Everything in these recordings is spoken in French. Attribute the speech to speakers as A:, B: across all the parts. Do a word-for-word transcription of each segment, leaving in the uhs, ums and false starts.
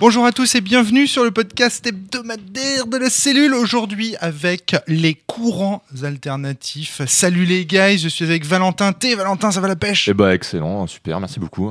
A: Bonjour à tous et bienvenue sur le podcast hebdomadaire de la cellule. Aujourd'hui avec les courants alternatifs. Salut les guys, je suis avec Valentin T. Valentin, ça va la pêche ?
B: Eh bah excellent, super, merci beaucoup.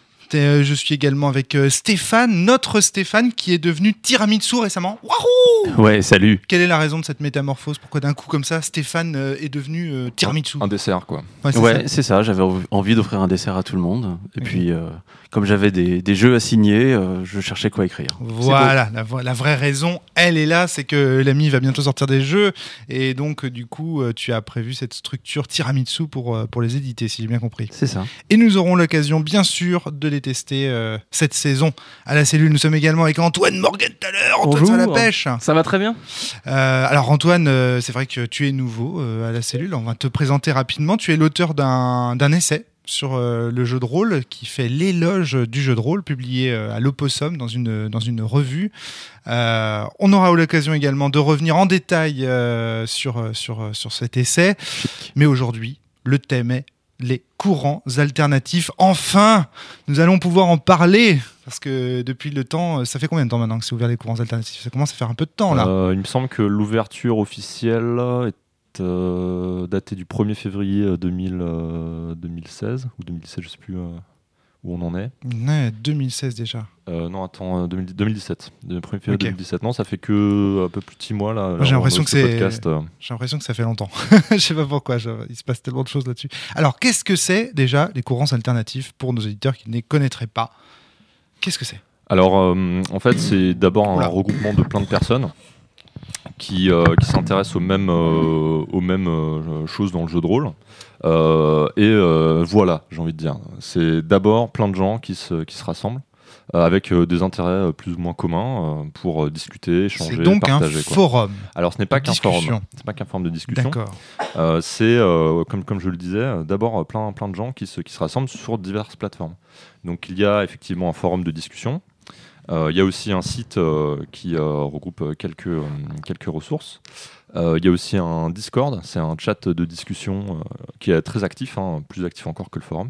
A: Je suis également avec Stéphane, notre Stéphane qui est devenu Tiramisu récemment. Wahoo !
C: Ouais, salut.
A: Quelle est la raison de cette métamorphose ? Pourquoi d'un coup comme ça, Stéphane est devenu euh, Tiramisu ?
B: Un dessert quoi.
A: Ouais, c'est
C: ouais,
A: ça.
C: c'est ça. J'avais envie d'offrir un dessert à tout le monde. Et mmh. puis, euh, comme j'avais des, des jeux à signer, euh, je cherchais quoi écrire.
A: Voilà, la, la vraie raison, elle est là, c'est que l'ami va bientôt sortir des jeux. Et donc, du coup, tu as prévu cette structure Tiramisu pour, pour les éditer, si j'ai bien compris.
C: C'est ça.
A: Et nous aurons l'occasion, bien sûr, de les tester euh, cette saison à la cellule. Nous sommes également avec Antoine Morgan tout à l'heure. Antoine,
C: Bonjour.
A: ça va la pêche.
C: Ça va très bien.
A: Euh, alors, Antoine, euh, c'est vrai que tu es nouveau euh, à la cellule. On va te présenter rapidement. Tu es l'auteur d'un, d'un essai sur euh, le jeu de rôle qui fait l'éloge du jeu de rôle, publié euh, à l'Opossum dans une, dans une revue. Euh, on aura l'occasion également de revenir en détail euh, sur, sur, sur cet essai. Mais aujourd'hui, le thème est les courants alternatifs. Enfin, nous allons pouvoir en parler. Parce que depuis le temps, ça fait combien de temps maintenant que c'est ouvert les courants alternatifs ? Ça commence à faire un peu de temps là.
B: Euh, il me semble que l'ouverture officielle est euh, datée du premier février deux mille, euh, deux mille seize ou deux mille dix-sept, je ne sais plus euh, où on en est.
A: Ouais, deux mille seize déjà.
B: Euh, non, attends, deux mille, deux mille dix-sept. Le premier février
A: Okay.
B: deux mille dix-sept. Non, ça fait que un peu plus de six mois là.
A: Moi, j'ai l'impression que c'est.
B: Podcast, euh...
A: J'ai l'impression que ça fait longtemps. Je sais pas pourquoi. Je... Il se passe tellement de choses là-dessus. Alors, qu'est-ce que c'est déjà les courants alternatifs pour nos auditeurs qui ne les connaîtraient pas ? Qu'est-ce que c'est ?
B: Alors, euh, en fait, c'est d'abord un
A: Oula.
B: regroupement de plein de personnes qui, euh, qui s'intéressent aux mêmes, euh, aux mêmes euh, choses dans le jeu de rôle. Euh, et euh, voilà, j'ai envie de dire. C'est d'abord plein de gens qui se, qui se rassemblent euh, avec euh, des intérêts euh, plus ou moins communs euh, pour euh, discuter, échanger,
A: c'est donc
B: partager.
A: un
B: Quoi.
A: forum.
B: Alors, ce n'est pas qu'un
A: discussion.
B: forum. C'est pas qu'un forum de discussion.
A: D'accord.
B: Euh, c'est, euh, comme, comme je le disais, euh, d'abord euh, plein, plein de gens qui se, qui se rassemblent sur diverses plateformes. Donc, il y a effectivement un forum de discussion. Euh, il y a aussi un site euh, qui euh, regroupe quelques, euh, quelques ressources. Euh, il y a aussi un Discord, c'est un chat de discussion euh, qui est très actif, hein, plus actif encore que le forum.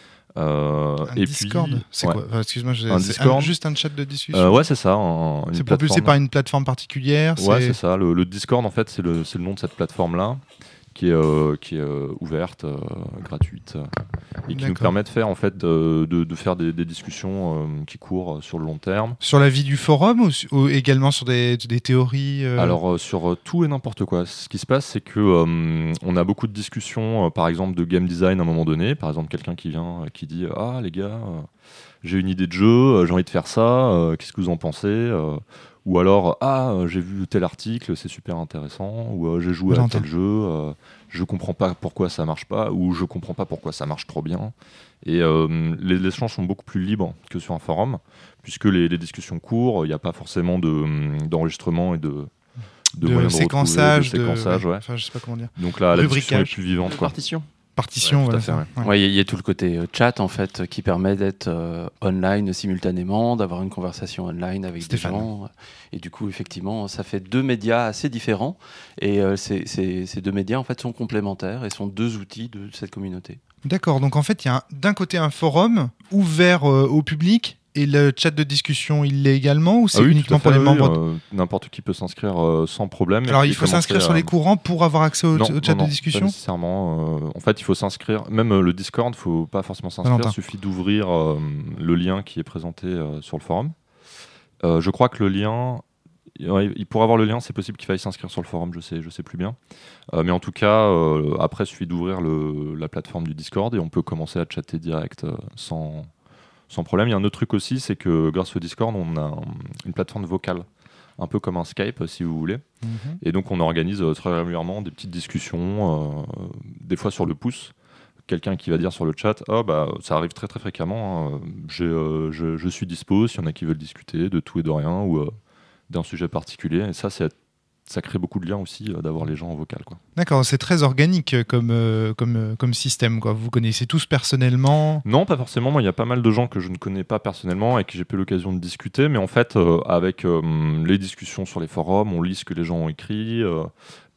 A: Euh, un et Discord, puis, c'est ouais. quoi enfin, excuse-moi, je,
B: un
A: c'est
B: Discord.
A: Un, juste un chat de discussion.
B: Euh, ouais, c'est ça. Un,
A: c'est pour plus, c'est pas une plateforme particulière.
B: Ouais,
A: c'est,
B: c'est ça. Le, le Discord, en fait, c'est le, c'est le nom de cette plateforme-là, qui est, euh, qui est euh, ouverte, euh, gratuite, euh, et qui D'accord. nous permet de faire, en fait, de, de, de faire des, des discussions euh, qui courent sur le long terme.
A: Sur la vie du forum ou, ou également sur des, des théories euh...
B: Alors, euh, sur euh, tout et n'importe quoi. Ce qui se passe, c'est que euh, on a beaucoup de discussions, euh, par exemple, de game design à un moment donné. Par exemple, quelqu'un qui vient, euh, qui dit « Ah, les gars, euh, j'ai une idée de jeu, euh, j'ai envie de faire ça, euh, qu'est-ce que vous en pensez euh, ?» Ou alors « Ah, euh, j'ai vu tel article, c'est super intéressant. » Ou euh, « J'ai joué J'entends. à tel jeu, euh, je comprends pas pourquoi ça marche pas. » Ou « Je comprends pas pourquoi ça marche trop bien. » Et euh, les, les échanges sont beaucoup plus libres que sur un forum, puisque les, les discussions courent, il n'y a pas forcément de, d'enregistrement et de...
A: de, de séquençage,
B: de, de séquençage,
A: de...
B: ouais.
A: Enfin, je sais pas comment dire.
B: Donc là, la discussion est plus vivante, quoi.
C: Partition.
A: Partition,
C: ouais,
A: voilà. Il
C: ouais. ouais, y, y a tout le côté euh, chat en fait qui permet d'être euh, online simultanément, d'avoir une conversation online avec Stéphane. Des gens. Et du coup, effectivement, ça fait deux médias assez différents. Et euh, ces, ces, ces deux médias en fait sont complémentaires et sont deux outils de cette communauté.
A: D'accord. Donc en fait, il y a un, d'un côté un forum ouvert euh, au public. Et le chat de discussion, il l'est également ou c'est
B: ah oui,
A: uniquement pour
B: fait,
A: les
B: oui,
A: membres
B: euh, n'importe qui peut s'inscrire euh, sans problème.
A: Alors il faut s'inscrire à... sur les courants pour avoir accès au,
B: non,
A: au chat
B: non,
A: de discussion
B: pas nécessairement. Euh, en fait, il faut s'inscrire. Même euh, le Discord, il ne faut pas forcément s'inscrire. Il suffit d'ouvrir euh, le lien qui est présenté euh, sur le forum. Euh, je crois que le lien... Ouais, pour avoir le lien, c'est possible qu'il faille s'inscrire sur le forum, je sais, je sais plus bien. Euh, mais en tout cas, euh, après, il suffit d'ouvrir le, la plateforme du Discord et on peut commencer à chatter direct euh, sans... sans problème. Il y a un autre truc aussi, c'est que grâce au Discord, on a une plateforme vocale, un peu comme un Skype, si vous voulez. Mm-hmm. Et donc, on organise très régulièrement des petites discussions, euh, des fois sur le pouce. Quelqu'un qui va dire sur le chat, oh, bah, ça arrive très très fréquemment, hein. J'ai, euh, je, je suis dispo, s'il y en a qui veulent discuter de tout et de rien, ou euh, d'un sujet particulier. Et ça, c'est ça crée beaucoup de liens aussi euh, d'avoir les gens en vocal, quoi.
A: D'accord, c'est très organique comme, euh, comme, euh, comme système, quoi. Vous vous connaissez tous personnellement ?
B: Non, pas forcément. Moi, il y a pas mal de gens que je ne connais pas personnellement et que j'ai pas eu l'occasion de discuter. Mais en fait, euh, avec euh, les discussions sur les forums, on lit ce que les gens ont écrit. Euh,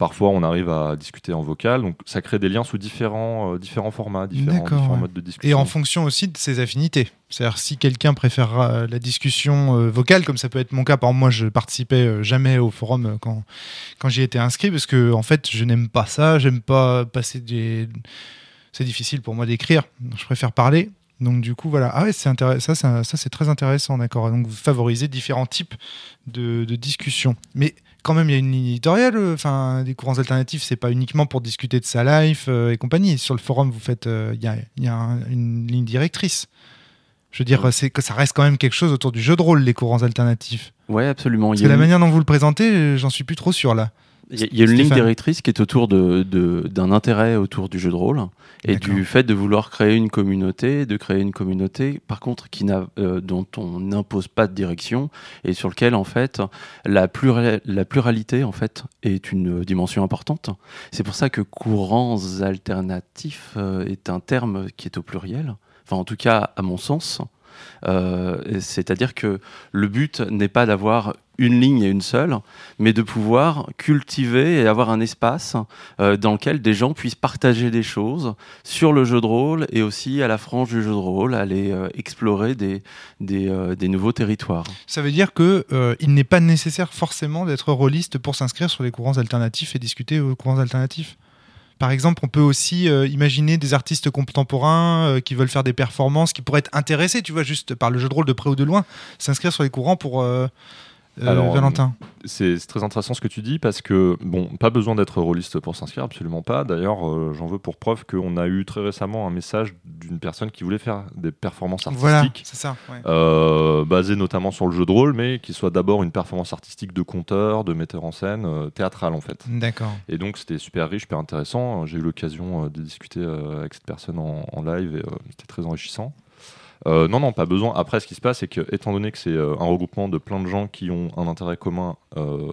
B: parfois, on arrive à discuter en vocal. Donc, ça crée des liens sous différents, euh, différents formats, différents, différents
A: ouais.
B: modes de discussion.
A: Et en fonction aussi de ses affinités. C'est-à-dire, si quelqu'un préfère la discussion euh, vocale, comme ça peut être mon cas, par exemple, moi, je participais euh, jamais au forum euh, quand, quand j'y étais inscrit, parce que, en fait, je n'aime pas ça. J'aime pas passer des... C'est difficile pour moi d'écrire. Je préfère parler. Donc du coup voilà, ah ouais, c'est intéressant, ça, ça, ça c'est très intéressant, d'accord. Donc vous favorisez différents types de, de discussions, mais quand même il y a une ligne éditoriale. Enfin, des courants alternatifs, c'est pas uniquement pour discuter de sa life euh, et compagnie. Sur le forum, vous faites, il euh, y a, y a un, une ligne directrice. Je veux dire, c'est que ça reste quand même quelque chose autour du jeu de rôle, les courants alternatifs.
C: Ouais, absolument.
A: Parce que la une... manière dont vous le présentez, j'en suis plus trop sûr là.
C: Il y a, y a une ligne directrice qui est autour de, de, d'un intérêt autour du jeu de rôle et D'accord. du fait de vouloir créer une communauté, de créer une communauté, par contre, qui n'a, euh, dont on n'impose pas de direction et sur lequel, en fait, la, plura- la pluralité, en fait, est une dimension importante. C'est pour ça que courants alternatifs euh, est un terme qui est au pluriel, enfin, en tout cas, à mon sens. Euh, c'est-à-dire que le but n'est pas d'avoir une ligne et une seule, mais de pouvoir cultiver et avoir un espace euh, dans lequel des gens puissent partager des choses sur le jeu de rôle et aussi à la frange du jeu de rôle, aller euh, explorer des, des, euh, des nouveaux territoires.
A: Ça veut dire qu'il euh, n'est pas nécessaire forcément d'être rôliste pour s'inscrire sur les courants alternatifs et discuter aux courants alternatifs. Par exemple, on peut aussi euh, imaginer des artistes contemporains euh, qui veulent faire des performances, qui pourraient être intéressés, tu vois, juste par le jeu de rôle de près ou de loin, s'inscrire sur les courants pour euh, euh, Alors, Valentin.
B: C'est, c'est très intéressant ce que tu dis parce que, bon, pas besoin d'être rôliste pour s'inscrire, absolument pas. D'ailleurs, euh, j'en veux pour preuve qu'on a eu très récemment un message d'une personne qui voulait faire des performances artistiques.
A: Voilà, c'est ça. Ouais.
B: Euh, basées notamment sur le jeu de rôle, mais qui soit d'abord une performance artistique de conteur, de metteur en scène, euh, théâtrale en fait.
A: D'accord.
B: Et donc c'était super riche, super intéressant. J'ai eu l'occasion euh, de discuter euh, avec cette personne en, en live et euh, c'était très enrichissant. Euh, non, non, pas besoin. Après, ce qui se passe, c'est que, étant donné que c'est euh, un regroupement de plein de gens qui ont un intérêt commun euh,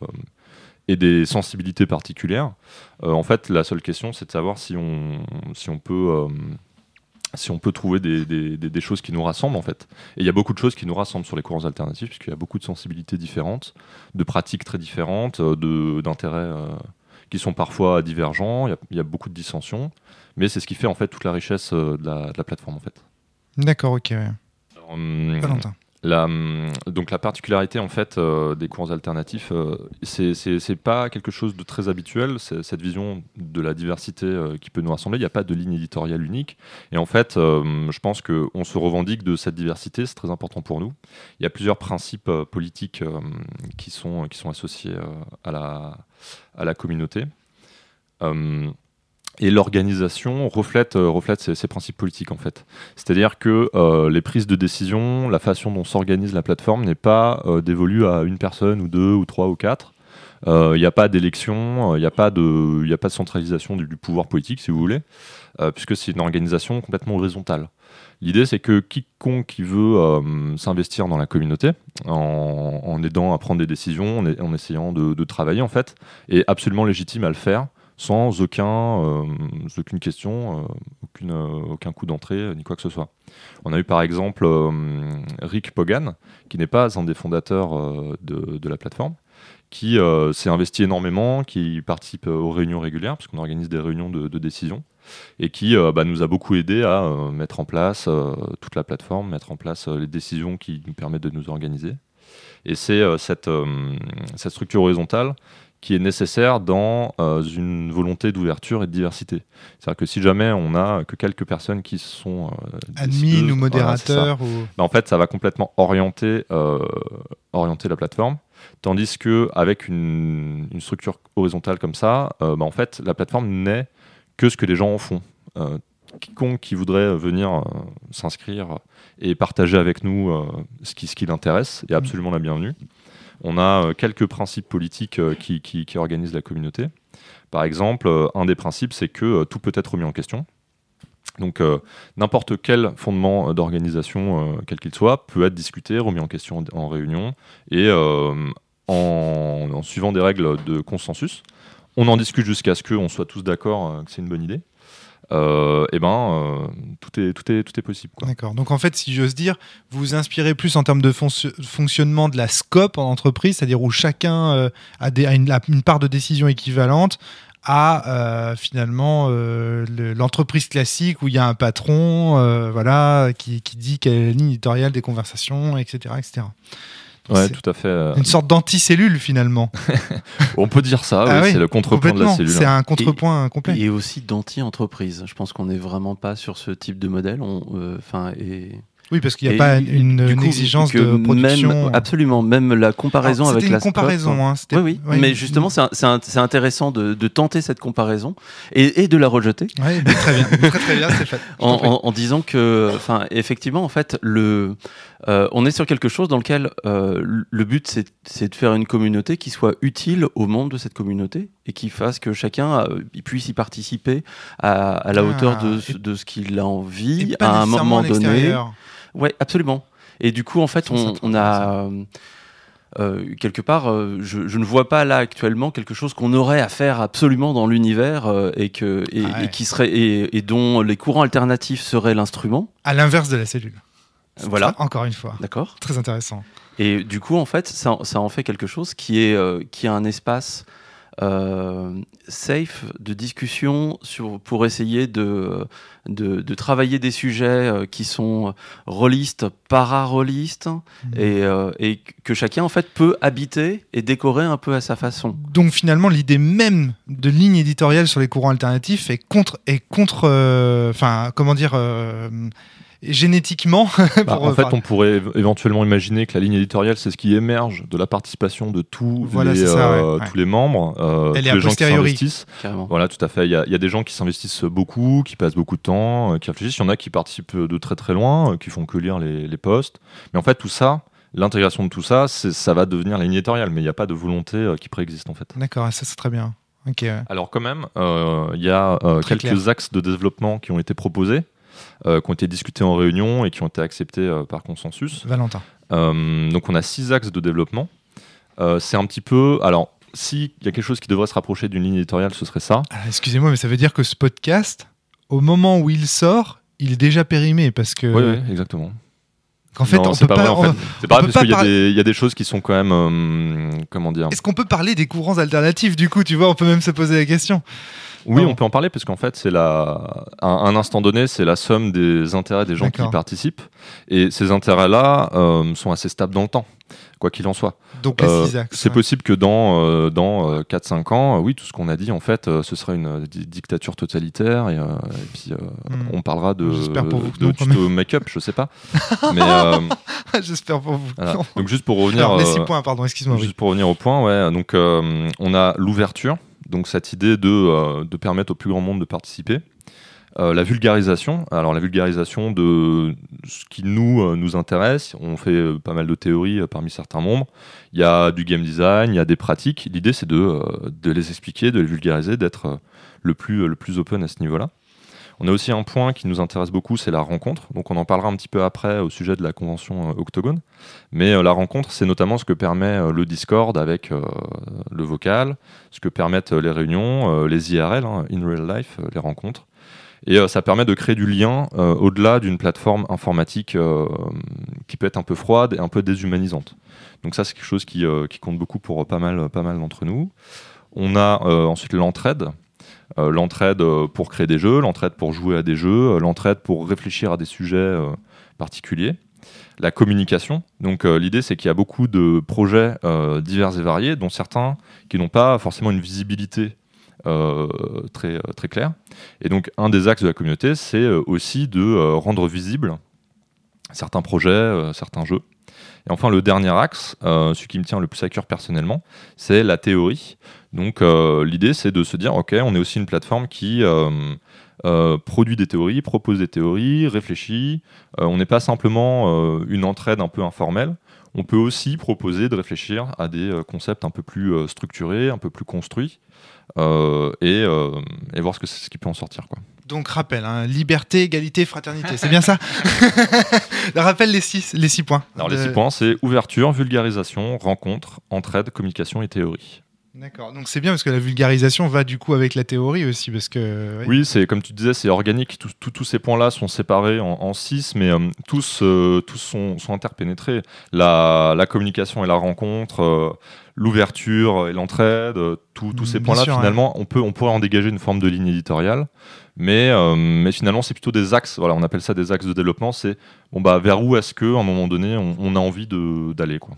B: et des sensibilités particulières, euh, en fait, la seule question, c'est de savoir si on, si on peut, euh, si on peut trouver des, des, des, des choses qui nous rassemblent, en fait. Et il y a beaucoup de choses qui nous rassemblent sur les courants alternatifs, puisqu'il y a beaucoup de sensibilités différentes, de pratiques très différentes, de, d'intérêts euh, qui sont parfois divergents. Il y a, il y a beaucoup de dissensions, mais c'est ce qui fait en fait toute la richesse euh, de, la, de la plateforme, en fait.
A: D'accord, ok. Ouais.
B: Alors, hum,
A: Valentin.
B: La, donc la particularité en fait euh, des courants alternatifs, euh, c'est, c'est, c'est pas quelque chose de très habituel. C'est cette vision de la diversité euh, qui peut nous rassembler. Il n'y a pas de ligne éditoriale unique. Et en fait, euh, je pense qu'on se revendique de cette diversité. C'est très important pour nous. Il y a plusieurs principes euh, politiques euh, qui sont qui sont associés euh, à la à la communauté. Euh, Et l'organisation reflète, euh, reflète ces, ces principes politiques en fait. C'est-à-dire que euh, les prises de décision, la façon dont s'organise la plateforme n'est pas euh, dévolue à une personne ou deux ou trois ou quatre. Il euh, n'y a pas d'élection, il n'y a pas de, il y a pas de centralisation du, du pouvoir politique si vous voulez, euh, puisque c'est une organisation complètement horizontale. L'idée c'est que quiconque qui veut euh, s'investir dans la communauté, en, en aidant à prendre des décisions, en, en essayant de, de travailler en fait, est absolument légitime à le faire. Sans aucun, euh, aucune question, euh, aucune, euh, aucun coup d'entrée, euh, ni quoi que ce soit. On a eu par exemple euh, Rick Pogan, qui n'est pas un des fondateurs euh, de, de la plateforme, qui euh, s'est investi énormément, qui participe aux réunions régulières, parce qu'on organise des réunions de, de décision, et qui euh, bah, nous a beaucoup aidé à euh, mettre en place euh, toute la plateforme, mettre en place euh, les décisions qui nous permettent de nous organiser. Et c'est euh, cette, euh, cette structure horizontale qui est nécessaire dans euh, une volonté d'ouverture et de diversité. C'est-à-dire que si jamais on n'a que quelques personnes qui sont euh,
A: admin ou modérateurs, voilà, ou...
B: bah, en fait, ça va complètement orienter, euh, orienter la plateforme. Tandis qu'avec une, une structure horizontale comme ça, euh, bah, en fait, la plateforme n'est que ce que les gens en font. Euh, quiconque qui voudrait venir euh, s'inscrire et partager avec nous euh, ce qui, ce qui l'intéresse est absolument la bienvenue. On a euh, quelques principes politiques euh, qui, qui, qui organisent la communauté. Par exemple, euh, un des principes, c'est que euh, tout peut être remis en question. Donc, euh, n'importe quel fondement d'organisation, euh, quel qu'il soit, peut être discuté, remis en question en, en réunion, et euh, en, en suivant des règles de consensus. On en discute jusqu'à ce qu'on soit tous d'accord euh, que c'est une bonne idée. euh, et ben euh, tout est tout est tout est possible, quoi.
A: D'accord. Donc en fait, si j'ose dire, vous vous inspirez plus en termes de fonc- fonctionnement de la scope en entreprise, c'est-à-dire où chacun euh, a, des, a une, a une part de décision équivalente à euh, finalement euh, le, l'entreprise classique où il y a un patron, euh, voilà, qui, qui dit quelle est la ligne éditoriale des conversations, et cetera, et cetera.
B: Ouais, tout à fait.
A: Une sorte d'anti-cellule finalement.
B: On peut dire ça,
A: ah
B: oui,
A: oui,
B: c'est le contrepoint de la cellule.
A: C'est un contrepoint
C: et,
A: complet.
C: Et aussi d'anti-entreprise. Je pense qu'on n'est vraiment pas sur ce type de modèle. On, euh, et...
A: Oui, parce qu'il n'y a et pas une, une coup, exigence de production.
C: Même, absolument, même la comparaison
A: Alors,
C: avec la
A: C'était une comparaison. Hein,
C: oui, oui, ouais, mais justement, c'est, un, c'est, un, c'est intéressant de, de tenter cette comparaison et, et de la rejeter.
A: Oui, très bien, très très bien, c'est fait.
C: en, en, en disant que, enfin, effectivement, en fait, le, euh, on est sur quelque chose dans lequel euh, le but, c'est, c'est de faire une communauté qui soit utile aux membres de cette communauté et qui fasse que chacun euh, puisse y participer à, à la ah, hauteur de, et, de ce qu'il a envie à un moment donné. Ouais, absolument. Et du coup, en fait, on, on a euh, euh, quelque part, euh, je, je ne vois pas là actuellement quelque chose qu'on aurait à faire absolument dans l'univers euh, et que et, ah ouais. et qui serait et, et dont les courants alternatifs seraient l'instrument.
A: À l'inverse de la cellule.
C: Voilà.
A: Ça, encore une fois.
C: D'accord.
A: Très intéressant.
C: Et du coup, en fait, ça, ça en fait quelque chose qui est euh, qui a un espace Euh, safe de discussion sur, pour essayer de, de, de travailler des sujets euh, qui sont rôlistes, para-rôlistes mmh. et, euh, et que chacun en fait peut habiter et décorer un peu à sa façon.
A: Donc finalement l'idée même de ligne éditoriale sur les courants alternatifs est contre, est contre enfin euh, comment dire euh, génétiquement.
B: Bah, en fait, on pourrait éventuellement imaginer que la ligne éditoriale, c'est ce qui émerge de la participation de tous, voilà, les, ça, euh, ouais. tous les membres, euh, tous les gens qui s'investissent.
C: Carrément.
B: Voilà, tout à fait. Il y, y a des gens qui s'investissent beaucoup, qui passent beaucoup de temps, euh, qui réfléchissent. Il y en a qui participent de très très loin, euh, qui font que lire les, les posts. Mais en fait, tout ça, l'intégration de tout ça, c'est, ça va devenir la ligne éditoriale. Mais il n'y a pas de volonté euh, qui préexiste en fait.
A: D'accord, ça c'est très bien. Okay, ouais.
B: Alors quand même, il euh, y a euh, quelques clair. axes de développement qui ont été proposés. Euh, qui ont été discutés en réunion et qui ont été acceptés euh, par consensus.
A: Valentin.
B: Euh, donc on a six axes de développement. Euh, c'est un petit peu... Alors, s'il y a quelque chose qui devrait se rapprocher d'une ligne éditoriale, ce serait ça.
A: Alors, excusez-moi, mais ça veut dire que ce podcast, au moment où il sort, il est déjà périmé parce que...
B: Oui, oui, exactement.
A: Qu'en fait,
B: non,
A: on
B: c'est
A: peut
B: pas,
A: pas,
B: vrai, en fait. C'est pas vrai parce qu'il
A: parler...
B: y, y a des choses qui sont quand même... Euh, comment dire ?
A: Est-ce qu'on peut parler des courants alternatifs, du coup ? Tu vois, on peut même se poser la question.
B: Oui, on peut en parler parce qu'en fait, c'est la, à un instant donné, c'est la somme des intérêts des gens D'accord. qui y participent. Et ces intérêts-là euh, sont assez stables dans le temps, quoi qu'il en soit.
A: Donc, les euh, six axes,
B: c'est
A: ouais.
B: possible que dans, euh, dans euh, quatre cinq ans, euh, oui, tout ce qu'on a dit, en fait, euh, ce sera une euh, di- dictature totalitaire. Et, euh, et puis, euh, mm. on parlera de,
A: de
B: non, tuto make-up, je sais pas. Mais, euh,
A: J'espère pour vous.
B: Voilà. Donc, juste pour revenir.
A: Alors, les six points, pardon, excuse-moi.
B: Juste
A: oui.
B: pour revenir au point, ouais. Donc, euh, on a l'ouverture. Donc cette idée de, euh, de permettre au plus grand nombre de participer. Euh, la vulgarisation, alors la vulgarisation de ce qui nous, euh, nous intéresse, on fait euh, pas mal de théories euh, parmi certains membres, il y a du game design, il y a des pratiques, l'idée c'est de, euh, de les expliquer, de les vulgariser, d'être euh, le, plus, euh, le plus open à ce niveau-là. On a aussi un point qui nous intéresse beaucoup, c'est la rencontre. Donc on en parlera un petit peu après au sujet de la convention euh, Octogone. Mais euh, la rencontre, c'est notamment ce que permet euh, le Discord avec euh, le vocal, ce que permettent euh, les réunions, euh, les I R L, hein, in real life, euh, les rencontres. Et euh, ça permet de créer du lien euh, au-delà d'une plateforme informatique euh, qui peut être un peu froide et un peu déshumanisante. Donc ça, c'est quelque chose qui, euh, qui compte beaucoup pour pas mal, pas mal d'entre nous. On a euh, ensuite l'entraide. Euh, l'entraide pour créer des jeux, l'entraide pour jouer à des jeux, euh, l'entraide pour réfléchir à des sujets euh, particuliers. La communication, donc euh, l'idée c'est qu'il y a beaucoup de projets euh, divers et variés, dont certains qui n'ont pas forcément une visibilité euh, très, très claire. Et donc un des axes de la communauté, c'est euh, aussi de euh, rendre visibles certains projets, euh, certains jeux. Et enfin, le dernier axe, euh, celui qui me tient le plus à cœur personnellement, c'est la théorie. Donc, euh, l'idée, c'est de se dire, OK, on est aussi une plateforme qui euh, euh, produit des théories, propose des théories, réfléchit. Euh, on n'est pas simplement euh, une entraide un peu informelle. On peut aussi proposer de réfléchir à des euh, concepts un peu plus euh, structurés, un peu plus construits, euh, et, euh, et voir ce, que c'est, ce qui peut en sortir, quoi.
A: Donc, rappel, hein, liberté, égalité, fraternité, c'est bien ça? Rappelle les six, les six points.
B: Alors,
A: de...
B: les six points, c'est ouverture, vulgarisation, rencontre, entraide, communication et théorie.
A: D'accord, donc c'est bien parce que la vulgarisation va du coup avec la théorie aussi, parce que... Ouais.
B: Oui, c'est, comme tu disais, c'est organique, tous tout, tout ces points-là sont séparés en, en six, mais euh, tous, euh, tous sont, sont interpénétrés. La, la communication et la rencontre, euh, l'ouverture et l'entraide, euh, tout, tous ces
A: Bien
B: points-là,
A: sûr,
B: finalement, ouais. on, peut, on pourrait en dégager une forme de ligne éditoriale, mais, euh, mais finalement, c'est plutôt des axes, voilà, on appelle ça des axes de développement, c'est bon, bah, vers où est-ce qu'à un moment donné, on, on a envie de, d'aller, quoi.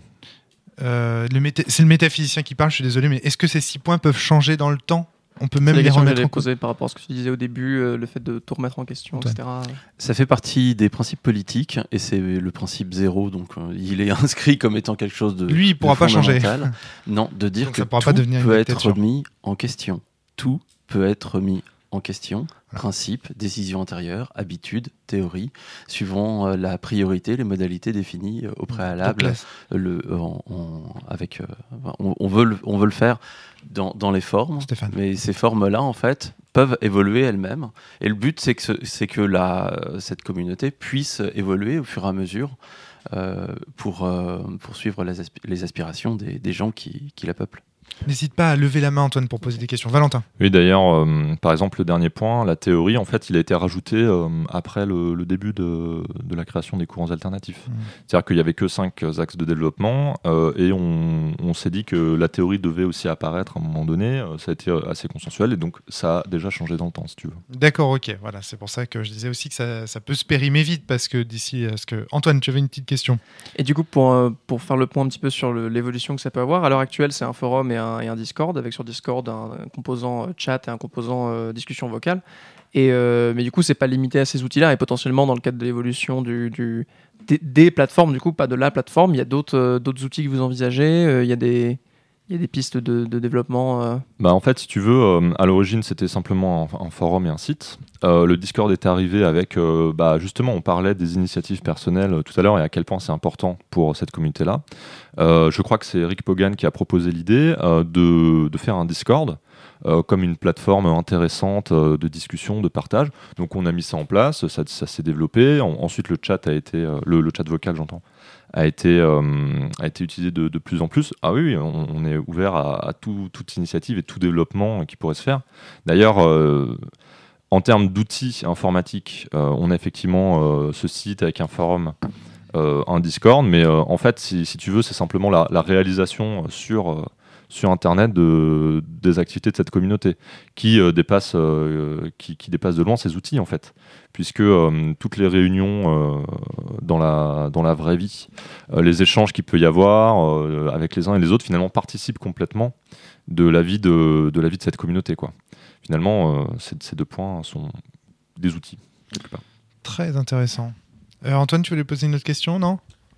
A: Euh, le méta... C'est le métaphysicien qui parle, je suis désolé, mais est-ce que ces six points peuvent changer dans le temps ? On peut même
D: les,
A: les remettre en
D: cause par rapport à ce que tu disais au début, euh, le fait de tout remettre en question,
A: Antoine.
D: et cetera.
C: Ça fait partie des principes politiques et c'est le principe zéro, donc euh, il est inscrit comme étant quelque chose de
A: Lui, il pourra pas changer.
C: Non, de dire
A: donc
C: que
A: ça pourra
C: tout
A: pas devenir une
C: peut être
A: dictature.
C: mis en question. Tout peut être mis en question.
A: Voilà.
C: Principe, décision antérieure, habitude, théorie, suivant euh, la priorité, les modalités définies euh, au préalable.
A: Donc, là,
C: Le, en, en- avec, euh, on, on veut le, on veut le faire dans, dans les formes,
A: Stéphane.
C: mais ces formes-là, en fait, peuvent évoluer elles-mêmes. Et le but, c'est que, ce- c'est que la, cette communauté puisse évoluer au fur et à mesure euh, pour, euh, pour suivre les, aspi- les aspirations des, des gens qui, qui la peuplent.
A: N'hésite pas à lever la main, Antoine, pour poser des questions. Valentin.
B: Oui, d'ailleurs, euh, par exemple, le dernier point, la théorie, en fait, il a été rajouté euh, après le, le début de, de la création des courants alternatifs.
A: Mmh.
B: C'est-à-dire qu'il n'y avait que cinq axes de développement euh, et on, on s'est dit que la théorie devait aussi apparaître à un moment donné. Euh, ça a été assez consensuel et donc ça a déjà changé dans le temps, si tu veux.
A: D'accord, ok. Voilà, c'est pour ça que je disais aussi que ça, ça peut se périmer vite, parce que d'ici à ce que... Antoine, tu avais une petite question.
D: Et du coup, pour, euh, pour faire le point un petit peu sur le- l'évolution que ça peut avoir, à l'heure actuelle, c'est un forum et un, et un Discord, avec sur Discord un, un composant euh, chat et un composant euh, discussion vocale. Et, euh, mais du coup, c'est pas limité à ces outils-là, et potentiellement, dans le cadre de l'évolution du, du, des, des plateformes, du coup, pas de la plateforme, il y a d'autres euh, d'autres outils que vous envisagez, euh, il y a des... Il y a des pistes de, de développement euh...
B: Bah en fait, si tu veux, euh, à l'origine, c'était simplement un, un forum et un site. Euh, le Discord est arrivé avec, euh, bah, justement, on parlait des initiatives personnelles euh, tout à l'heure et à quel point c'est important pour cette communauté-là. Euh, je crois que c'est Rick Pogan qui a proposé l'idée euh, de, de faire un Discord euh, comme une plateforme intéressante euh, de discussion, de partage. Donc on a mis ça en place, ça, ça s'est développé. En, ensuite, le chat a été, euh, le, le chat vocal, j'entends, a été, euh, a été utilisé de, de plus en plus. Ah oui, oui, on, on est ouvert à, à tout, toute initiative et tout développement qui pourrait se faire. D'ailleurs, euh, en termes d'outils informatiques, euh, on a effectivement euh, ce site avec un forum, euh, un Discord, mais euh, en fait, si, si tu veux, c'est simplement la, la réalisation sur, euh, sur Internet de, des activités de cette communauté qui, euh, dépasse, euh, qui, qui dépasse de loin ces outils, en fait. Puisque euh, toutes les réunions euh, dans, la, dans la vraie vie, euh, les échanges qu'il peut y avoir euh, avec les uns et les autres, finalement, participent complètement de la vie de, de, la vie de cette communauté, quoi. Finalement, euh, ces, ces deux points sont des outils, quelque part.
A: Très intéressant. Euh, Antoine, tu voulais poser une autre question, non ?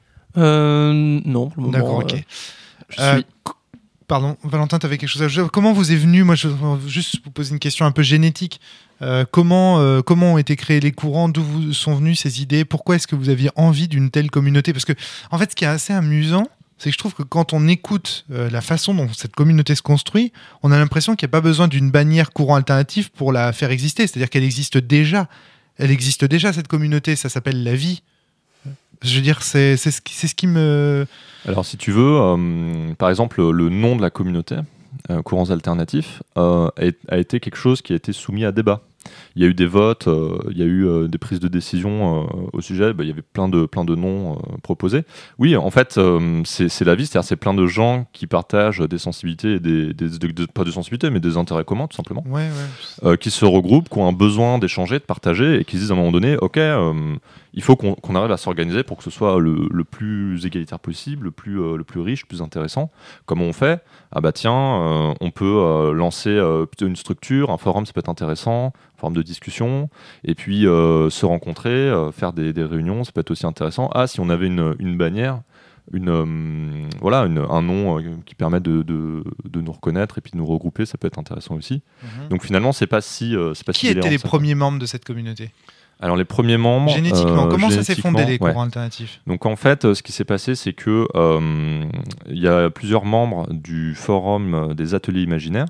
D: Euh, non, pour le moment.
A: D'accord, ok.
D: euh, je
A: Euh,
D: suis...
A: Pardon, Valentin, tu avais quelque chose à ajouter. Comment vous est venu, moi je veux juste vous poser une question un peu génétique, euh, comment, euh, comment ont été créés les courants, d'où vous sont venues ces idées, pourquoi est-ce que vous aviez envie d'une telle communauté ? Parce que, en fait, ce qui est assez amusant, c'est que je trouve que quand on écoute euh, la façon dont cette communauté se construit, on a l'impression qu'il n'y a pas besoin d'une bannière courant alternatif pour la faire exister, c'est-à-dire qu'elle existe déjà. Elle existe déjà, cette communauté, ça s'appelle la vie. Je veux dire, c'est, c'est, ce, qui, c'est ce qui me...
B: Alors, si tu veux, euh, par exemple, le nom de la communauté, euh, Courants Alternatifs, euh, a, a été quelque chose qui a été soumis à débat. Il y a eu des votes, euh, il y a eu euh, des prises de décision euh, au sujet, bah, il y avait plein de, plein de noms euh, proposés. Oui, en fait, euh, c'est, c'est la vie, c'est-à-dire c'est plein de gens qui partagent des sensibilités, et des, des, de, de, pas des sensibilités, mais des intérêts communs, tout simplement,
A: Ouais, ouais.
B: euh, qui se regroupent, qui ont un besoin d'échanger, de partager, et qui se disent à un moment donné, ok, euh, il faut qu'on, qu'on arrive à s'organiser pour que ce soit le, le plus égalitaire possible, le plus, euh, le plus riche, le plus intéressant. Comment on fait ? Ah bah tiens, euh, on peut euh, lancer euh, plutôt une structure, un forum, ça peut être intéressant, forme de discussion, et puis euh, se rencontrer, euh, faire des, des réunions, ça peut être aussi intéressant. Ah, si on avait une, une bannière, une, euh, voilà, une, un nom euh, qui permet de, de, de nous reconnaître et puis de nous regrouper, ça peut être intéressant aussi.
A: Mm-hmm.
B: Donc finalement, c'est pas si, euh, c'est pas
A: Qui
B: si
A: étaient les
B: ça.
A: premiers membres de cette communauté ?
B: Alors les premiers membres...
A: Génétiquement,
B: euh,
A: comment ça s'est fondé, les
B: ouais.
A: courants alternatifs ?
B: Donc en fait, ce qui s'est passé, c'est que euh, il y a plusieurs membres du forum des ateliers imaginaires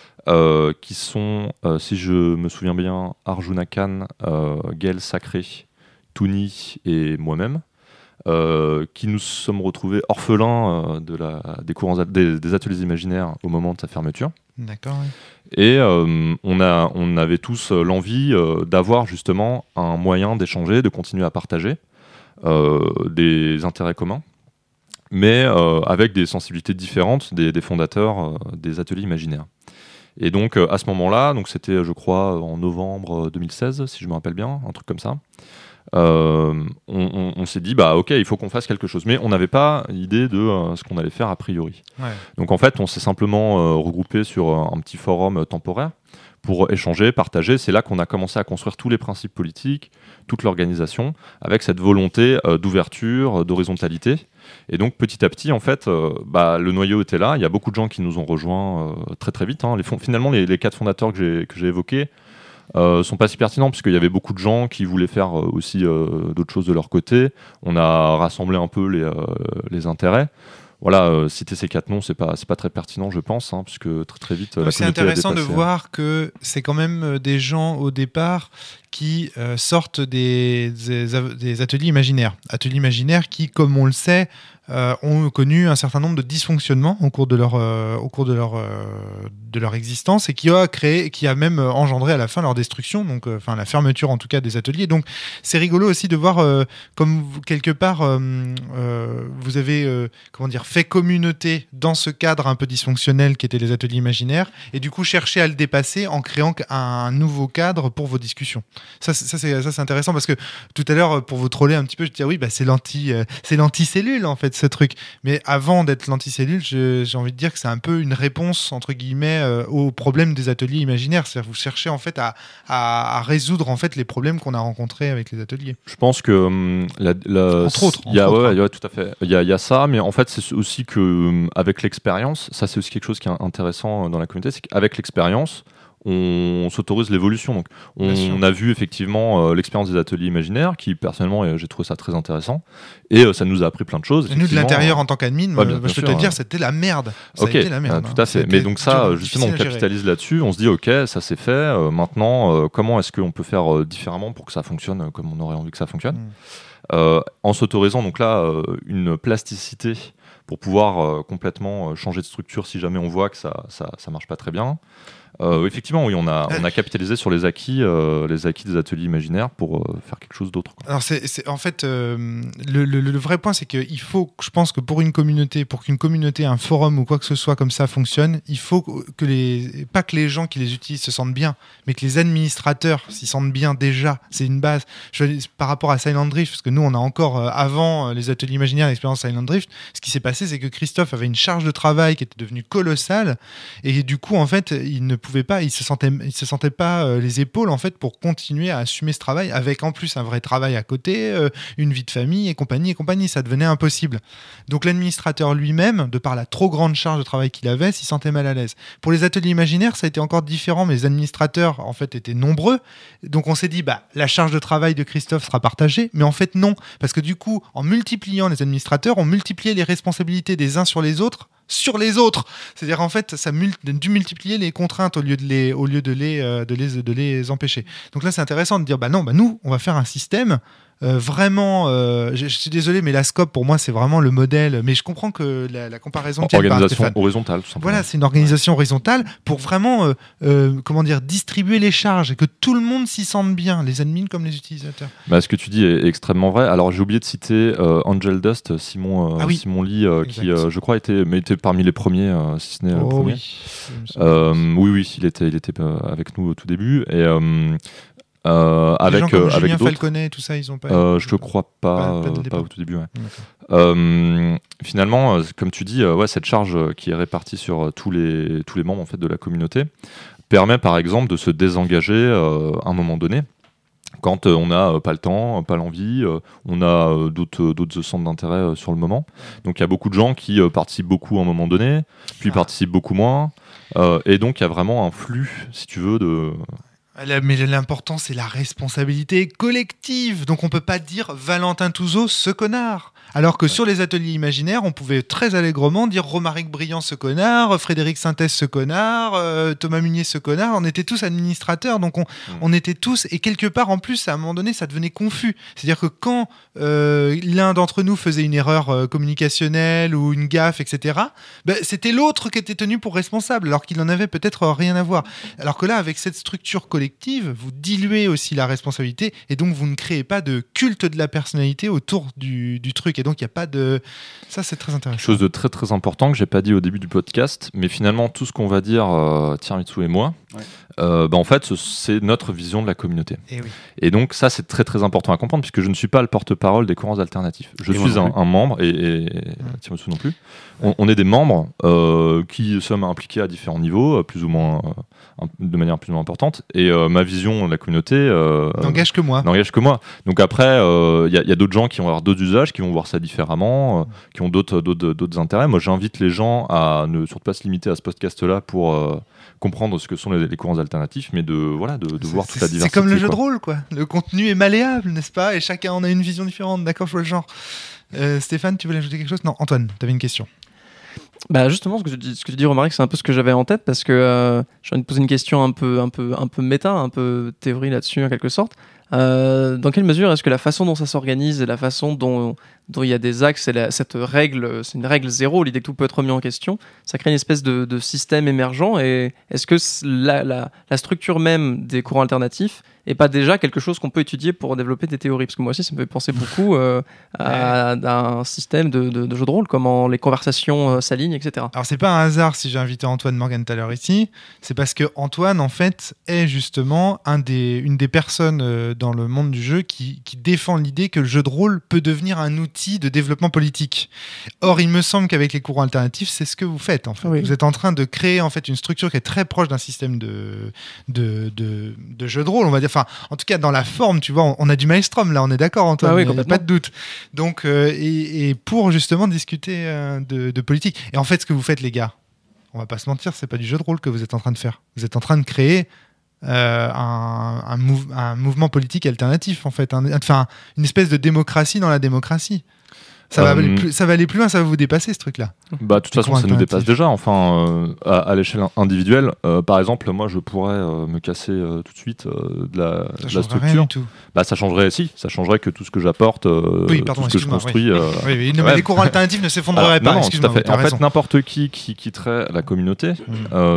B: euh, qui sont, euh, si je me souviens bien, Arjuna Khan, euh, Gaël Sacré, Touni et moi-même. euh, qui nous sommes retrouvés orphelins euh, de la, des, courants, des, des ateliers imaginaires au moment de sa fermeture.
A: D'accord. Oui.
B: Et euh, on, a, on avait tous l'envie euh, d'avoir justement un moyen d'échanger, de continuer à partager euh, des intérêts communs, mais euh, avec des sensibilités différentes des, des fondateurs euh, des ateliers imaginaires. Et donc euh, à ce moment-là, donc c'était je crois en novembre deux mille seize, si je me rappelle bien, un truc comme ça, euh, on, on, on s'est dit bah ok, il faut qu'on fasse quelque chose, mais on n'avait pas l'idée de euh, ce qu'on allait faire a priori.
A: Ouais.
B: Donc en fait, on s'est simplement euh, regroupé sur un petit forum euh, temporaire pour échanger, partager. C'est là qu'on a commencé à construire tous les principes politiques, toute l'organisation, avec cette volonté euh, d'ouverture, d'horizontalité. Et donc petit à petit, en fait, euh, bah, le noyau était là. Il y a beaucoup de gens qui nous ont rejoints euh, très très vite. Hein. Les fond- finalement, les, les quatre fondateurs que j'ai, que j'ai évoqués euh, sont pas si pertinents, puisqu'il y avait beaucoup de gens qui voulaient faire euh, aussi euh, d'autres choses de leur côté. On a rassemblé un peu les, euh, les intérêts. Voilà, euh, citer ces quatre noms, c'est pas c'est pas très pertinent, je pense, hein, puisque très très vite.
A: Donc
B: la
A: c'est
B: communauté a
A: intéressant de
B: dépassé,
A: voir que c'est quand même des gens au départ qui euh, sortent des, des, des ateliers imaginaires. Ateliers imaginaires qui, comme on le sait, euh, ont connu un certain nombre de dysfonctionnements au cours de leur, euh, au cours de leur, euh, de leur existence et qui a créé, qui a même engendré à la fin leur destruction, donc euh, enfin la fermeture en tout cas des ateliers. Donc c'est rigolo aussi de voir euh, comme vous, quelque part euh, euh, vous avez euh, comment dire fait communauté dans ce cadre un peu dysfonctionnel qui était les ateliers imaginaires et du coup chercher à le dépasser en créant un nouveau cadre pour vos discussions. Ça, ça, c'est, ça c'est intéressant parce que tout à l'heure pour vous troller un petit peu je disais oui bah c'est l'anti euh, c'est l'anticellule en fait ce truc, mais avant d'être l'anticellule je, j'ai envie de dire que c'est un peu une réponse entre guillemets euh, au problème des ateliers imaginaires. C'est-à-dire vous cherchez en fait à, à, à résoudre en fait les problèmes qu'on a rencontrés avec les ateliers.
B: Je pense que hum, la, la,
A: entre autres,
B: il y a
A: entre
B: ouais,
A: autres,
B: ouais, tout à fait. Il y a, il y a ça, mais en fait c'est aussi que hum, avec l'expérience, ça c'est aussi quelque chose qui est intéressant dans la communauté, c'est qu'avec l'expérience on s'autorise l'évolution. Donc, on, on a vu effectivement euh, l'expérience des ateliers imaginaires, qui personnellement, euh, j'ai trouvé ça très intéressant, et euh, ça nous a appris plein de choses.
A: Et nous de l'intérieur en tant qu'admin,
B: ouais, bien,
A: euh,
B: bien
A: je peux
B: sûr,
A: te dire,
B: ouais.
A: c'était la merde. Ça
B: okay,
A: a été la merde.
B: euh, tout à fait. Mais donc ça, dur, justement, on capitalise là-dessus. On se dit, ok, ça c'est fait. Euh, maintenant, euh, comment est-ce qu'on peut faire euh, différemment pour que ça fonctionne euh, comme on aurait envie que ça fonctionne, mm. euh, en s'autorisant donc là euh, une plasticité pour pouvoir euh, complètement euh, changer de structure si jamais on voit que ça ça, ça marche pas très bien. Euh, effectivement, oui, on a, on a capitalisé sur les acquis, euh, les acquis des ateliers imaginaires pour euh, faire quelque chose d'autre. Quoi.
A: Alors, c'est, c'est, en fait, euh, le, le, le vrai point, c'est qu'il faut, je pense que pour une communauté, pour qu'une communauté, un forum ou quoi que ce soit comme ça fonctionne, il faut que les, pas que les gens qui les utilisent se sentent bien, mais que les administrateurs s'y sentent bien déjà. C'est une base. Je, par rapport à Silent Drift, parce que nous, on a encore, euh, avant les ateliers imaginaires, l'expérience Silent Drift, ce qui s'est passé, c'est que Christophe avait une charge de travail qui était devenue colossale, et du coup, en fait, il ne pouvait pas, il se sentait, il se sentait pas euh, les épaules en fait pour continuer à assumer ce travail avec en plus un vrai travail à côté, euh, une vie de famille et compagnie et compagnie, ça devenait impossible. Donc l'administrateur lui-même, de par la trop grande charge de travail qu'il avait, s'y sentait mal à l'aise. Pour les ateliers imaginaires, ça a été encore différent, mais les administrateurs en fait étaient nombreux, donc on s'est dit bah la charge de travail de Christophe sera partagée, mais en fait non, parce que du coup en multipliant les administrateurs, on multipliait les responsabilités des uns sur les autres. sur les autres. C'est-à-dire, en fait, ça a dû multiplier les contraintes au lieu de les, au lieu de les, euh, de les, de les empêcher. Donc là, c'est intéressant de dire, bah non, bah nous, on va faire un système Euh, vraiment, euh, je, je suis désolé, mais la scope pour moi c'est vraiment le modèle. Mais je comprends que la, la comparaison.
B: Organisation horizontale, tout simplement.
A: Voilà, c'est une organisation horizontale pour vraiment, euh, euh, comment dire, distribuer les charges et que tout le monde s'y sente bien, les admins comme les utilisateurs.
B: Bah, ce que tu dis est extrêmement vrai. Alors j'ai oublié de citer euh, Angel Dust, Simon, euh, ah oui. Simon Lee, euh, qui euh, je crois était, mais était parmi les premiers, euh, si ce n'est
A: oh,
B: le premier.
A: Oui,
B: euh, oui, oui, il était, il était euh, avec nous au tout début et. Euh, Euh,
A: les
B: avec
A: gens comme
B: euh,
A: Julien
B: avec d'autres.
A: Falconet, tout ça, ils ont pas.
B: Euh, je te crois pas, pas, pas, pas au tout début. Ouais. Euh, finalement, euh, comme tu dis, euh, ouais, cette charge euh, qui est répartie sur euh, tous les tous les membres en fait de la communauté permet, par exemple, de se désengager euh, à un moment donné. Quand euh, on n'a euh, pas le temps, pas l'envie, euh, on a euh, d'autres, euh, d'autres centres d'intérêt euh, sur le moment. Donc il y a beaucoup de gens qui euh, participent beaucoup à un moment donné, puis ah. participent beaucoup moins. Euh, et donc il y a vraiment un flux, si tu veux, de...
A: Mais l'important, c'est la responsabilité collective. Donc on peut pas dire Valentin Touzeau, ce connard. Alors que ouais. sur les ateliers imaginaires, on pouvait très allègrement dire Romaric Briand, ce connard, Frédéric Sintès, ce connard, euh, Thomas Munier, ce connard. On était tous administrateurs, donc on, mmh. on était tous... Et quelque part, en plus, à un moment donné, ça devenait confus. C'est-à-dire que quand euh, l'un d'entre nous faisait une erreur euh, communicationnelle ou une gaffe, et cetera, ben, c'était l'autre qui était tenu pour responsable, alors qu'il n'en avait peut-être rien à voir. Alors que là, avec cette structure collective, vous diluez aussi la responsabilité, et donc vous ne créez pas de culte de la personnalité autour du, du truc. Et donc, il n'y a pas de... Ça, c'est très intéressant.
B: Quelque chose de très, très important que je n'ai pas dit au début du podcast, mais finalement, tout ce qu'on va dire, euh, Tiamitsu et moi, ouais. euh, bah, en fait, c'est notre vision de la communauté.
A: Et, oui.
B: et donc, ça, c'est très, très important à comprendre, puisque je ne suis pas le porte-parole des courants alternatifs. Je et suis un, un membre, et, et ouais. Tiamitsu non plus. On, on est des membres euh, qui sommes impliqués à différents niveaux, plus ou moins... Euh, de manière plus ou moins importante, et euh, ma vision de la communauté euh,
A: n'engage que moi.
B: N'engage que moi. Donc après, il euh, y, y a d'autres gens qui vont avoir d'autres usages, qui vont voir ça différemment, euh, qui ont d'autres, d'autres, d'autres intérêts. Moi, j'invite les gens à ne surtout pas se limiter à ce podcast-là pour euh, comprendre ce que sont les, les courants alternatifs, mais de, voilà, de, de voir toute la diversité.
A: C'est comme le jeu
B: quoi.
A: de rôle, quoi. Le contenu est malléable, n'est-ce pas ? Et chacun en a une vision différente. D'accord, je vois le genre. Euh, Stéphane, tu voulais ajouter quelque chose ? Non, Antoine, tu avais une question.
D: Bah justement, ce que tu dis, ce que tu dis Romaric, c'est un peu ce que j'avais en tête, parce que euh, j'ai envie de poser une question un peu, un peu, un peu méta, un peu théorie là-dessus en quelque sorte. Euh, dans quelle mesure est-ce que la façon dont ça s'organise et la façon dont dont il y a des axes et la, cette règle, c'est une règle zéro, l'idée que tout peut être remis en question, ça crée une espèce de, de système émergent, et est-ce que la, la, la structure même des courants alternatifs est pas déjà quelque chose qu'on peut étudier pour développer des théories ? Parce que moi aussi, ça me fait penser beaucoup euh, à, à un système de, de, de jeu de rôle, comment les conversations euh, s'alignent, et cetera.
A: Alors, c'est pas un hasard si j'ai invité Antoine Morgan tout à l'heure ici, c'est parce que Antoine, en fait, est justement un des, une des personnes euh, dans le monde du jeu qui, qui défend l'idée que le jeu de rôle peut devenir un outil de développement politique. Or, il me semble qu'avec les courants alternatifs, c'est ce que vous faites. En fait. Oui. Vous êtes en train de créer en fait une structure qui est très proche d'un système de, de, de, de jeu de rôle, on va dire. Enfin, en tout cas, dans la forme, tu vois, on, on a du Maelstrom, là, on est d'accord, Antoine, il n'y a pas de doute. Donc, euh, et, et pour justement discuter euh, de, de politique. Et en fait, ce que vous faites, les gars, on va pas se mentir, c'est pas du jeu de rôle que vous êtes en train de faire. Vous êtes en train de créer Euh, un, un, mouve, un mouvement politique alternatif, en fait, un, enfin, une espèce de démocratie dans la démocratie. Ça, euh, va aller plus, ça va aller plus loin, ça va vous dépasser, ce truc-là.
B: Bah, de toute façon, ça nous dépasse déjà. Enfin, euh, à, à l'échelle individuelle, euh, par exemple, moi, je pourrais euh, me casser euh, tout de suite euh, de la,
A: ça
B: de la structure.
A: Rien du tout.
B: Bah, ça changerait, si, ça changerait que tout ce que j'apporte, euh,
A: oui, pardon,
B: tout ce que je construis.
A: Oui.
B: Euh,
A: oui, oui, non, mais ouais. Les courants alternatifs ne s'effondreraient
B: Alors,
A: pas.
B: Non, non, tout à fait. En
A: raison.
B: fait, n'importe qui qui quitterait la communauté, mmh.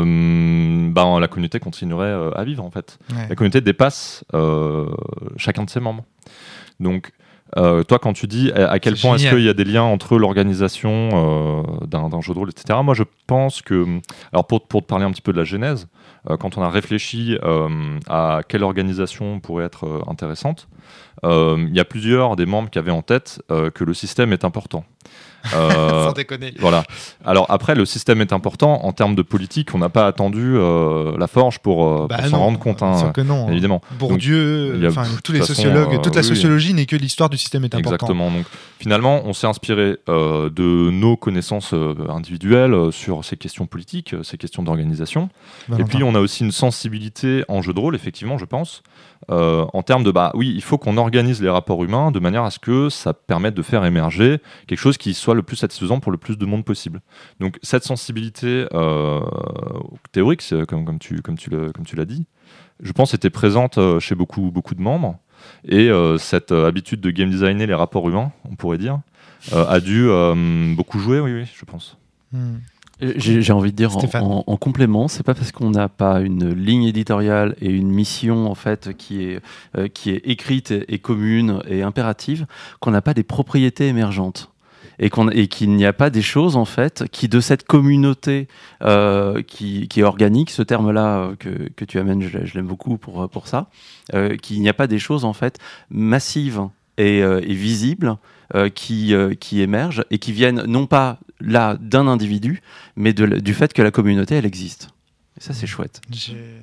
B: euh, bah, la communauté continuerait euh, à vivre, en fait. Ouais. La communauté dépasse euh, chacun de ses membres. Donc, Euh, toi, quand tu dis à, à quel c'est point génial. Est-ce qu'il y a des liens entre l'organisation euh, d'un, d'un jeu de rôle, et cetera. Moi, je pense que, alors pour, pour te parler un petit peu de la genèse, euh, quand on a réfléchi euh, à quelle organisation pourrait être euh, intéressante, il euh, y a plusieurs des membres qui avaient en tête euh, que le système est important.
A: Euh, Sans déconner.
B: Voilà. Alors après, le système est important en termes de politique. On n'a pas attendu euh, la forge pour, euh,
A: bah
B: pour
A: non,
B: s'en rendre compte. Hein,
A: que non.
B: Évidemment.
A: Bourdieu,
B: Donc,
A: enfin tous les sociologues, façon, euh, toute la sociologie oui. n'est que l'histoire du système est important.
B: Exactement. Donc finalement, on s'est inspiré euh, de nos connaissances euh, individuelles euh, sur ces questions politiques, euh, ces questions d'organisation. Valentin. Et puis on a aussi une sensibilité en jeu de rôle, effectivement, je pense. Euh, en termes de, bah oui, il faut qu'on organise les rapports humains de manière à ce que ça permette de faire émerger quelque chose qui soit le plus satisfaisant pour le plus de monde possible. Donc cette sensibilité euh, théorique, comme, comme, tu, comme, tu le, comme tu l'as dit, je pense était présente euh, chez beaucoup, beaucoup de membres, et euh, cette euh, habitude de game designer les rapports humains, on pourrait dire, euh, a dû euh, beaucoup jouer, oui, oui, je pense.
C: Hmm. J'ai, j'ai envie de dire en, en, en complément, c'est pas parce qu'on n'a pas une ligne éditoriale et une mission en fait qui est euh, qui est écrite et, et commune et impérative qu'on n'a pas des propriétés émergentes et qu'on et qu'il n'y a pas des choses en fait qui de cette communauté euh, qui qui est organique, ce terme-là euh, que que tu amènes, je, je l'aime beaucoup pour pour ça, euh, qu'il n'y a pas des choses en fait massives et, euh, et visibles euh, qui euh, qui émergent et qui viennent non pas là d'un individu, mais de, du fait que la communauté elle existe. Et ça c'est chouette.
A: J'ai...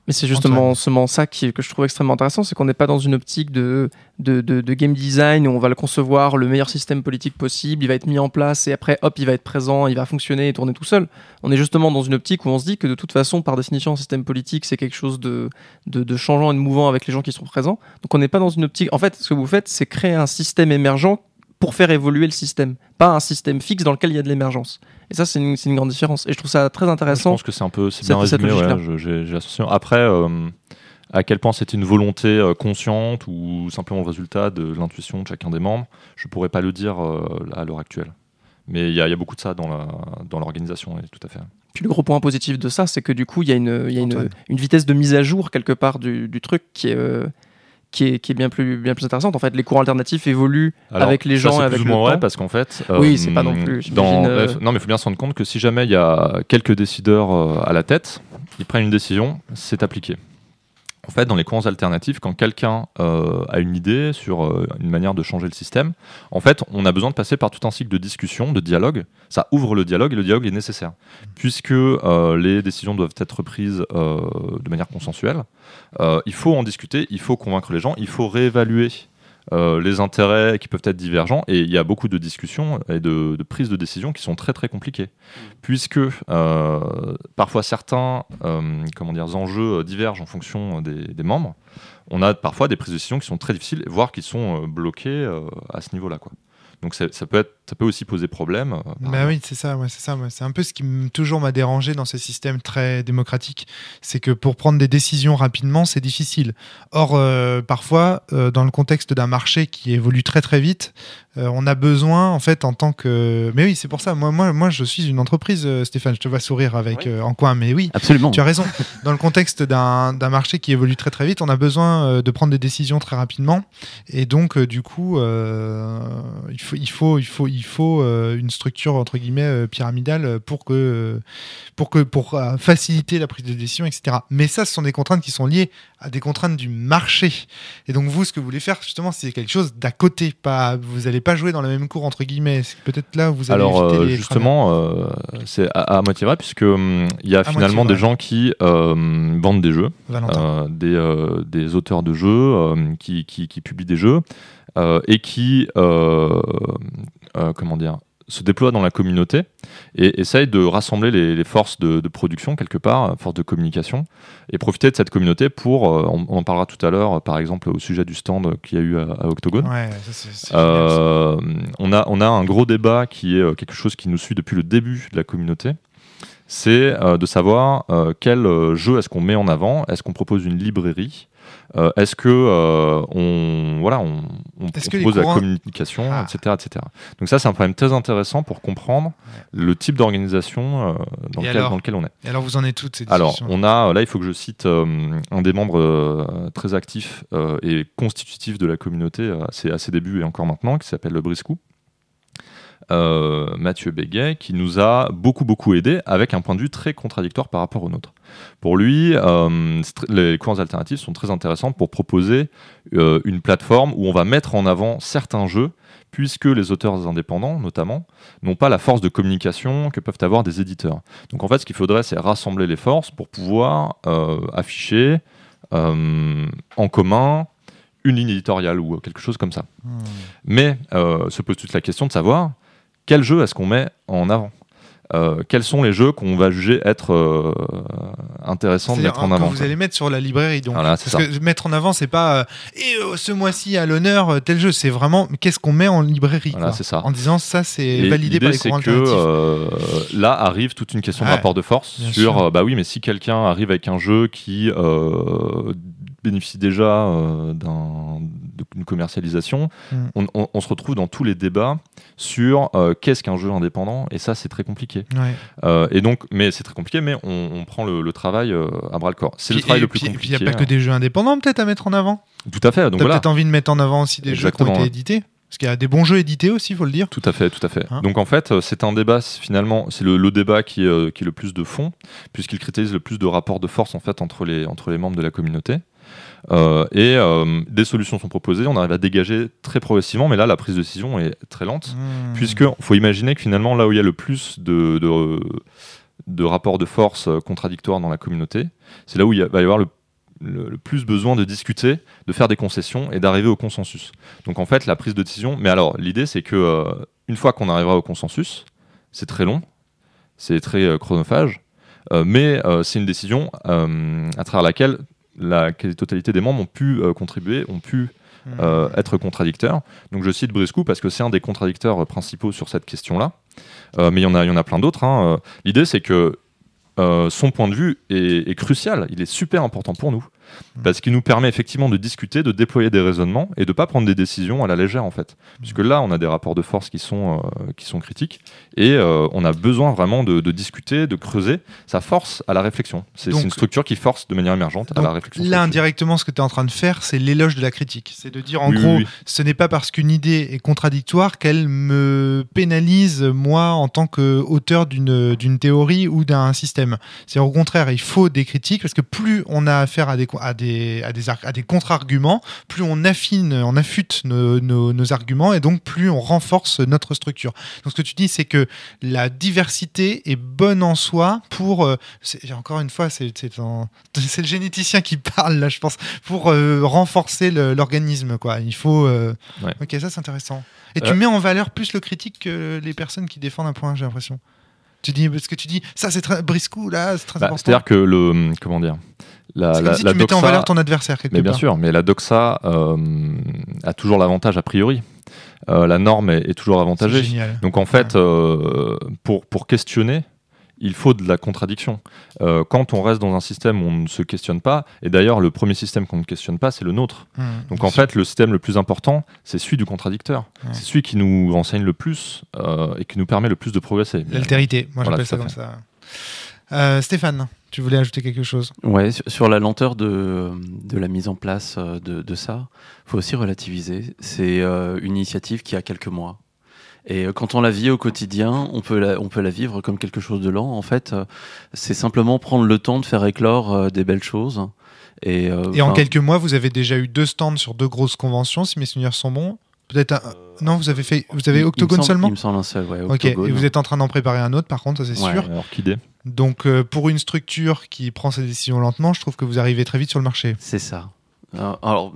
D: Mais c'est justement seulement ça qui, que je trouve extrêmement intéressant, c'est qu'on n'est pas dans une optique de, de, de, de game design où on va le concevoir le meilleur système politique possible, il va être mis en place et après, hop, il va être présent, il va fonctionner et tourner tout seul. On est justement dans une optique où on se dit que de toute façon, par définition, un système politique, c'est quelque chose de, de, de changeant et de mouvant avec les gens qui sont présents. Donc on n'est pas dans une optique... En fait, ce que vous faites, c'est créer un système émergent pour faire évoluer le système, pas un système fixe dans lequel il y a de l'émergence. Et ça, c'est une, c'est une grande différence. Et je trouve ça très intéressant.
B: Je pense que c'est un peu, c'est bien résumé. Ouais, je, j'ai, j'ai l'impression. Après, euh, à quel point c'était une volonté euh, consciente ou simplement le résultat de l'intuition de chacun des membres, je ne pourrais pas le dire euh, à l'heure actuelle. Mais il y, y a beaucoup de ça dans, la, dans l'organisation, et tout à fait.
D: Puis le gros point positif de ça, c'est que du coup, il y a une, y a une, une vitesse de mise à jour quelque part du, du truc qui est... Euh, Qui est, qui est bien plus bien plus intéressante. En fait, les cours alternatifs évoluent Alors, avec les gens
B: ça, c'est
D: et avec
B: plus
D: le
B: ou moins
D: temps.
B: vrai parce qu'en fait, euh,
D: oui, c'est pas non plus.
B: Dans,
D: euh...
B: non, mais il faut bien se rendre compte que si jamais il y a quelques décideurs euh, à la tête, ils prennent une décision, c'est appliqué. En fait, dans les courants alternatifs, quand quelqu'un euh, a une idée sur euh, une manière de changer le système, en fait, on a besoin de passer par tout un cycle de discussion, de dialogue. Ça ouvre le dialogue et le dialogue est nécessaire. Puisque euh, les décisions doivent être prises euh, de manière consensuelle, euh, il faut en discuter, il faut convaincre les gens, il faut réévaluer euh, les intérêts qui peuvent être divergents. Et il y a beaucoup de discussions et de, de prises de décision qui sont très très compliquées. Puisque euh, parfois certains euh, comment dire, enjeux divergent en fonction des, des membres. On a parfois des prises de décision qui sont très difficiles, voire qui sont euh, bloquées euh, à ce niveau-là, quoi. Donc ça, ça, peut être, ça peut aussi poser problème. Euh,
A: bah oui, c'est ça, ouais, c'est ça. Ouais. C'est un peu ce qui m- toujours m'a dérangé dans ce système très démocratique. C'est que pour prendre des décisions rapidement, c'est difficile. Or, euh, parfois, euh, dans le contexte d'un marché qui évolue très très vite, euh, on a besoin, en fait, en tant que... Mais oui, c'est pour ça. Moi, moi, moi je suis une entreprise, euh, Stéphane. Je te vois sourire avec oui. euh, en coin. Mais oui,
C: absolument.
A: Tu as raison. Dans le contexte d'un, d'un marché qui évolue très très vite, on a besoin euh, de prendre des décisions très rapidement. Et donc, euh, du coup, euh, il faut Il faut, il faut, il faut euh, une structure entre guillemets euh, pyramidale pour que, euh, pour que, pour euh, faciliter la prise de décision, et cetera. Mais ça, ce sont des contraintes qui sont liées à des contraintes du marché. Et donc vous, ce que vous voulez faire justement, c'est quelque chose d'à côté. Pas, vous n'allez pas jouer dans la même cour entre guillemets. C'est peut-être là où vous allez
B: Alors
A: éviter
B: euh,
A: les
B: justement, euh, c'est à, à moitié vrai puisque il hum, y a à finalement des gens qui euh, vendent des jeux, euh, des, euh, des auteurs de jeux euh, qui, qui, qui publient des jeux. Euh, et qui euh, euh, comment dire, se déploient dans la communauté et essayent de rassembler les, les forces de, de production quelque part, forces de communication, et profiter de cette communauté pour, euh, on, on en parlera tout à l'heure, par exemple au sujet du stand qu'il y a eu à, à Octogone.
A: Ouais, ça, c'est, c'est
B: euh, on, a, on a un gros débat qui est quelque chose qui nous suit depuis le début de la communauté. C'est euh, de savoir euh, quel jeu est-ce qu'on met en avant, est-ce qu'on propose une librairie, Euh, est-ce que euh, on voilà on, on
A: est-ce
B: propose
A: courants...
B: la communication,
A: ah.
B: et cetera, et cetera. Donc ça, c'est un problème très intéressant pour comprendre ouais. le type d'organisation euh, dans, lequel,
A: alors,
B: dans lequel on est.
A: Et alors, vous en êtes toutes ces discussions ?
B: Alors, on a là, il faut que je cite euh, un des membres euh, très actifs euh, et constitutifs de la communauté euh, à, ses, à ses débuts et encore maintenant, qui s'appelle le Briscou. Euh, Mathieu Béguet, qui nous a beaucoup beaucoup aidé avec un point de vue très contradictoire par rapport au nôtre. Pour lui, euh, les courants alternatifs sont très intéressants pour proposer euh, une plateforme où on va mettre en avant certains jeux, puisque les auteurs indépendants, notamment, n'ont pas la force de communication que peuvent avoir des éditeurs. Donc en fait, ce qu'il faudrait, c'est rassembler les forces pour pouvoir euh, afficher euh, en commun une ligne éditoriale ou quelque chose comme ça. Mmh. Mais euh, se pose toute la question de savoir quel jeu est-ce qu'on met en avant ? Euh, quels sont les jeux qu'on va juger être euh, intéressants de mettre en avant ?
A: Que vous allez mettre sur la librairie. Donc.
B: Voilà, c'est
A: Parce
B: ça.
A: que mettre en avant, c'est pas euh, et euh, ce mois-ci à l'honneur tel jeu. C'est vraiment qu'est-ce qu'on met en librairie.
B: Voilà,
A: quoi.
B: c'est ça.
A: En disant ça, c'est
B: et
A: validé par les courants
B: c'est
A: alternatifs.
B: Que, euh, là arrive toute une question ouais, de rapport de force sur euh, bah oui, mais si quelqu'un arrive avec un jeu qui euh, bénéficie déjà euh, d'un, d'une commercialisation, mm. on, on, on se retrouve dans tous les débats sur euh, qu'est-ce qu'un jeu indépendant, et ça c'est très compliqué.
A: Ouais.
B: Euh, et donc, mais c'est très compliqué, mais on, on prend le, le travail euh, à bras le corps. C'est
A: puis,
B: le travail
A: et,
B: le plus
A: puis,
B: compliqué.
A: Il n'y a pas que des jeux indépendants peut-être à mettre en avant.
B: Tout à fait. Donc
A: T'as
B: voilà.
A: peut-être envie de mettre en avant aussi des Exactement. jeux qui ont été édités. Parce qu'il y a des bons jeux édités aussi, il faut le dire.
B: Tout à fait, tout à fait.
A: Hein
B: Donc en fait, c'est un débat, finalement, c'est le, le débat qui est, euh, qui est le plus de fond, puisqu'il cristallise le plus de rapports de force en fait, entre, les, entre les membres de la communauté. Euh, et euh, des solutions sont proposées, on arrive à dégager très progressivement, mais là la prise de décision est très lente, mmh. puisqu'il faut imaginer que finalement là où il y a le plus de, de, de rapports de force contradictoires dans la communauté, c'est là où il y a, va y avoir le le, le plus besoin de discuter, de faire des concessions et d'arriver au consensus. Donc en fait, la prise de décision... Mais alors, l'idée, c'est que euh, une fois qu'on arrivera au consensus, c'est très long, c'est très euh, chronophage, euh, mais euh, c'est une décision euh, à travers laquelle la quasi-totalité des membres ont pu euh, contribuer, ont pu euh, mmh. être contradicteurs. Donc je cite Briscoe parce que c'est un des contradicteurs principaux sur cette question-là, euh, mais il y en a, il y en a plein d'autres. Hein. L'idée, c'est que Euh, son point de vue est, est crucial, il est super important pour nous, mmh. parce qu'il nous permet effectivement de discuter, de déployer des raisonnements et de ne pas prendre des décisions à la légère en fait. Mmh. Puisque là, on a des rapports de force qui sont, euh, qui sont critiques et euh, on a besoin vraiment de, de discuter, de creuser. Ça force à la réflexion. C'est, donc, c'est une structure qui force de manière émergente à la réflexion.
A: Là, indirectement, ce que tu es en train de faire, c'est l'éloge de la critique. C'est de dire en oui, gros, oui, oui. ce n'est pas parce qu'une idée est contradictoire qu'elle me pénalise, moi, en tant qu'auteur d'une, d'une théorie ou d'un système. C'est au contraire, il faut des critiques parce que plus on a affaire à des, à des, à des, à des contre-arguments, plus on affine, on affûte nos, nos, nos arguments et donc plus on renforce notre structure. Donc ce que tu dis, c'est que la diversité est bonne en soi pour, euh, c'est, encore une fois, c'est, c'est, un, c'est le généticien qui parle là, je pense, pour euh, renforcer le, l'organisme, quoi. Il faut. Euh... Ouais. Ok, ça c'est intéressant. Et euh... tu mets en valeur plus le critique que les personnes qui défendent un point, j'ai l'impression. Tu dis parce que tu dis ça c'est très Briscoe là c'est très
B: bah,
A: important.
B: C'est-à-dire que le comment dire
A: la, c'est comme la, si la tu doxa, mettais en valeur ton adversaire quelque
B: mais
A: part.
B: Bien sûr, mais la doxa euh, a toujours l'avantage a priori. Euh, la norme est, est toujours avantagée.
A: C'est génial.
B: Donc en fait, ouais. euh, pour pour questionner, il faut de la contradiction. Euh, quand on reste dans un système où on ne se questionne pas, et d'ailleurs le premier système qu'on ne questionne pas, c'est le nôtre. Mmh, Donc en sûr. fait, le système le plus important, c'est celui du contradicteur. Mmh. C'est celui qui nous enseigne le plus euh, et qui nous permet le plus de progresser.
A: L'altérité, moi voilà, j'appelle ça comme ça. Euh, Stéphane, tu voulais ajouter quelque chose ?
C: Ouais, sur la lenteur de, de la mise en place de, de ça, il faut aussi relativiser. C'est euh, une initiative qui a quelques mois. Et quand on la vit au quotidien, on peut la, on peut la vivre comme quelque chose de lent. En fait, c'est simplement prendre le temps de faire éclore des belles choses. Et, euh,
A: et en quelques mois, vous avez déjà eu deux stands sur deux grosses conventions, si mes souvenirs sont bons. Peut-être un... euh, non, vous avez fait, vous avez Octogone seulement ?
C: Il me semble un seul, ouais.
A: Ok. Et vous êtes en train d'en préparer un autre, par contre, ça c'est
B: ouais,
A: sûr.
B: Orchidée.
A: Donc, euh, pour une structure qui prend ses décisions lentement, je trouve que vous arrivez très vite sur le marché.
C: C'est ça. Alors,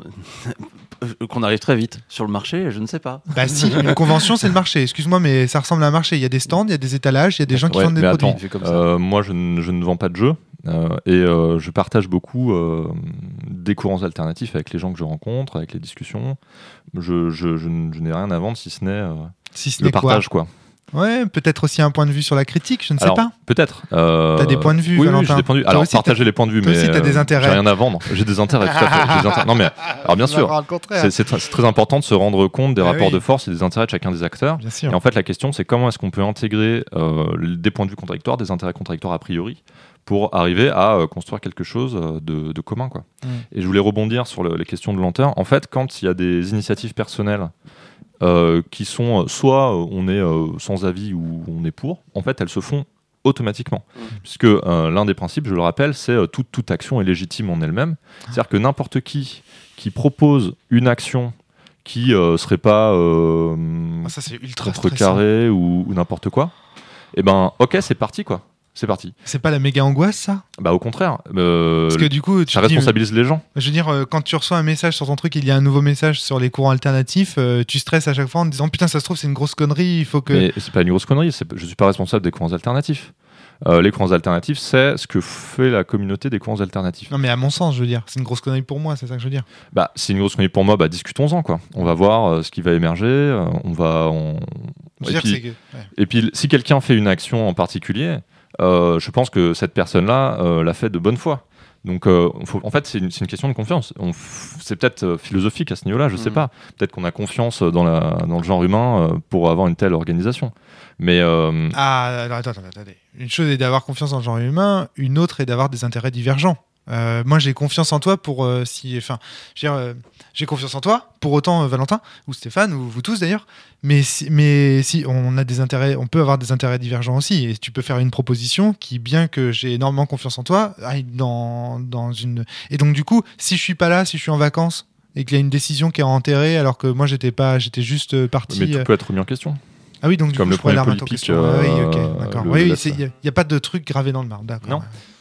C: qu'on arrive très vite sur le marché, je ne sais pas.
A: Bah si, une convention c'est le marché, excuse-moi, mais ça ressemble à un marché. Il y a des stands, il y a des étalages, il y a des gens qui
B: ouais,
A: vendent des
B: mais
A: produits.
B: Attends, comme ça. Euh, moi je ne, je ne vends pas de jeux euh, et euh, je partage beaucoup euh, des courants alternatifs avec les gens que je rencontre, avec les discussions. Je, je, je, je n'ai rien à vendre si ce n'est, euh,
A: si ce
B: le
A: n'est
B: partage quoi. quoi.
A: Ouais, peut-être aussi un point de vue sur la critique, je ne sais
B: Alors,
A: pas.
B: Peut-être. Euh...
A: T'as des points de vue,
B: oui,
A: Valentin.
B: Oui, j'ai des points de vue. Alors, partager les points de vue,
A: toi
B: mais
A: aussi, t'as des intérêts.
B: J'ai rien à vendre. J'ai des intérêts, tout à fait. J'ai des intérêts. Non, mais alors bien sûr, c'est, c'est, tr- c'est très important de se rendre compte des ah, rapports oui. de force et des intérêts de chacun des acteurs.
A: Bien sûr.
B: Et en fait, la question, c'est comment est-ce qu'on peut intégrer euh, des points de vue contradictoires, des intérêts contradictoires a priori, pour arriver à euh, construire quelque chose de, de commun, quoi. Mm. Et je voulais rebondir sur le, les questions de lenteur. En fait, quand il y a des initiatives personnelles. Euh, qui sont soit on est euh, sans avis ou on est pour, en fait elles se font automatiquement. Mmh. Puisque euh, l'un des principes, je le rappelle, c'est euh, toute, toute action est légitime en elle-même. C'est-à-dire que n'importe qui qui propose une action qui euh, serait pas euh,
A: ah, ça, c'est ultra
B: contrecarrée ou, ou n'importe quoi, et ben ok, c'est parti quoi. C'est parti.
A: C'est pas la méga angoisse, ça ?
B: Bah au contraire. Euh,
A: Parce que du coup, tu
B: ça responsabilise
A: dis,
B: les gens.
A: Je veux dire, euh, quand tu reçois un message sur ton truc, il y a un nouveau message sur les courants alternatifs, euh, tu stresses à chaque fois en te disant putain, ça se trouve c'est une grosse connerie, il faut que.
B: Mais c'est pas une grosse connerie. C'est... Je suis pas responsable des courants alternatifs. Euh, les courants alternatifs, c'est ce que fait la communauté des courants alternatifs.
A: Non, mais à mon sens, je veux dire, c'est une grosse connerie pour moi, c'est ça que je veux dire.
B: Bah, c'est une grosse connerie pour moi. Bah, discutons-en quoi. On va voir euh, ce qui va émerger. Euh, on va. On... Et, puis, que... ouais. et puis, si quelqu'un fait une action en particulier. Euh, je pense que cette personne-là euh, l'a fait de bonne foi. Donc, euh, faut, en fait, c'est une, c'est une question de confiance. On f... C'est peut-être euh, philosophique à ce niveau-là, je ne mmh. sais pas. Peut-être qu'on a confiance dans, la, dans le genre humain euh, pour avoir une telle organisation. Mais euh...
A: ah, attends, attends, attends. Une chose est d'avoir confiance dans le genre humain, une autre est d'avoir des intérêts divergents. Euh, moi, j'ai confiance en toi pour euh, si, enfin, je veux dire, euh, j'ai confiance en toi. Pour autant, euh, Valentin ou Stéphane ou vous tous d'ailleurs. Mais si, mais si on a des intérêts, on peut avoir des intérêts divergents aussi. Et tu peux faire une proposition qui, bien que j'ai énormément confiance en toi, aille dans dans une. Et donc du coup, si je suis pas là, si je suis en vacances et qu'il y a une décision qui est enterrée, alors que moi j'étais pas, j'étais juste parti.
B: Mais tout peut être remis en question.
A: Ah oui, donc du
B: Comme
A: coup,
B: le
A: je pourrais
B: premier
A: la remettre en
B: politique.
A: question.
B: Euh,
A: ah oui, ok, d'accord.
B: Le,
A: oui,
B: le
A: il n'y a, a pas de truc gravé dans le marbre, d'accord.
B: Non.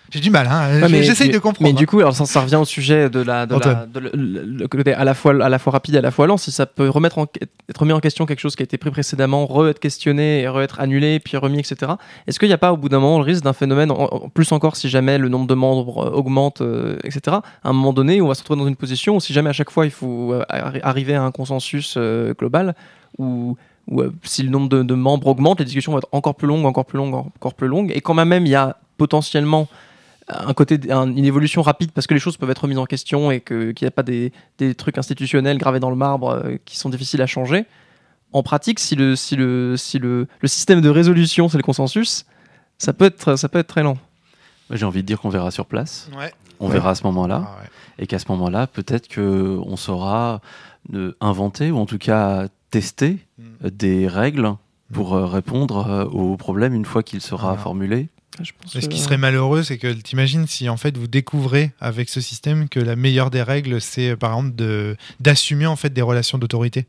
A: J'ai du mal, hein.
D: Ouais, mais,
A: j'essaye
D: mais,
A: de comprendre.
D: Mais du coup, alors ça, ça revient au sujet de la, de la, de le, le, le côté à la fois, à la fois rapide et à la fois lent. Si ça peut remettre en, être remis en question quelque chose qui a été pris précédemment, re-être questionné, re-être annulé, puis remis, et cetera. Est-ce qu'il n'y a pas au bout d'un moment le risque d'un phénomène, en, en plus encore si jamais le nombre de membres euh, augmente, euh, et cetera. À un moment donné, on va se retrouver dans une position où si jamais à chaque fois il faut euh, arriver à un consensus euh, global, où ou euh, si le nombre de, de membres augmente, les discussions vont être encore plus longues, encore plus longues, encore plus longues. Et quand même, il y a potentiellement un côté, un, une évolution rapide parce que les choses peuvent être remises en question et que, qu'il n'y a pas des, des trucs institutionnels gravés dans le marbre euh, qui sont difficiles à changer. En pratique, si le, si le, si le, le système de résolution, c'est le consensus, ça peut être, ça peut être très lent.
C: J'ai envie de dire qu'on verra sur place.
A: Ouais.
C: On
A: ouais.
C: verra à ce moment-là.
A: Ah, ouais.
C: Et qu'à ce moment-là, peut-être qu'on saura de inventer ou en tout cas tester mmh. des règles pour euh, répondre euh, aux problèmes une fois qu'il sera ah. formulé.
A: Je pense ce que... qui serait malheureux, c'est que t'imagines si en fait vous découvrez avec ce système que la meilleure des règles, c'est par exemple de, d'assumer en fait des relations d'autorité.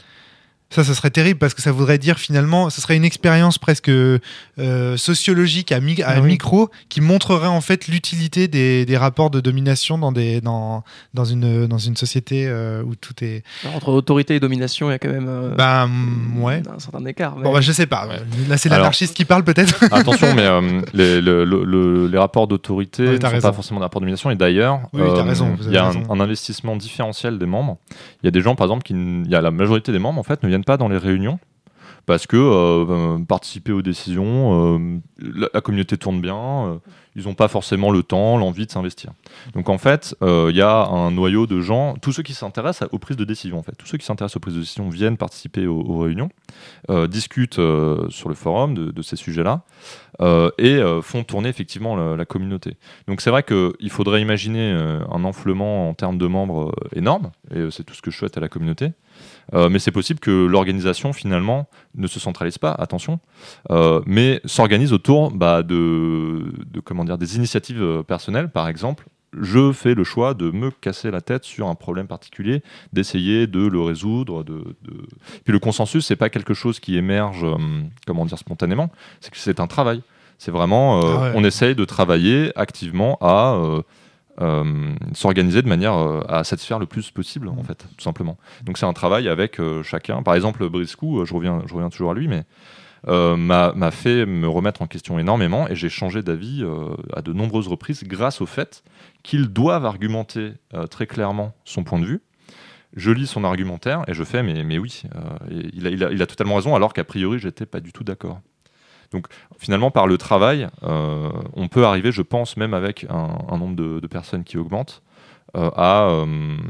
A: Ça, ça serait terrible parce que ça voudrait dire finalement, ce serait une expérience presque euh, sociologique à, mi- à ah oui. micro qui montrerait en fait l'utilité des, des rapports de domination dans, des, dans, dans, une, dans une société euh, où tout est...
D: Alors, entre autorité et domination, il y a quand même euh,
A: bah, ouais.
D: un certain écart. Mais...
A: Bon, bah, je sais pas. Là, c'est l'anarchiste Alors, qui parle peut-être.
B: Attention, mais euh, les, le, le, les rapports d'autorité ne sont raison. pas forcément des rapports de domination. Et d'ailleurs,
A: oui, euh, il
B: y a
A: un,
B: un investissement différentiel des membres. Il y a des gens, par exemple, qui, il y a la majorité des membres en fait ne viennent pas dans les réunions parce que euh, participer aux décisions, euh, la, la communauté tourne bien, euh, ils n'ont pas forcément le temps, l'envie de s'investir. Donc en fait, il euh, y a un noyau de gens, tous ceux qui s'intéressent aux prises de décision en fait, tous ceux qui s'intéressent aux prises de décision viennent participer aux, aux réunions, euh, discutent euh, sur le forum de, de ces sujets-là euh, et euh, font tourner effectivement la, la communauté. Donc c'est vrai qu'il faudrait imaginer euh, un enflement en termes de membres euh, énorme, et euh, c'est tout ce que je souhaite à la communauté. Euh, mais c'est possible que l'organisation finalement ne se centralise pas, attention, euh, mais s'organise autour bah, de, de comment dire, des initiatives personnelles. Par exemple, je fais le choix de me casser la tête sur un problème particulier, d'essayer de le résoudre. De, de... Puis le consensus, c'est pas quelque chose qui émerge, euh, comment dire, spontanément. C'est que c'est un travail. C'est vraiment, euh, ah ouais. on essaye de travailler activement à euh, Euh, s'organiser de manière euh, à satisfaire le plus possible en fait, tout simplement. Donc c'est un travail avec euh, chacun. Par exemple, Briscou, euh, je reviens, je reviens toujours à lui, mais euh, m'a, m'a fait me remettre en question énormément et j'ai changé d'avis euh, à de nombreuses reprises grâce au fait qu'ils doivent argumenter euh, très clairement son point de vue. Je lis son argumentaire et je fais mais, mais oui, euh, il, a, il, a, il a totalement raison alors qu'a priori j'étais pas du tout d'accord. Donc finalement, par le travail, euh, on peut arriver, je pense, même avec un, un nombre de, de personnes qui augmente, euh, à euh,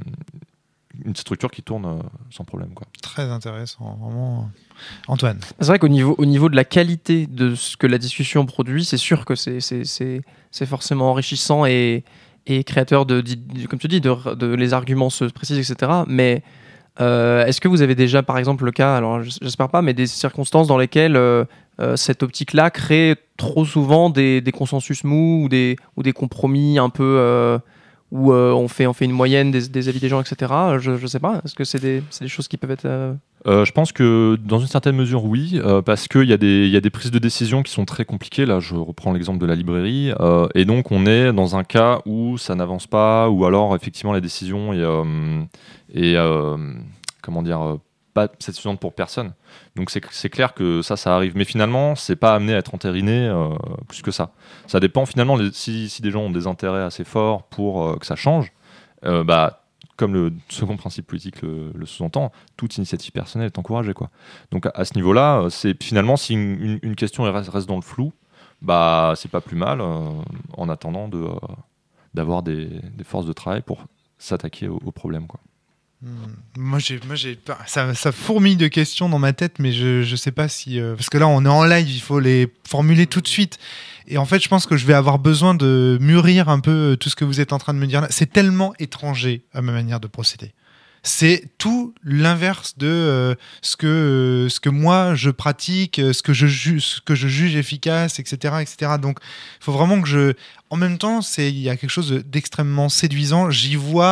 B: une structure qui tourne euh, sans problème, quoi.
A: Très intéressant, vraiment. Antoine.
D: C'est vrai qu'au niveau, au niveau de la qualité de ce que la discussion produit, c'est sûr que c'est, c'est, c'est, c'est forcément enrichissant et, et créateur de, de, de, comme tu dis, de, de les arguments se précisent, et cetera. Mais euh, est-ce que vous avez déjà, par exemple, le cas, alors j'espère pas, mais des circonstances dans lesquelles euh, Euh, cette optique-là crée trop souvent des, des consensus mous ou des, ou des compromis un peu euh, où euh, on, fait, on fait une moyenne des, des avis des gens, et cetera. Je ne sais pas. Est-ce que c'est des, c'est des choses qui peuvent être... Euh...
B: Euh, je pense que dans une certaine mesure, oui, euh, parce qu'il y, y a des prises de décision qui sont très compliquées. Là, je reprends l'exemple de la librairie. Euh, et donc, on est dans un cas où ça n'avance pas, ou alors, effectivement, la décision est, euh, est euh, comment dire, euh, pas satisfaisante pour personne. Donc c'est, c'est clair que ça, ça arrive. Mais finalement, c'est pas amené à être entériné euh, plus que ça. Ça dépend finalement, les, si, si des gens ont des intérêts assez forts pour euh, que ça change, euh, bah, comme le second principe politique le, le sous-entend, toute initiative personnelle est encouragée, quoi. Donc à, à ce niveau-là, c'est finalement, si une, une, une question reste, reste dans le flou, bah, c'est pas plus mal euh, en attendant de, euh, d'avoir des, des forces de travail pour s'attaquer au, au problème, quoi.
A: Moi, j'ai, moi j'ai, ça, ça fourmille de questions dans ma tête, mais je ne sais pas si... Euh, parce que là, on est en live, il faut les formuler tout de suite. Et en fait, je pense que je vais avoir besoin de mûrir un peu tout ce que vous êtes en train de me dire là. C'est tellement étranger à ma manière de procéder. C'est tout l'inverse de euh, ce, que, euh, ce que moi, je pratique, ce que je, ju- ce que je juge efficace, et cetera, et cetera. Donc, il faut vraiment que je... En même temps, c'est, il y a quelque chose d'extrêmement séduisant. J'y vois...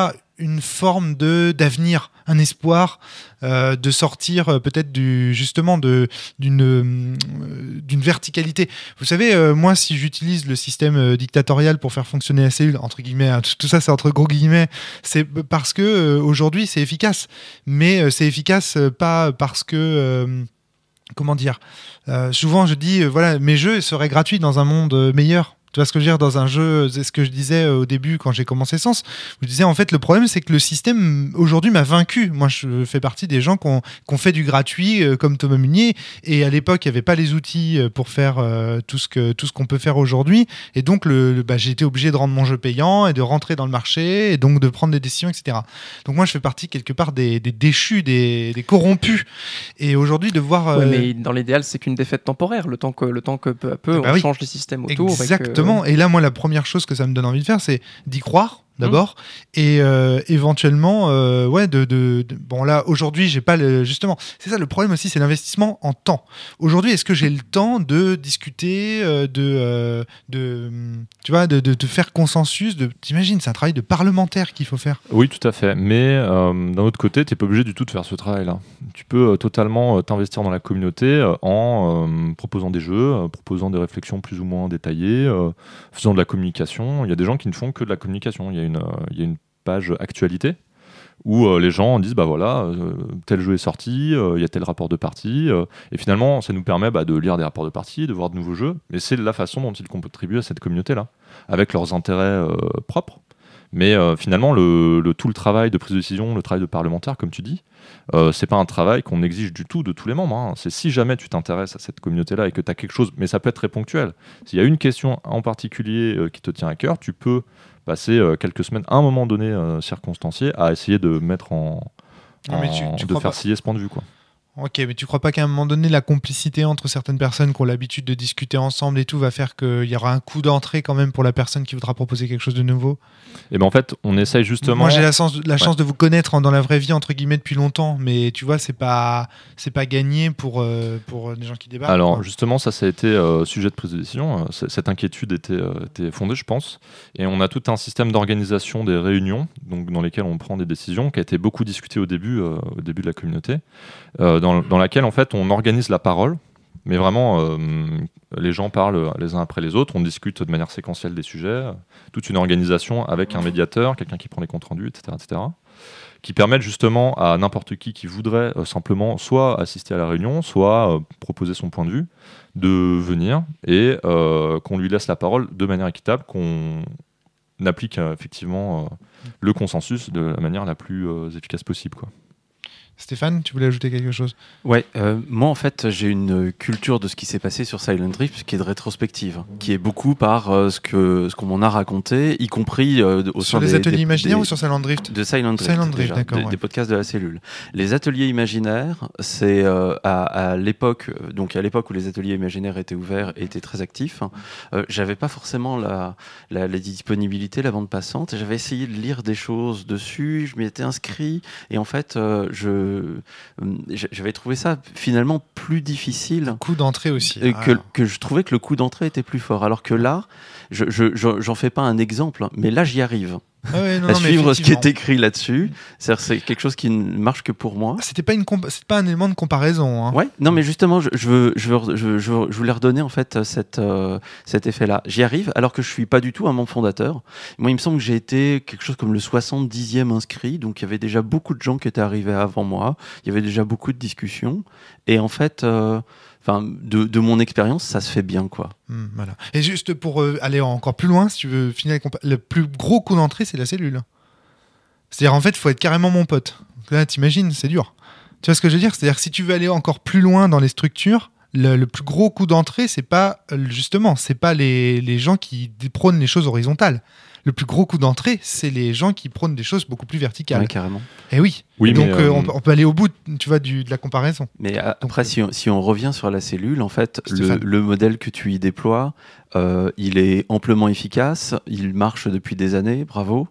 A: une forme de d'avenir, un espoir euh, de sortir euh, peut-être du justement de d'une euh, d'une verticalité. Vous savez, euh, moi, si j'utilise le système euh, dictatorial pour faire fonctionner la cellule, entre guillemets, hein, tout ça c'est entre gros guillemets, c'est parce que euh, aujourd'hui c'est efficace, mais euh, c'est efficace euh, pas parce que euh, comment dire. Euh, souvent, je dis, euh, voilà, mes jeux seraient gratuits dans un monde euh, meilleur. Tu vois ce que je veux dire, dans un jeu, c'est ce que je disais au début quand j'ai commencé Sens. Je disais, en fait, le problème, c'est que le système, aujourd'hui, m'a vaincu. Moi, je fais partie des gens qui ont, qui ont fait du gratuit, euh, comme Thomas Munier. Et à l'époque, il n'y avait pas les outils pour faire euh, tout ce que, tout ce qu'on peut faire aujourd'hui. Et donc, le, le, bah, j'ai été obligé de rendre mon jeu payant et de rentrer dans le marché et donc de prendre des décisions, et cetera. Donc, moi, je fais partie, quelque part, des, des déchus, des, des corrompus. Et aujourd'hui, de voir... Euh...
D: Ouais, mais dans l'idéal, c'est qu'une défaite temporaire. Le temps que, le temps que peu à peu, bah on oui. change les systèmes autour.
A: Exactement. Et là, moi, la première chose que ça me donne envie de faire, c'est d'y croire d'abord, mmh. et euh, éventuellement, euh, ouais, de, de, de, bon là, aujourd'hui, j'ai pas le, justement, c'est ça le problème aussi, c'est l'investissement en temps. Aujourd'hui, est-ce que j'ai le temps de discuter, euh, de, euh, de, tu vois, de, de, de faire consensus, de, t'imagines, c'est un travail de parlementaire qu'il faut faire.
B: Oui, tout à fait. Mais euh, d'un autre côté, t'es pas obligé du tout de faire ce travail-là. Tu peux euh, totalement euh, t'investir dans la communauté euh, en euh, proposant des jeux, euh, proposant des réflexions plus ou moins détaillées, euh, faisant de la communication. Il y a des gens qui ne font que de la communication. Il y a une, euh, il y a une page actualité où euh, les gens disent bah voilà euh, tel jeu est sorti, il euh, y a tel rapport de partie euh, et finalement ça nous permet bah, de lire des rapports de partie, de voir de nouveaux jeux, mais c'est la façon dont ils contribuent à cette communauté là avec leurs intérêts euh, propres, mais euh, finalement le, le, tout le travail de prise de décision, le travail de parlementaire comme tu dis, euh, c'est pas un travail qu'on exige du tout de tous les membres, hein. C'est si jamais tu t'intéresses à cette communauté là et que tu as quelque chose, mais ça peut être très ponctuel, s'il y a une question en particulier euh, qui te tient à cœur, tu peux passer euh, quelques semaines à un moment donné euh, circonstancié à essayer de mettre en, en non, tu, tu de faire scier ce point de vue quoi.
A: Ok, mais tu crois pas qu'à un moment donné la complicité entre certaines personnes qui ont l'habitude de discuter ensemble et tout va faire qu'il y aura un coup d'entrée quand même pour la personne qui voudra proposer quelque chose de nouveau?
B: Et ben en fait on essaye justement.
A: Moi j'ai la, sens, la chance ouais. de vous connaître dans la vraie vie entre guillemets depuis longtemps, mais tu vois c'est pas c'est pas gagné pour euh, pour des gens qui débattent.
B: Alors
A: quoi.
B: Justement ça ça a été euh, sujet de prise de décision. C- cette inquiétude était euh, était fondée je pense, et on a tout un système d'organisation des réunions donc dans lesquelles on prend des décisions qui a été beaucoup discuté au début euh, au début de la communauté, euh, dans dans laquelle en fait on organise la parole, mais vraiment euh, les gens parlent les uns après les autres, on discute de manière séquentielle des sujets, toute une organisation avec un médiateur, quelqu'un qui prend les comptes rendus, et cetera, et cetera, qui permettent justement à n'importe qui qui voudrait euh, simplement soit assister à la réunion, soit euh, proposer son point de vue, de venir et euh, qu'on lui laisse la parole de manière équitable, qu'on applique euh, effectivement euh, le consensus de la manière la plus euh, efficace possible, quoi.
A: Stéphane, tu voulais ajouter quelque chose?
C: Ouais, euh, moi en fait j'ai une culture de ce qui s'est passé sur Silent Drift qui est de rétrospective, qui est beaucoup par euh, ce que ce qu'on m'en a raconté, y compris euh, au
A: sur
C: sein
A: les
C: des
A: ateliers
C: des,
A: imaginaires
C: des,
A: ou sur Silent Drift?
C: De Silent Drift,
A: Silent Drift
C: déjà,
A: d'accord,
C: des,
A: ouais.
C: des podcasts de la cellule. Les ateliers imaginaires, c'est euh, à, à l'époque, donc à l'époque où les ateliers imaginaires étaient ouverts et étaient très actifs, euh, j'avais pas forcément la, la, la disponibilité, la bande passante. J'avais essayé de lire des choses dessus, je m'y étais inscrit et en fait euh, je j'avais trouvé ça finalement plus difficile.
A: Le coup d'entrée aussi.
C: Que, ah. que je trouvais que le coup d'entrée était plus fort. Alors que là, je, je, je, j'en fais pas un exemple, mais là j'y arrive.
A: Ah ouais, non,
C: à
A: non,
C: suivre ce qui est écrit là-dessus, c'est, c'est quelque chose qui ne marche que pour moi.
A: C'était pas une compa- c'est pas un élément de comparaison. Hein.
C: Ouais, non, mais justement, je, je, veux, je, veux, je, veux, je, veux, je voulais redonner en fait cette, euh, cet effet-là. J'y arrive, alors que je suis pas du tout un membre fondateur. Moi, il me semble que j'ai été quelque chose comme le soixante-dixième inscrit, donc il y avait déjà beaucoup de gens qui étaient arrivés avant moi. Il y avait déjà beaucoup de discussions, et en fait. Euh, Enfin, de, de mon expérience, ça se fait bien, quoi.
A: Mmh, voilà. Et juste pour euh, aller encore plus loin, si tu veux finir, compa- le plus gros coup d'entrée, c'est la cellule. C'est-à-dire, en fait, il faut être carrément mon pote. Là, t'imagines, c'est dur. Tu vois ce que je veux dire? C'est-à-dire, si tu veux aller encore plus loin dans les structures, le, le plus gros coup d'entrée, c'est pas, justement, c'est pas les, les gens qui prônent les choses horizontales. Le plus gros coup d'entrée, c'est les gens qui prônent des choses beaucoup plus verticales.
C: Ouais, carrément.
A: Et oui.
B: oui
A: donc,
B: mais
A: euh,
B: euh...
A: on, on peut aller au bout, tu vois, du, de la comparaison.
C: Mais après, donc, si, on, si on revient sur la cellule, en fait, le,
A: Stéphane.
C: le modèle que tu y déploies, euh, il est amplement efficace, il marche depuis des années, bravo.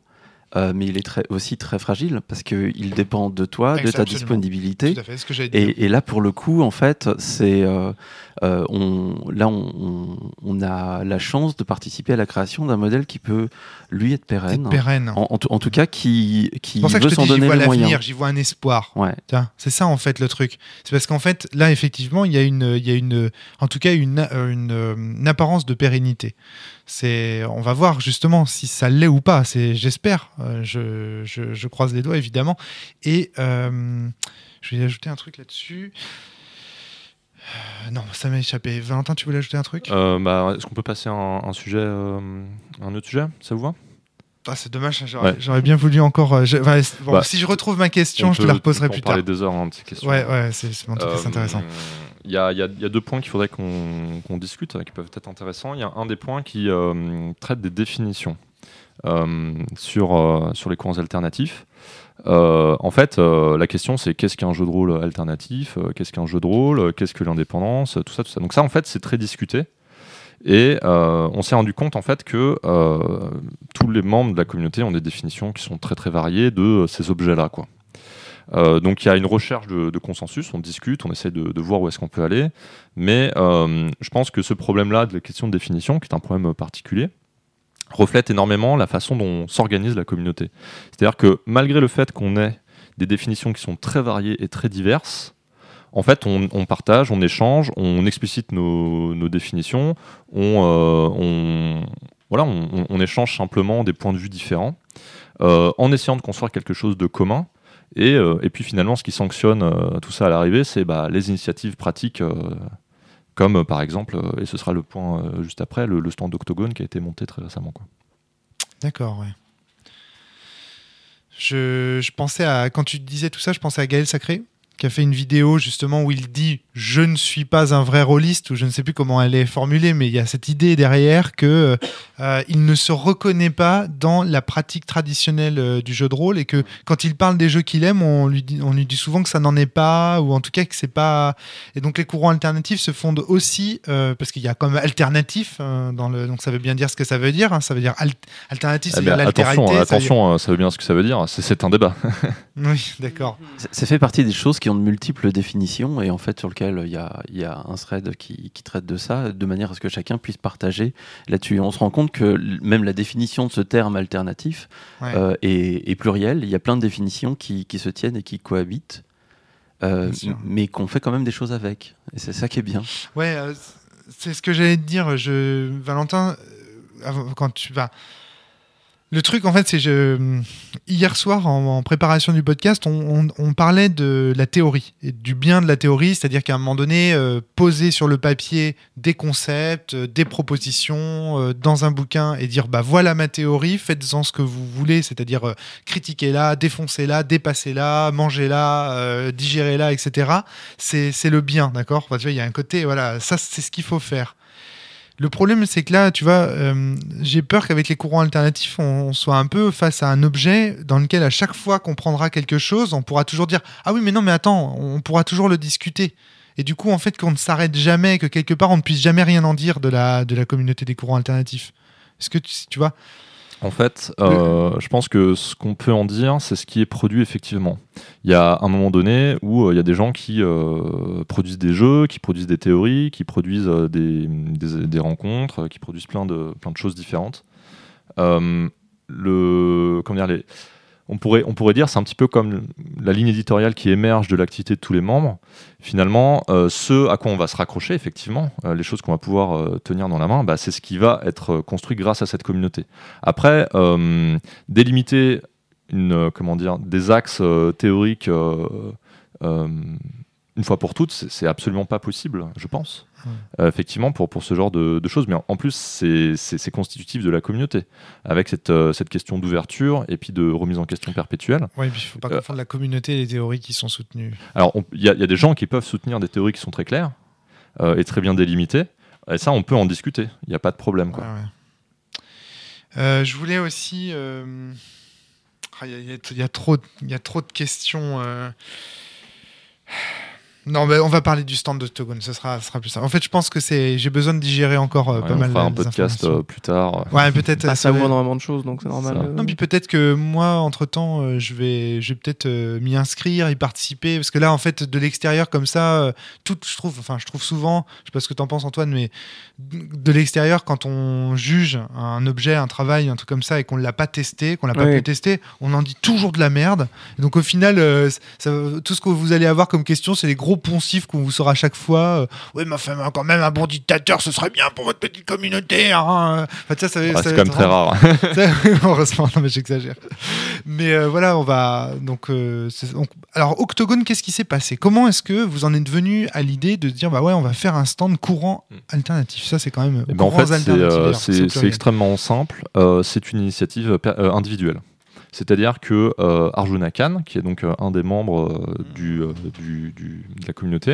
C: euh, mais il est très, aussi très fragile parce qu'il dépend de toi, de ta disponibilité.
A: Tout à fait, ce que j'allais dire.
C: Et, et là, pour le coup, en fait, c'est, euh, euh, on, là, on, on a la chance de participer à la création d'un modèle qui peut, lui, être pérenne.
A: Être pérenne.
C: En, en, en tout cas, qui, qui
A: veut s'en donner les moyens. C'est pour ça que je te dis, j'y vois l'avenir, j'y vois un espoir.
C: Ouais.
A: C'est ça, en fait, le truc. C'est parce qu'en fait, là, effectivement, il y a une, il y a une, en tout cas, une, une, une apparence de pérennité. C'est, on va voir justement si ça l'est ou pas. C'est, j'espère. Euh, je, je, je croise les doigts évidemment. Et euh, je vais ajouter un truc là-dessus. Euh, non, ça m'a échappé. Valentin, tu voulais ajouter un truc ?
B: euh, bah, Est-ce qu'on peut passer à un, un sujet, euh, un autre sujet ? Ça vous va ?
A: Ah, c'est dommage, j'aurais, ouais. j'aurais bien voulu encore. Euh, je, enfin, bon, bah, si je retrouve ma question, je
B: peut,
A: te la reposerai plus tard.
B: On peut parler deux heures, hein, de ces questions.
A: Ouais, ouais, c'est, c'est, euh, c'est intéressant.
B: Il y, y, y a deux points qu'il faudrait qu'on, qu'on discute, qui peuvent être intéressants. Il y a un des points qui euh, traite des définitions euh, sur, euh, sur les courants alternatifs. Euh, en fait, euh, la question c'est qu'est-ce qu'un jeu de rôle alternatif, euh, qu'est-ce qu'un jeu de rôle, euh, qu'est-ce que l'indépendance, tout ça, tout ça. Donc ça, en fait, c'est très discuté. Et euh, on s'est rendu compte en fait que euh, tous les membres de la communauté ont des définitions qui sont très très variées de euh, ces objets-là, quoi. Euh, donc il y a une recherche de, de consensus, on discute, on essaie de, de voir où est-ce qu'on peut aller, mais euh, je pense que ce problème-là de la question de définition, qui est un problème particulier, reflète énormément la façon dont s'organise la communauté. C'est-à-dire que malgré le fait qu'on ait des définitions qui sont très variées et très diverses, en fait, on, on partage, on échange, on explicite nos, nos définitions, on, euh, on, voilà, on, on échange simplement des points de vue différents, euh, en essayant de construire quelque chose de commun. Et, euh, et puis finalement, ce qui sanctionne euh, tout ça à l'arrivée, c'est bah, les initiatives pratiques, euh, comme euh, par exemple, euh, et ce sera le point euh, juste après, le, le stand d'Octogone qui a été monté très récemment, quoi.
A: D'accord, ouais. Je, je pensais à, quand tu disais tout ça, je pensais à Gaël Sacré, qui a fait une vidéo justement où il dit « Je ne suis pas un vrai rôliste » ou je ne sais plus comment elle est formulée, mais il y a cette idée derrière que euh, il ne se reconnaît pas dans la pratique traditionnelle euh, du jeu de rôle et que quand il parle des jeux qu'il aime, on lui dit, on lui dit souvent que ça n'en est pas ou en tout cas que c'est pas... Et donc les courants alternatifs se fondent aussi, euh, parce qu'il y a comme alternatif, euh, dans le... donc ça veut bien dire ce que ça veut dire, hein, ça veut dire al- alternatif, c'est eh bien l'altérité.
B: Attention,
A: ça
B: attention
A: veut dire...
B: ça veut bien ce que ça veut dire, c'est, c'est un débat.
A: Oui, d'accord.
C: Ça fait partie des choses qui ont de multiples définitions et en fait sur lequel il y a, il y a un thread qui, qui traite de ça de manière à ce que chacun puisse partager là-dessus. On se rend compte que même la définition de ce terme alternatif ouais. euh, est, est plurielle. Il y a plein de définitions qui, qui se tiennent et qui cohabitent, euh, mais qu'on fait quand même des choses avec. Et c'est ça qui est bien.
A: Ouais, euh, c'est ce que j'allais te dire, je... Valentin, euh, quand tu vas... Le truc, en fait, c'est que hier soir, en, en préparation du podcast, on, on, on parlait de la théorie et du bien de la théorie, c'est-à-dire qu'à un moment donné, euh, poser sur le papier des concepts, euh, des propositions euh, dans un bouquin et dire bah voilà ma théorie, faites-en ce que vous voulez, c'est-à-dire euh, critiquez-la, défoncez-la, dépassez-la, mangez-la, euh, digérez-la, et cetera. C'est, c'est le bien, d'accord ? Enfin, tu vois, il y a un côté, voilà, ça c'est ce qu'il faut faire. Le problème, c'est que là, tu vois, euh, j'ai peur qu'avec les courants alternatifs, on, on soit un peu face à un objet dans lequel, à chaque fois qu'on prendra quelque chose, on pourra toujours dire « Ah oui, mais non, mais attends, on pourra toujours le discuter ». Et du coup, en fait, qu'on ne s'arrête jamais, que quelque part, on ne puisse jamais rien en dire de la, de la communauté des courants alternatifs. Est-ce que tu, tu vois ?
B: En fait, euh, je pense que ce qu'on peut en dire, c'est ce qui est produit effectivement. Il y a un moment donné où euh, il y a des gens qui euh, produisent des jeux, qui produisent des théories, qui produisent euh, des, des, des rencontres, qui produisent plein de, plein de choses différentes. Euh, le, comment dire, les, on, pourrait, on pourrait dire c'est un petit peu comme la ligne éditoriale qui émerge de l'activité de tous les membres. Finalement, euh, ce à quoi on va se raccrocher, effectivement, euh, les choses qu'on va pouvoir euh, tenir dans la main, bah, c'est ce qui va être construit grâce à cette communauté. Après, euh, délimiter une, euh, comment dire, des axes euh, théoriques euh, euh, une fois pour toutes, c'est, c'est absolument pas possible, je pense. Mmh. Euh, effectivement, pour, pour ce genre de, de choses. Mais en, en plus, c'est, c'est, c'est constitutif de la communauté, avec cette, euh, cette question d'ouverture et puis de remise en question perpétuelle.
A: Oui, puis il ne faut pas euh, confondre la communauté et les théories qui sont soutenues.
B: Alors, il y, y a des gens qui peuvent soutenir des théories qui sont très claires euh, et très bien délimitées. Et ça, on peut en discuter. Il n'y a pas de problème, quoi.
A: Ouais, ouais. Euh, je voulais aussi... Il euh... y, y, y, y a trop de questions... Euh... Non, mais on va parler du stand d'Octogone, ce sera, ce sera plus ça. En fait, je pense que c'est, j'ai besoin de digérer encore euh,
B: ouais,
A: pas
B: on
A: mal.
B: On fera un podcast euh, plus tard.
A: Ouais, peut-être.
D: Bah, ça ouvre énormément de choses, donc c'est normal.
A: Euh... Non, puis peut-être que moi, entre temps, euh, je vais, je vais peut-être euh, m'y inscrire, y participer, parce que là, en fait, de l'extérieur comme ça, euh, tout, je trouve, enfin, je trouve souvent, je sais pas ce que t'en penses, Antoine, mais de l'extérieur, quand on juge un objet, un travail, un truc comme ça, et qu'on l'a pas testé, qu'on l'a pas oui. pu tester, on en dit toujours de la merde. Et donc au final, euh, ça, tout ce que vous allez avoir comme question, c'est les gros poncifs qu'on vous sort à chaque fois. Euh, oui, mais enfin, quand même, un bon dictateur, ce serait bien pour votre petite communauté. Hein. Enfin, ça, ça,
B: ouais,
A: ça
B: c'est quand même très rare.
A: ça, heureusement, non, mais j'exagère. Mais euh, voilà, on va. Donc, euh, donc, alors, Octogone, qu'est-ce qui s'est passé ? Comment est-ce que vous en êtes venu à l'idée de dire, bah ouais, on va faire un stand courant alternatif ? Ça, c'est quand même.
B: Eh ben, en fait, c'est, euh, c'est, c'est extrêmement simple. Euh, c'est une initiative euh, individuelle. C'est-à-dire que euh, Arjuna Khan, qui est donc euh, un des membres euh, du, euh, du, du, de la communauté,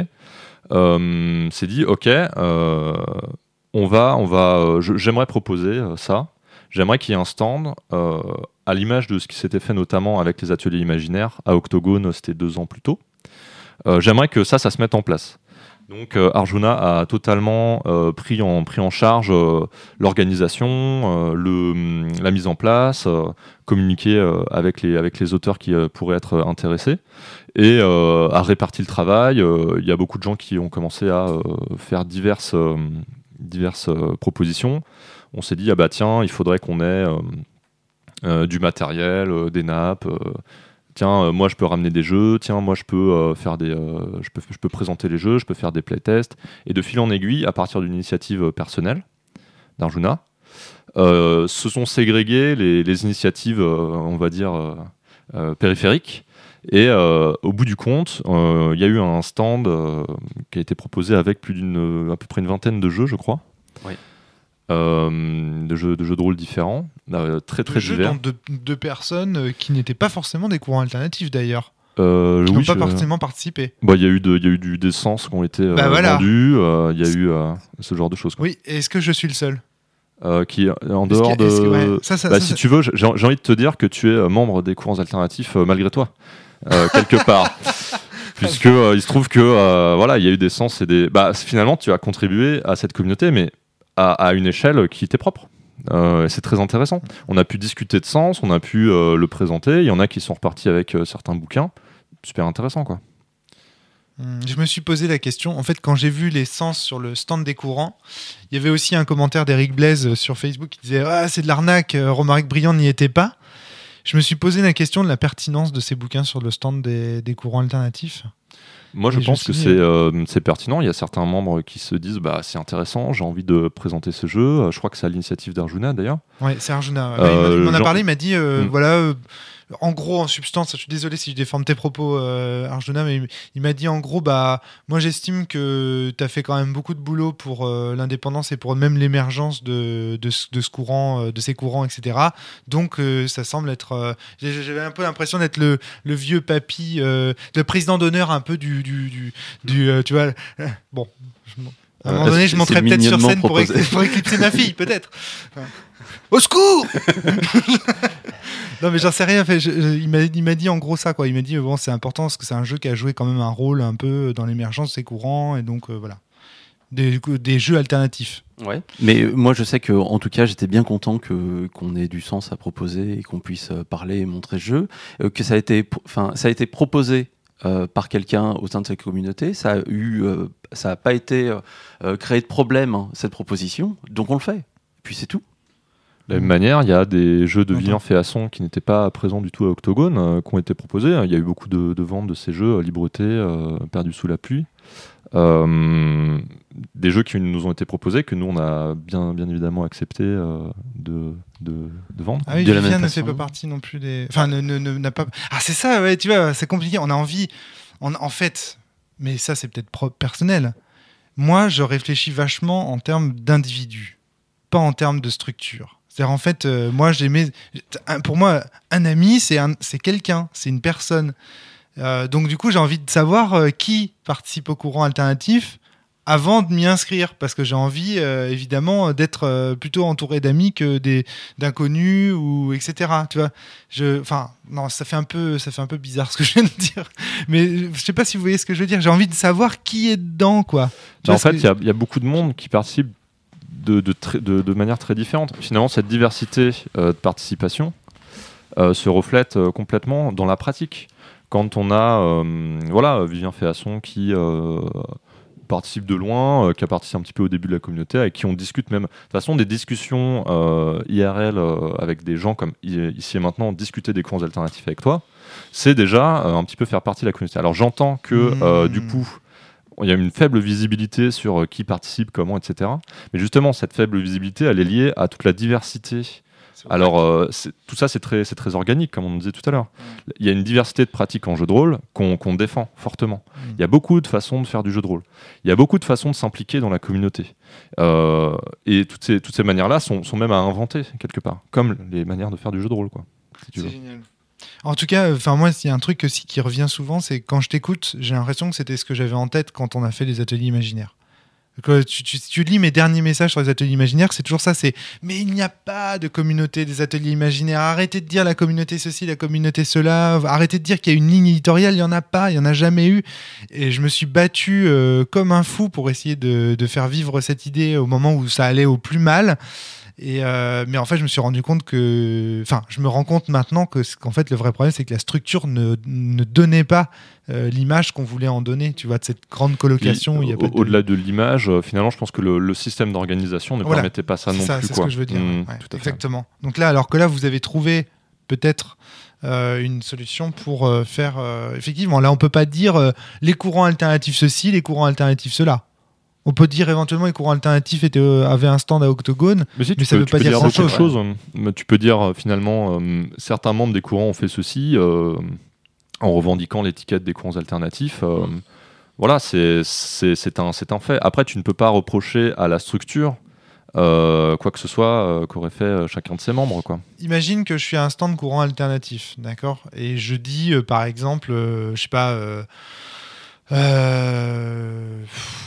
B: euh, s'est dit ok, euh, on va, on va, euh, je, j'aimerais proposer euh, ça. J'aimerais qu'il y ait un stand euh, à l'image de ce qui s'était fait notamment avec les ateliers imaginaires à Octogone, c'était deux ans plus tôt. Euh, j'aimerais que ça, ça se mette en place. Donc euh, Arjuna a totalement euh, pris, en, pris en charge euh, l'organisation, euh, le, la mise en place, euh, communiquer euh, avec, les, avec les auteurs qui euh, pourraient être intéressés et euh, a réparti le travail. Il euh, y a beaucoup de gens qui ont commencé à euh, faire diverses, euh, diverses euh, propositions. On s'est dit, ah bah tiens, il faudrait qu'on ait euh, euh, du matériel, euh, des nappes, euh, tiens, euh, moi je peux ramener des jeux, tiens, moi je peux euh, faire des, euh, je peux, je peux présenter les jeux, je peux faire des playtests. Et de fil en aiguille, à partir d'une initiative personnelle d'Arjuna, euh, se sont ségrégées les, les initiatives, euh, on va dire, euh, euh, périphériques. Et euh, au bout du compte, il euh, y a eu un stand euh, qui a été proposé avec plus d'une, à peu près une vingtaine de jeux, je crois.
C: Oui.
B: Euh, de, jeux, de jeux de rôle différents, euh, très très
A: de
B: divers.
A: Jeux dans deux, deux personnes qui n'étaient pas forcément des courants alternatifs d'ailleurs.
B: Euh,
A: qui
B: oui,
A: n'ont pas
B: je...
A: forcément participé.
B: Il bah, y a eu de, y a eu du, des sens qui ont été euh,
A: bah, voilà.
B: vendus, il euh, y a eu euh, ce genre de choses. Quoi.
A: Oui, est-ce que je suis le seul
B: euh, qui en dehors est-ce que, est-ce que, ouais, de... ça, ça, bah, ça, si ça... tu veux, j'ai, j'ai envie de te dire que tu es membre des courants alternatifs euh, malgré toi, euh, quelque part. Puisque euh, il se trouve que euh, voilà, il y a eu des sens et des. Bah, finalement, tu as contribué à cette communauté, mais à, à une échelle qui t'est propre. Euh, et c'est très intéressant. On a pu discuter de sens, on a pu euh, le présenter. Il y en a qui sont repartis avec euh, certains bouquins. Super intéressant, quoi.
A: Je me suis posé la question. En fait, quand j'ai vu les sens sur le stand des courants, il y avait aussi un commentaire d'Eric Blaise sur Facebook qui disait ah, c'est de l'arnaque, Romaric Briand n'y était pas. Je me suis posé la question de la pertinence de ces bouquins sur le stand des, des courants alternatifs.
B: Moi, je
A: Et
B: pense
A: je
B: que c'est, euh, c'est pertinent. Il y a certains membres qui se disent bah, c'est intéressant, j'ai envie de présenter ce jeu. Je crois que c'est à l'initiative d'Arjuna, d'ailleurs.
A: Oui, c'est Arjuna.
B: Euh,
A: ouais, il m'en a
B: genre...
A: parlé, il m'a dit euh,
B: mm.
A: voilà, euh, en gros, en substance, je suis désolé si je déforme tes propos, euh, Arjuna, mais il, il m'a dit en gros bah, moi, j'estime que tu as fait quand même beaucoup de boulot pour euh, l'indépendance et pour même l'émergence de, de, de ce courant, euh, de ces courants, et cetera. Donc, euh, ça semble être. Euh, j'avais un peu l'impression d'être le, le vieux papy, euh, le président d'honneur un peu du. du, du, du euh, tu vois, euh, bon. Je, à un moment donné, je monterais peut-être sur scène pour, éc- pour éclipser ma fille, peut-être. Enfin, au secours. Non, mais j'en sais rien. Fait, je, je, il, m'a, il m'a dit en gros ça, quoi. Il m'a dit bon, c'est important parce que c'est un jeu qui a joué quand même un rôle un peu dans l'émergence de ces courants et donc euh, voilà, des, des jeux alternatifs.
C: Ouais. Mais moi, je sais que, en tout cas, j'étais bien content que qu'on ait du sens à proposer et qu'on puisse parler et montrer ce jeu, euh, que ça a été, enfin, ça a été proposé. Euh, par quelqu'un au sein de cette communauté, ça a eu, euh, ça n'a pas été euh, créé de problème, hein, cette proposition, donc on le fait. Puis c'est tout.
B: De la même manière, il y a des jeux de Vivien Féasson qui n'étaient pas présents du tout à Octogone, euh, qui ont été proposés. Il y a eu beaucoup de, de ventes de ces jeux, Libreté, euh, Perdu sous la pluie. Euh, des jeux qui nous ont été proposés, que nous on a bien, bien évidemment accepté euh, de, de, de vendre.
A: Ah oui,
B: de
A: Vivien ne fait pas partie non plus des. Enfin, ne, ne, ne, n'a pas. Ah, c'est ça, ouais, tu vois, c'est compliqué. On a envie. On, en fait, mais ça, c'est peut-être propre personnel. Moi, je réfléchis vachement en termes d'individu, pas en termes de structure. C'est-à-dire, en fait, euh, moi, j'aimais. Pour moi, un ami, c'est, un, c'est quelqu'un, c'est une personne. Euh, donc, du coup, j'ai envie de savoir euh, qui participe au courant alternatif avant de m'y inscrire, parce que j'ai envie, euh, évidemment, d'être euh, plutôt entouré d'amis que des, d'inconnus, ou et cetera. Tu vois, je, enfin, non, ça fait un peu, ça fait un peu bizarre ce que je viens de dire, mais je sais pas si vous voyez ce que je veux dire. J'ai envie de savoir qui est dedans, quoi.
B: Bah, en fait, il que... y, y a beaucoup de monde qui participe de, de, de, de, de manière très différente. Finalement, cette diversité euh, de participation euh, se reflète euh, complètement dans la pratique. Quand on a, euh, voilà, Vivien Féasson qui euh, participe de loin, euh, qui a participé un petit peu au début de la communauté, avec qui on discute même. De toute façon, des discussions euh, I R L euh, avec des gens comme ici et maintenant, discuter des courants alternatifs avec toi, c'est déjà euh, un petit peu faire partie de la communauté. Alors j'entends que mmh. euh, du coup, il y a une faible visibilité sur euh, qui participe, comment, et cetera. Mais justement, cette faible visibilité, elle est liée à toute la diversité. Alors, euh, c'est, tout ça, c'est très, c'est très organique, comme on nous disait tout à l'heure. Mmh. Il y a une diversité de pratiques en jeu de rôle qu'on, qu'on défend fortement. Mmh. Il y a beaucoup de façons de faire du jeu de rôle. Il y a beaucoup de façons de s'impliquer dans la communauté. Euh, et toutes ces, toutes ces manières-là sont, sont même à inventer, quelque part, comme les manières de faire du jeu de rôle, quoi, si tu
A: c'est
B: veux.
A: Génial. En tout cas, enfin moi, il y a un truc aussi qui revient souvent, c'est quand je t'écoute, j'ai l'impression que c'était ce que j'avais en tête quand on a fait les ateliers imaginaires. Quand tu, tu, tu lis mes derniers messages sur les ateliers imaginaires, c'est toujours ça, c'est « mais il n'y a pas de communauté des ateliers imaginaires, arrêtez de dire la communauté ceci, la communauté cela, arrêtez de dire qu'il y a une ligne éditoriale, il n'y en a pas, il n'y en a jamais eu ». Et je me suis battu euh, comme un fou pour essayer de, de faire vivre cette idée au moment où ça allait au plus mal. Et euh, mais en fait, je me suis rendu compte que, enfin, je me rends compte maintenant que qu'en fait, le vrai problème, c'est que la structure ne, ne donnait pas euh, l'image qu'on voulait en donner. Tu vois, de cette grande colocation.
B: Puis,
A: il y a pas de...
B: Au-delà de l'image, euh, finalement, je pense que le, le système d'organisation ne
A: voilà.
B: permettait pas ça
A: c'est
B: non
A: ça,
B: plus.
A: C'est
B: quoi.
A: ce que je veux dire.
B: Mmh,
A: ouais,
B: tout à
A: exactement. Fait. Donc là, alors que là, vous avez trouvé peut-être euh, une solution pour euh, faire. Euh, effectivement, là, on peut pas dire euh, les courants alternatifs ceci, les courants alternatifs cela. On peut dire éventuellement les courants alternatifs étaient, euh, avaient un stand à Octogone, mais, si, mais ça ne veut pas dire grand-chose.
B: Chose, ouais. Tu peux dire finalement, euh, certains membres des courants ont fait ceci euh, en revendiquant l'étiquette des courants alternatifs. Euh, mmh. Voilà, c'est, c'est, c'est, un, c'est un fait. Après, tu ne peux pas reprocher à la structure euh, quoi que ce soit euh, qu'aurait fait chacun de ses membres, quoi.
A: Imagine que je suis à un stand courant alternatif, d'accord ? Et je dis, euh, par exemple, euh, je sais pas... Euh, euh,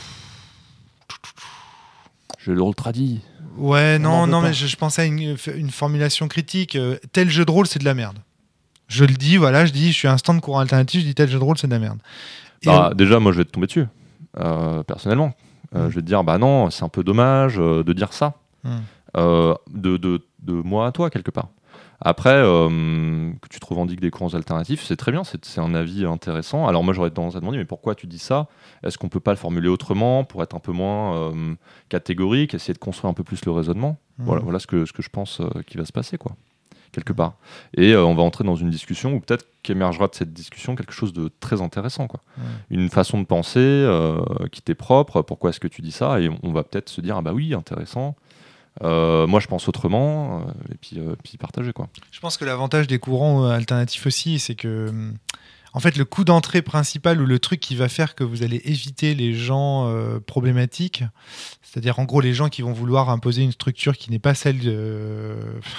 C: Je le tradis.
A: Ouais, non, non, mais je, je pensais à une, une formulation critique. Euh, tel jeu de rôle, c'est de la merde. Je le dis, voilà, je dis, je suis un stand courant alternatif, je dis tel jeu de rôle, c'est de la merde.
B: Bah, euh, déjà, moi, je vais te tomber dessus, euh, personnellement. Euh, mmh. Je vais te dire, bah non, c'est un peu dommage euh, de dire ça. Mmh. Euh, de, de, de moi à toi, quelque part. Après, euh, que tu te revendiques des courants alternatifs, c'est très bien, c'est, c'est un avis intéressant. Alors moi, j'aurais tendance à demander, mais pourquoi tu dis ça ? Est-ce qu'on peut pas le formuler autrement pour être un peu moins euh, catégorique, essayer de construire un peu plus le raisonnement ? mmh. Voilà, voilà ce que, ce que je pense euh, qui va se passer, quoi, quelque part. Et euh, on va entrer dans une discussion où peut-être qu'émergera de cette discussion quelque chose de très intéressant, quoi. mmh. Une façon de penser euh, qui t'est propre, pourquoi est-ce que tu dis ça ? Et on va peut-être se dire, ah bah oui, intéressant. Euh, moi je pense autrement euh, et puis, euh, puis partager, quoi.
A: Je pense que l'avantage des courants alternatifs aussi, c'est que en fait le coup d'entrée principal ou le truc qui va faire que vous allez éviter les gens euh, problématiques, c'est-à-dire en gros les gens qui vont vouloir imposer une structure qui n'est pas celle de...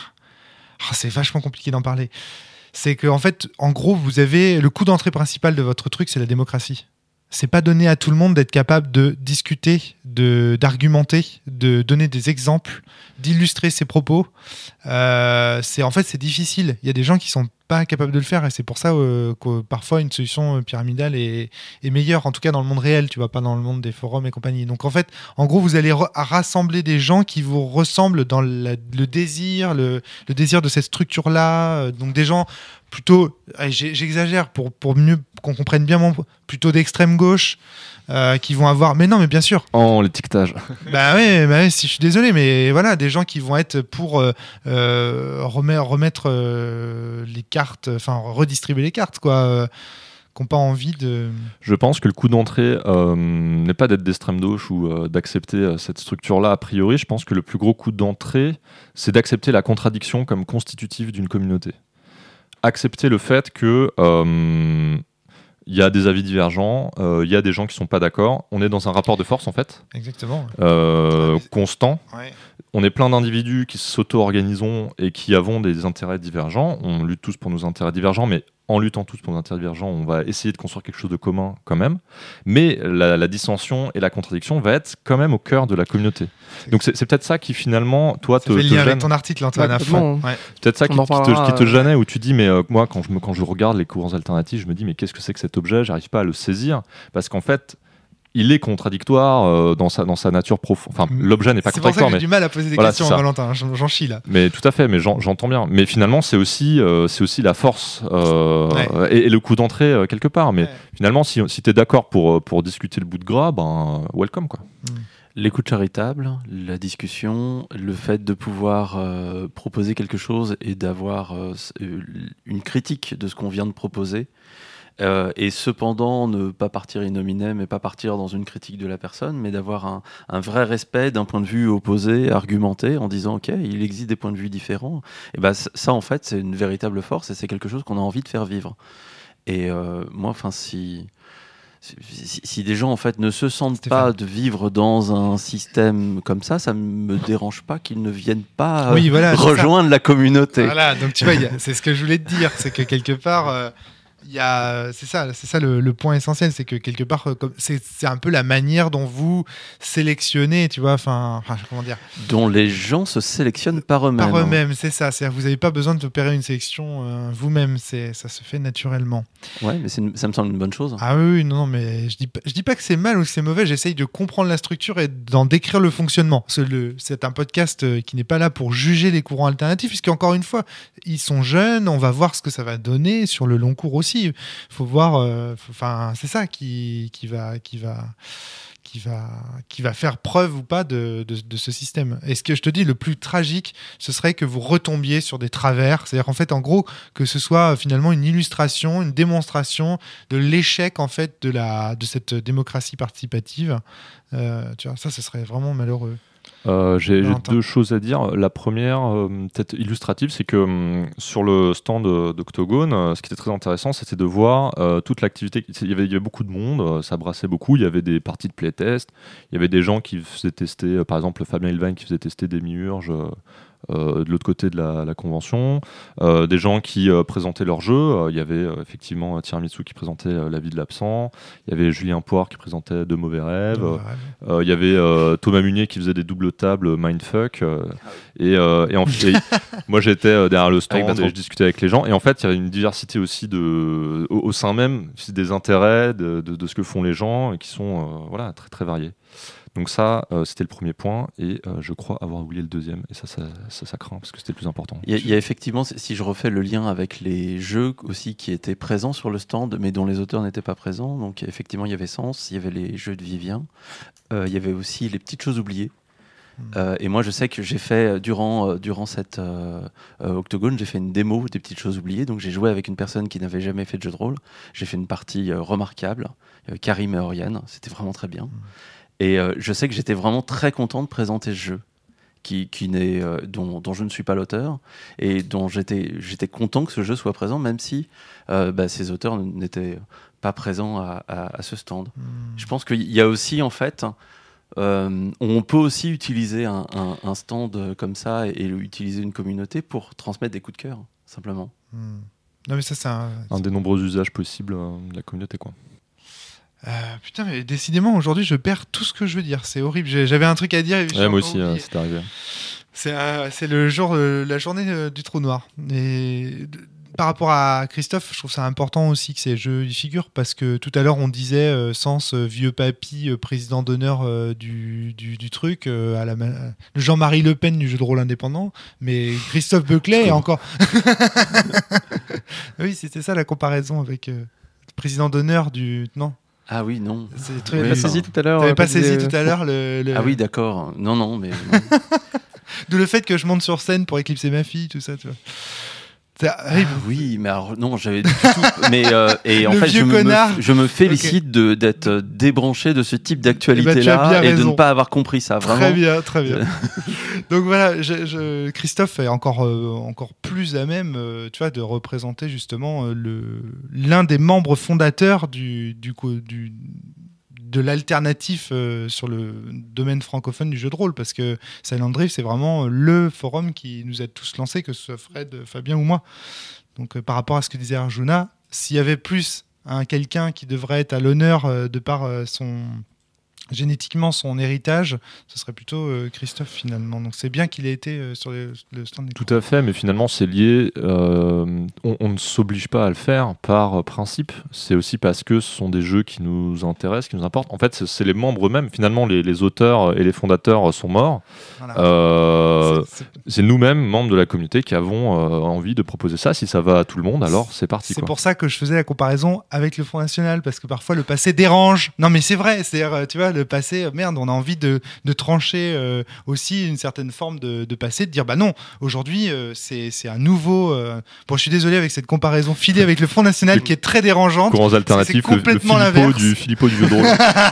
A: Oh, c'est vachement compliqué d'en parler. C'est que en fait en gros vous avez le coup d'entrée principal de votre truc, c'est la démocratie. C'est pas donné à tout le monde d'être capable de discuter, de, d'argumenter, de donner des exemples, d'illustrer ses propos. Euh, c'est, en fait, c'est difficile. Il y a des gens qui sont pas capables de le faire et c'est pour ça euh, que parfois une solution pyramidale est, est meilleure, en tout cas dans le monde réel, tu vois, pas dans le monde des forums et compagnie. Donc en fait, en gros, vous allez re- rassembler des gens qui vous ressemblent dans la, le désir, le, le désir de cette structure-là. Donc des gens plutôt, j'exagère pour, pour mieux qu'on comprenne bien mon plutôt d'extrême gauche, euh, qui vont avoir, mais non, mais bien sûr.
B: Oh, l'étiquetage.
A: Bah oui, bah ouais, si je suis désolé, mais voilà, des gens qui vont être pour euh, euh, remettre, remettre euh, les cartes, enfin redistribuer les cartes, quoi, euh, qui n'ont pas envie de.
B: Je pense que le coup d'entrée euh, n'est pas d'être d'extrême gauche ou euh, d'accepter euh, cette structure-là a priori. Je pense que le plus gros coup d'entrée, c'est d'accepter la contradiction comme constitutive d'une communauté. Accepter le fait que euh, il y a des avis divergents, il euh, y a des gens qui sont pas d'accord. On est dans un rapport de force en fait.
A: Exactement.
B: Euh, constant.
A: Ouais.
B: On est plein d'individus qui s'auto-organisons et qui avons des intérêts divergents. On lutte tous pour nos intérêts divergents, mais en luttant tous pour nos divergents, on va essayer de construire quelque chose de commun quand même, mais la, la dissension et la contradiction va être quand même au cœur de la communauté. C'est Donc c'est, c'est peut-être ça qui finalement, toi,
A: ça
B: te,
A: fait
B: te
A: lien
B: gêne.
A: avec ton article, Antoine, à fond.
B: Ouais. C'est peut-être ça qui, qui, te, qui te gênait, où tu dis, mais euh, moi, quand je, me, quand je regarde les courants alternatifs, je me dis, mais qu'est-ce que c'est que cet objet ? J'arrive pas à le saisir, parce qu'en fait, il est contradictoire euh, dans, sa, dans sa nature profonde. Enfin, l'objet n'est pas
A: c'est
B: contradictoire.
A: C'est pour ça que j'ai
B: mais...
A: du mal à poser des
B: voilà,
A: questions, Valentin. J'en, j'en chie là.
B: Mais tout à fait, mais j'en, j'entends bien. Mais finalement, c'est aussi, euh, c'est aussi la force euh, ouais. et, et le coup d'entrée euh, quelque part. Mais ouais. finalement, si, si tu es d'accord pour, pour discuter le bout de gras, ben, welcome, quoi.
C: Mm. L'écoute charitable, la discussion, le fait de pouvoir euh, proposer quelque chose et d'avoir euh, une critique de ce qu'on vient de proposer. Euh, et cependant ne pas partir in nomine, mais pas partir dans une critique de la personne, mais d'avoir un, un vrai respect d'un point de vue opposé, argumenté, en disant ok, il existe des points de vue différents. Et ben ça en fait c'est une véritable force et c'est quelque chose qu'on a envie de faire vivre. Et euh, moi, enfin si, si si des gens en fait ne se sentent Stéphane. pas de vivre dans un système comme ça, ça me dérange pas qu'ils ne viennent pas
A: oui, voilà,
C: rejoindre la communauté.
A: Voilà, donc tu vois, y a, c'est ce que je voulais te dire, c'est que quelque part. Euh... Il y a, c'est ça, c'est ça le, le point essentiel, c'est que quelque part, c'est, c'est un peu la manière dont vous sélectionnez, tu vois, enfin, enfin, comment dire,
C: dont les gens se sélectionnent par eux-mêmes.
A: Par eux-mêmes, c'est ça. C'est-à-dire que vous n'avez pas besoin d'opérer une sélection euh, vous-même, c'est, ça se fait naturellement.
C: Ouais, mais c'est une, ça me semble une bonne chose.
A: Ah oui, oui non, non, mais je dis, je dis pas que c'est mal ou que c'est mauvais. J'essaye de comprendre la structure et d'en décrire le fonctionnement. C'est, le, c'est un podcast qui n'est pas là pour juger les courants alternatifs, puisqu'encore une fois, ils sont jeunes. On va voir ce que ça va donner sur le long cours aussi. Il faut voir, enfin, euh, c'est ça qui, qui va, qui va, qui va, qui va faire preuve ou pas de, de, de ce système. Et ce que je te dis, le plus tragique, ce serait que vous retombiez sur des travers. C'est-à-dire en fait, en gros, que ce soit finalement une illustration, une démonstration de l'échec en fait de la, de cette démocratie participative. Euh, tu vois, ça, ce serait vraiment malheureux.
B: Euh, j'ai, j'ai deux choses à dire. La première, euh, peut-être illustrative, c'est que euh, sur le stand d'Octogone, euh, ce qui était très intéressant, c'était de voir euh, toute l'activité. Il y, avait, il y avait beaucoup de monde, euh, ça brassait beaucoup. Il y avait des parties de playtest, il y avait des gens qui faisaient tester, euh, par exemple Fabien Ilvain qui faisait tester des miurges euh, euh, de l'autre côté de la, la convention, euh, des gens qui euh, présentaient leurs jeux. Euh, il y avait euh, effectivement Tiramisu qui présentait euh, La vie de l'absent, il y avait Julien Poire qui présentait De mauvais rêves, euh, il y avait euh, Thomas Munier qui faisait des doubles tables Mindfuck, euh, et, euh, et, en, et moi j'étais euh, derrière le stand et je discutais avec les gens, et en fait il y avait une diversité aussi de, au, au sein même des intérêts de, de, de ce que font les gens, et qui sont euh, voilà, très très variés. Donc ça, euh, c'était le premier point, et euh, je crois avoir oublié le deuxième, et ça, ça, ça, ça craint, parce que c'était le plus important.
C: Il y, a, il y a effectivement, si je refais le lien avec les jeux aussi qui étaient présents sur le stand, mais dont les auteurs n'étaient pas présents, donc effectivement il y avait Sens, il y avait les jeux de Vivien, euh, il y avait aussi les petites choses oubliées. Mmh. Euh, et moi je sais que j'ai fait, durant, euh, durant cette euh, euh, Octogone, j'ai fait une démo des petites choses oubliées, donc j'ai joué avec une personne qui n'avait jamais fait de jeu de rôle, j'ai fait une partie euh, remarquable, euh, Karim et Oriane, c'était vraiment très bien. Mmh. Et euh, je sais que j'étais vraiment très content de présenter ce jeu, qui, qui n'est, euh, dont, dont je ne suis pas l'auteur, et dont j'étais, j'étais content que ce jeu soit présent, même si euh, bah, ses auteurs n'étaient pas présents à, à, à ce stand. Mmh. Je pense qu'il y a aussi, en fait, euh, on peut aussi utiliser un, un, un stand comme ça, et, et utiliser une communauté pour transmettre des coups de cœur, simplement.
A: Mmh. Non, mais ça, c'est un...
B: un des nombreux usages possibles euh, de la communauté, quoi.
A: Euh, putain, mais décidément, aujourd'hui, je perds tout ce que je veux dire. C'est horrible. J'avais un truc à dire. Et
B: ouais, moi aussi, euh, c'est arrivé.
A: C'est, euh, c'est le jour, euh, la journée euh, du trou noir. Et de, par rapport à Christophe, je trouve ça important aussi que ces jeux y figurent, parce que tout à l'heure, on disait euh, Sens, euh, vieux papy, euh, président d'honneur euh, du, du, du truc, euh, à la ma... le Jean-Marie Le Pen du jeu de rôle indépendant, mais Christophe Beuclet est encore. Oui, c'était ça la comparaison avec euh, président d'honneur du. Non.
C: Ah oui, non.
D: C'est très... oui, pas saisi tout à l'heure.
A: T'avais pas saisi tout à l'heure le, le...
C: Ah oui, d'accord. Non, non, mais...
A: D'où le fait que je monte sur scène pour éclipser ma fille, tout ça, tu vois.
C: Ah, oui, mais alors, non, j'avais du tout... Mais, euh, et en
A: le
C: fait, je me, je me félicite
A: okay.
C: de, d'être débranché de ce type d'actualité-là,
A: eh ben,
C: et de ne pas avoir compris ça, vraiment.
A: Très bien, très bien. Donc voilà, je, je, Christophe est encore, euh, encore plus à même euh, tu vois, de représenter justement euh, le, l'un des membres fondateurs du, du, du, de l'alternatif euh, sur le domaine francophone du jeu de rôle, parce que Silent Drift, c'est vraiment le forum qui nous a tous lancés, que ce soit Fred, Fabien ou moi. Donc euh, par rapport à ce que disait Arjuna, s'il y avait plus hein, quelqu'un qui devrait être à l'honneur euh, de par euh, son génétiquement son héritage, ce serait plutôt euh, Christophe finalement. Donc c'est bien qu'il ait été euh, sur le, le stand des
B: Tout à fait, mais finalement c'est lié, euh, on, on ne s'oblige pas à le faire par euh, principe, c'est aussi parce que ce sont des jeux qui nous intéressent, qui nous importent. En fait c'est, c'est les membres eux-mêmes, finalement les, les auteurs et les fondateurs sont morts. Voilà. Euh, c'est, c'est... c'est nous-mêmes, membres de la communauté, qui avons euh, envie de proposer ça. Si ça va à tout le monde, alors c'est parti.
A: C'est
B: quoi.
A: pour ça que je faisais la comparaison avec le Front National, parce que parfois le passé dérange. Non mais c'est vrai, c'est-à-dire tu vois, le passé, merde, on a envie de, de trancher euh, aussi une certaine forme de, de passé, de dire bah non, aujourd'hui euh, c'est, c'est un nouveau. Euh... Bon, je suis désolé avec cette comparaison filée avec le Front National qui est très dérangeante.
B: Courants alternatifs, le, le Philippot du, Philippot du jeu de rôle.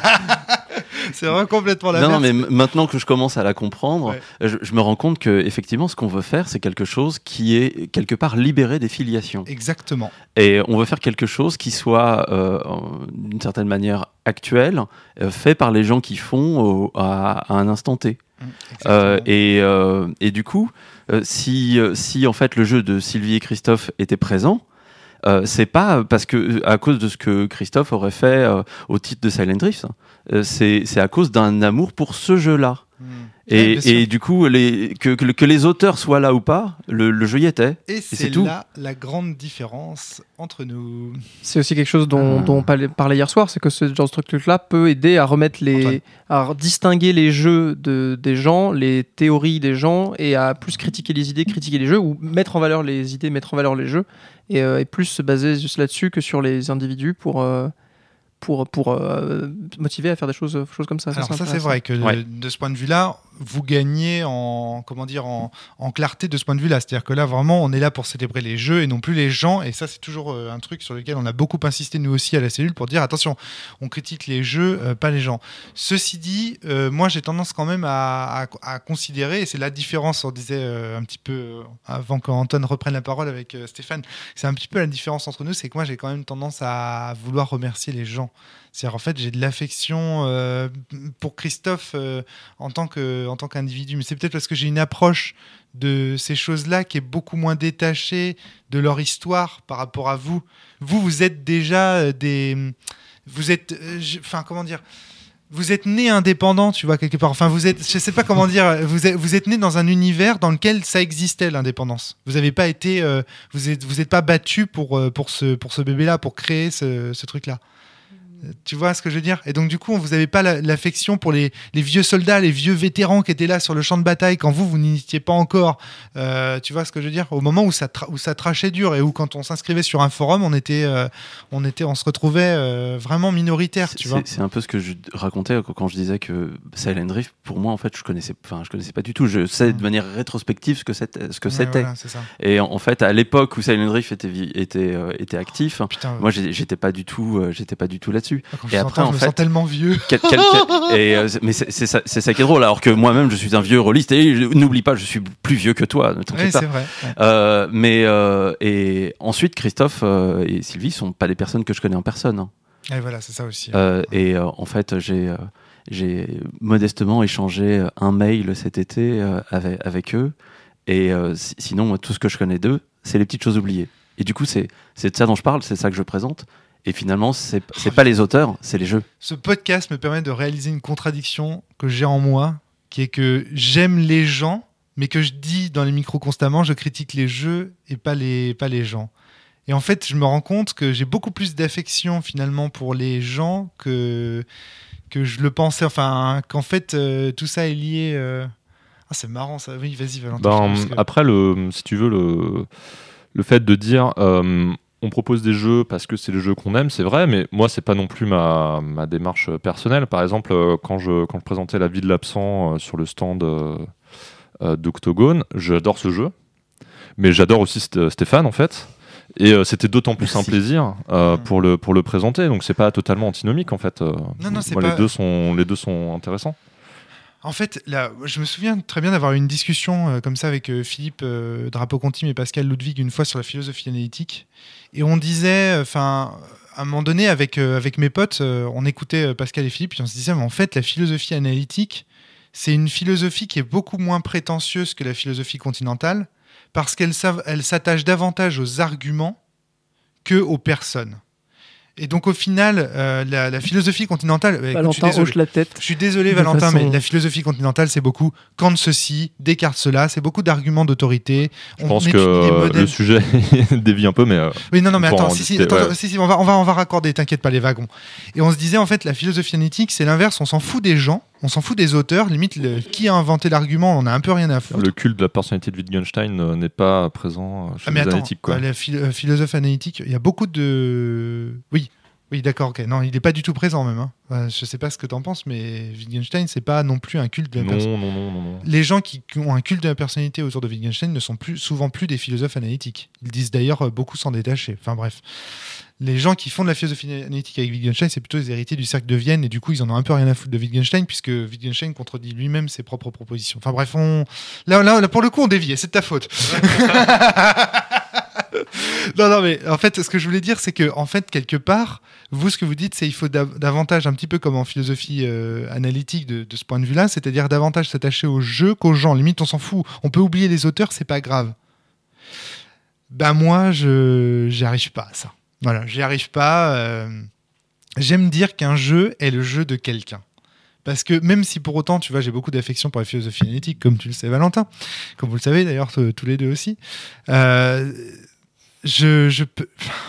A: C'est vraiment complètement l'inverse.
C: Non, mais m- maintenant que je commence à la comprendre, ouais. je, je me rends compte que effectivement, ce qu'on veut faire, c'est quelque chose qui est quelque part libéré des filiations.
A: Exactement.
C: Et on veut faire quelque chose qui soit, euh, d'une certaine manière, actuel, euh, fait par les gens qui font au, à, à un instant T. Mmh, euh, et, euh, et du coup, euh, si, si en fait le jeu de Sylvie et Christophe était présent, Euh, c'est pas parce que à cause de ce que Christophe aurait fait euh, au titre de Silent Drift, hein. euh, c'est, c'est à cause d'un amour pour ce jeu-là. Mmh. Et, ouais, et du coup, les, que, que, que les auteurs soient là ou pas, le, le jeu y était.
A: Et, et c'est, c'est tout. Là la grande différence entre nous.
D: C'est aussi quelque chose dont, mmh. dont on parlait hier soir, c'est que ce genre de truc-là peut aider à remettre les, à distinguer les jeux de, des gens, les théories des gens, et à plus critiquer les idées, critiquer les jeux, ou mettre en valeur les idées, mettre en valeur les jeux. Et, euh, et plus se baser juste là-dessus que sur les individus pour, euh, pour, pour euh, motiver à faire des choses, choses comme ça.
A: Alors
D: ça, c'est,
A: ça, c'est vrai que
C: ouais.
A: de, de ce point de vue-là, vous gagnez en, comment dire, en, en clarté de ce point de vue-là. C'est-à-dire que là, vraiment, on est là pour célébrer les jeux et non plus les gens. Et ça, c'est toujours euh, un truc sur lequel on a beaucoup insisté, nous aussi, à la cellule, pour dire, attention, on critique les jeux, euh, pas les gens. Ceci dit, euh, moi, j'ai tendance quand même à, à, à considérer, et c'est la différence, on disait euh, un petit peu, euh, avant qu'Antoine reprenne la parole avec euh, Stéphane, c'est un petit peu la différence entre nous, c'est que moi, j'ai quand même tendance à vouloir remercier les gens. C'est-à-dire, en fait, j'ai de l'affection euh, pour Christophe euh, en tant que, en tant qu'individu. Mais c'est peut-être parce que j'ai une approche de ces choses-là qui est beaucoup moins détachée de leur histoire par rapport à vous. Vous, vous êtes déjà des... Vous êtes... Enfin, euh, comment dire vous êtes né indépendant, tu vois, quelque part. Enfin, vous êtes... Je sais pas comment dire. Vous êtes, vous êtes né dans un univers dans lequel ça existait, l'indépendance. Vous n'avez pas été... Euh, vous êtes, vous êtes pas battu pour, pour, ce, pour ce bébé-là, pour créer ce, ce truc-là. Tu vois ce que je veux dire ? Et donc du coup, vous n'avez pas la, l'affection pour les, les vieux soldats, les vieux vétérans qui étaient là sur le champ de bataille quand vous, vous n'y étiez pas encore. Euh, tu vois ce que je veux dire ? Au moment où ça, tra- où ça trachait dur et où quand on s'inscrivait sur un forum, on était, euh, on, était on se retrouvait euh, vraiment minoritaire. Tu
C: c'est,
A: vois ?
C: c'est un peu ce que je racontais quand je disais que Silent Drift, pour moi, en fait, je connaissais, enfin, je connaissais pas du tout. Je sais de manière rétrospective ce que c'était. Ce que
A: ouais,
C: c'était.
A: Voilà, c'est ça.
C: Et en, en fait, à l'époque où Silent Drift était, était, euh, était actif,
A: oh, putain, ouais.
C: moi, j'étais pas du tout, euh, j'étais pas du tout là-dessus.
A: Quand
C: et après,
A: en je me
C: fait,
A: sens tellement vieux.
C: Quel, quel, quel, et, euh, mais c'est, c'est, ça, c'est ça qui est drôle, alors que moi-même je suis un vieux rôliste et je, n'oublie pas, je suis plus vieux que toi. Ne t'inquiète
A: oui,
C: pas.
A: C'est vrai. Ouais.
C: Euh, mais euh, et ensuite Christophe euh, et Sylvie sont pas des personnes que je connais en personne. Hein.
A: Et voilà, c'est ça aussi.
C: Euh, et euh, en fait, j'ai euh, j'ai modestement échangé un mail cet été euh, avec, avec eux. Et euh, si, sinon, moi, tout ce que je connais d'eux, c'est les petites choses oubliées. Et du coup, c'est c'est de ça dont je parle, c'est ça que je présente. Et finalement, c'est, c'est pas les auteurs, c'est les jeux.
A: Ce podcast me permet de réaliser une contradiction que j'ai en moi, qui est que j'aime les gens, mais que je dis dans les micros constamment, je critique les jeux et pas les, pas les gens. Et en fait, je me rends compte que j'ai beaucoup plus d'affection finalement pour les gens que, que je le pensais. Enfin, qu'en fait, euh, tout ça est lié... Euh... Ah, c'est marrant ça. Oui, vas-y, Valentin.
B: Ben,
A: que...
B: Après, le, si tu veux, le, le fait de dire... Euh, on propose des jeux parce que c'est le jeu qu'on aime, c'est vrai, mais moi, c'est pas non plus ma, ma démarche personnelle. Par exemple, quand je, quand je présentais La Vie de l'absent sur le stand euh, euh, d'Octogone, j'adore ce jeu, mais j'adore aussi st- Stéphane, en fait. Et euh, c'était d'autant plus Merci. un plaisir euh, mmh. pour, le, pour le présenter, donc c'est pas totalement antinomique, en fait. Euh,
A: non, non, c'est
B: moi,
A: pas...
B: les, deux sont, les deux sont intéressants.
A: En fait, là, je me souviens très bien d'avoir eu une discussion euh, comme ça avec euh, Philippe euh, Drapeau-Contim et Pascal Ludwig une fois sur la philosophie analytique. Et on disait, enfin, à un moment donné, avec, euh, avec mes potes, euh, on écoutait euh, Pascal et Philippe, et on se disait, mais en fait, la philosophie analytique, c'est une philosophie qui est beaucoup moins prétentieuse que la philosophie continentale, parce qu'elle elle s'attache davantage aux arguments que aux personnes. Et donc au final, euh, la, la philosophie continentale...
D: Valentin écoute, hoche la tête.
A: Je suis désolé Valentin, façon... mais la philosophie continentale, c'est beaucoup Kant ceci, Descartes cela, c'est beaucoup d'arguments d'autorité.
B: Je on pense que euh, le sujet dévie un peu, mais... Euh,
A: oui, non, non, mais attends, si, si, attends ouais. si, si, on, va, on, va, on va raccorder, t'inquiète pas, les wagons. Et on se disait, en fait, la philosophie analytique, c'est l'inverse, on s'en fout des gens, on s'en fout des auteurs, limite, le, qui a inventé l'argument, on a un peu rien à foutre.
B: Le culte de la personnalité de Wittgenstein euh, n'est pas présent chez ah, mais les attends, analytiques. Quoi.
A: La philo- philosophe analytique, il y a beaucoup de... Oui, oui, d'accord, ok. Non, il n'est pas du tout présent même. Hein. Euh, je ne sais pas ce que tu en penses, mais Wittgenstein, c'est pas non plus un culte de la personnalité.
B: Non, non, non, non.
A: Les gens qui ont un culte de la personnalité autour de Wittgenstein ne sont plus, souvent plus des philosophes analytiques. Ils disent d'ailleurs beaucoup s'en détacher. Enfin bref. Les gens qui font de la philosophie analytique avec Wittgenstein, c'est plutôt les héritiers du cercle de Vienne, et du coup, ils en ont un peu rien à foutre de Wittgenstein, puisque Wittgenstein contredit lui-même ses propres propositions. Enfin bref, on... là, là, là, pour le coup, on dévie, c'est de ta faute. Non, non, mais en fait, ce que je voulais dire, c'est que, en fait, quelque part, vous, ce que vous dites, c'est qu'il faut dav- davantage, un petit peu comme en philosophie euh, analytique de, de ce point de vue-là, c'est-à-dire davantage s'attacher au jeu qu'aux gens. Limite, on s'en fout. On peut oublier les auteurs, c'est pas grave. Ben moi, je j'y arrive pas à ça. Voilà, j'y arrive pas. Euh... J'aime dire qu'un jeu est le jeu de quelqu'un. Parce que même si pour autant, tu vois, j'ai beaucoup d'affection pour la philosophie analytique, comme tu le sais, Valentin, comme vous le savez d'ailleurs, t- tous les deux aussi, euh, je, je peux...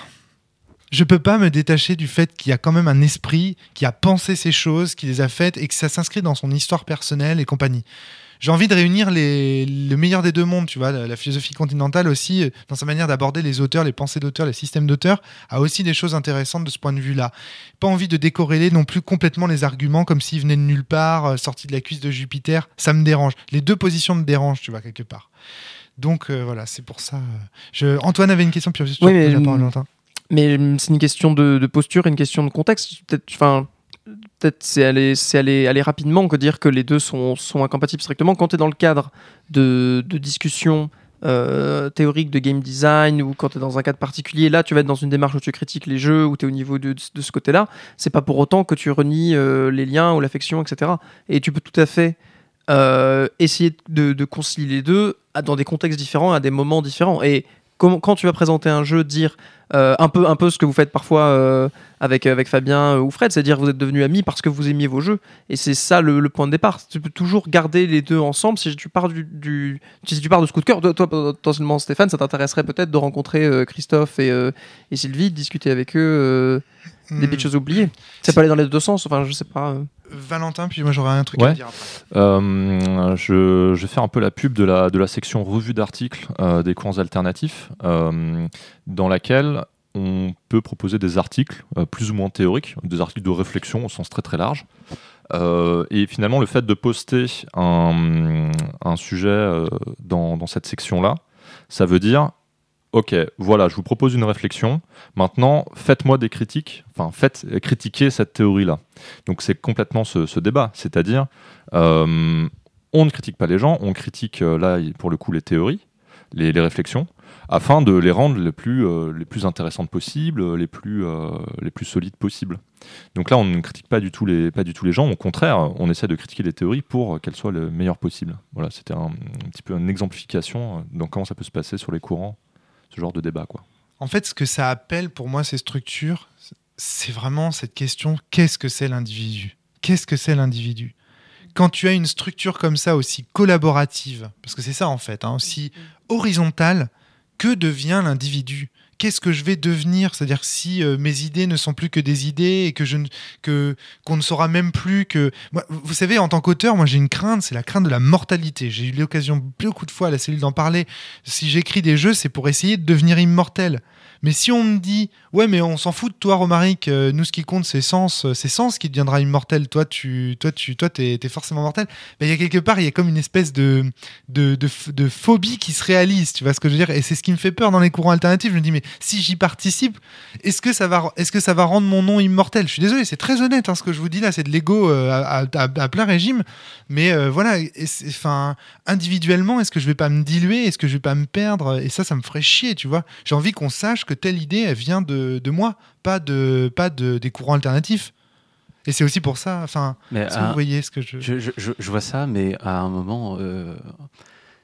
A: Je peux pas me détacher du fait qu'il y a quand même un esprit qui a pensé ces choses, qui les a faites, et que ça s'inscrit dans son histoire personnelle et compagnie. J'ai envie de réunir les, le meilleur des deux mondes, tu vois. La, la philosophie continentale aussi, dans sa manière d'aborder les auteurs, les pensées d'auteurs, les systèmes d'auteurs, a aussi des choses intéressantes de ce point de vue-là. Pas envie de décorréler non plus complètement les arguments comme s'ils venaient de nulle part, euh, sortis de la cuisse de Jupiter. Ça me dérange. Les deux positions me dérangent, tu vois, quelque part. Donc euh, voilà, c'est pour ça. Euh, je... Antoine avait une question, puis je
D: oui, mais,
A: Valentin.
D: Mais c'est une question de, de posture, une question de contexte. Peut-être, enfin. Peut-être c'est aller, c'est aller, aller rapidement que dire que les deux sont, sont incompatibles strictement. Quand tu es dans le cadre de, de discussions euh, théoriques de game design, ou quand tu es dans un cadre particulier, là tu vas être dans une démarche où tu critiques les jeux, où tu es au niveau de, de, de ce côté-là. C'est pas pour autant que tu renies euh, les liens ou l'affection, et cetera. Et tu peux tout à fait euh, essayer de, de concilier les deux dans des contextes différents, à des moments différents. Et quand, quand tu vas présenter un jeu, dire euh, un, peu, un peu ce que vous faites parfois euh, avec, avec Fabien ou Fred, c'est-à-dire que vous êtes devenus amis parce que vous aimiez vos jeux. Et c'est ça le, le point de départ. Tu peux toujours garder les deux ensemble. Si tu pars, du, du, si tu pars de ce coup de cœur, toi, toi potentiellement Stéphane, ça t'intéresserait peut-être de rencontrer euh, Christophe et, euh, et Sylvie, de discuter avec eux euh, des petites choses oubliées. C'est pas aller dans les deux sens, enfin je sais pas. Euh...
A: Valentin, puis moi j'aurais un truc
B: ouais.
A: à dire après.
B: Euh, je, je vais faire un peu la pub de la, de la section revue d'articles euh, des courants alternatifs, euh, dans laquelle on peut proposer des articles euh, plus ou moins théoriques, des articles de réflexion au sens très très large. Euh, et finalement, le fait de poster un, un sujet euh, dans, dans cette section-là, ça veut dire ok, voilà, je vous propose une réflexion. Maintenant, faites-moi des critiques, enfin, faites critiquer cette théorie-là. Donc, c'est complètement ce, ce débat. C'est-à-dire, euh, on ne critique pas les gens, on critique, euh, là, pour le coup, les théories, les, les réflexions, afin de les rendre les plus, euh, les plus intéressantes possibles, les plus, euh, les plus solides possibles. Donc là, on ne critique pas du tout les, pas du tout les gens. Au contraire, on essaie de critiquer les théories pour qu'elles soient le meilleures possible. Voilà, c'était un, un petit peu une exemplification de comment ça peut se passer sur les courants, ce genre de débat, quoi.
A: En fait, ce que ça appelle pour moi, ces structures, c'est vraiment cette question, qu'est-ce que c'est l'individu ? Qu'est-ce que c'est l'individu ? Quand tu as une structure comme ça, aussi collaborative, parce que c'est ça en fait, hein, aussi horizontale, que devient l'individu ? Qu'est-ce que je vais devenir ? C'est-à-dire si euh, mes idées ne sont plus que des idées et que je ne, que, qu'on ne saura même plus que... Moi, vous savez, en tant qu'auteur, moi j'ai une crainte, c'est la crainte de la mortalité. J'ai eu l'occasion beaucoup de fois à la cellule d'en parler. Si j'écris des jeux, c'est pour essayer de devenir immortel. Mais si on me dit, ouais, mais on s'en fout de toi, Romaric, euh, nous, ce qui compte, c'est Sens, c'est Sens qui deviendra immortel, toi, tu, toi, tu, toi, t'es, t'es forcément mortel. Mais il y a quelque part, il y a comme une espèce de, de, de, de phobie qui se réalise, tu vois ce que je veux dire ? Et c'est ce qui me fait peur dans les courants alternatifs. Je me dis, mais si j'y participe, est-ce que ça va, est-ce que ça va rendre mon nom immortel ? Je suis désolé, c'est très honnête, hein, ce que je vous dis là, c'est de l'ego euh, à, à, à plein régime. Mais euh, voilà, enfin, individuellement, est-ce que je vais pas me diluer ? Est-ce que je vais pas me perdre ? Et ça, ça me ferait chier, tu vois. J'ai envie qu'on sache que telle idée, elle vient de, de moi, pas, de, pas de, des courants alternatifs. Et c'est aussi pour ça, enfin, est-ce que vous voyez ce que je...
C: Je, je, je vois ça, mais à un moment, euh,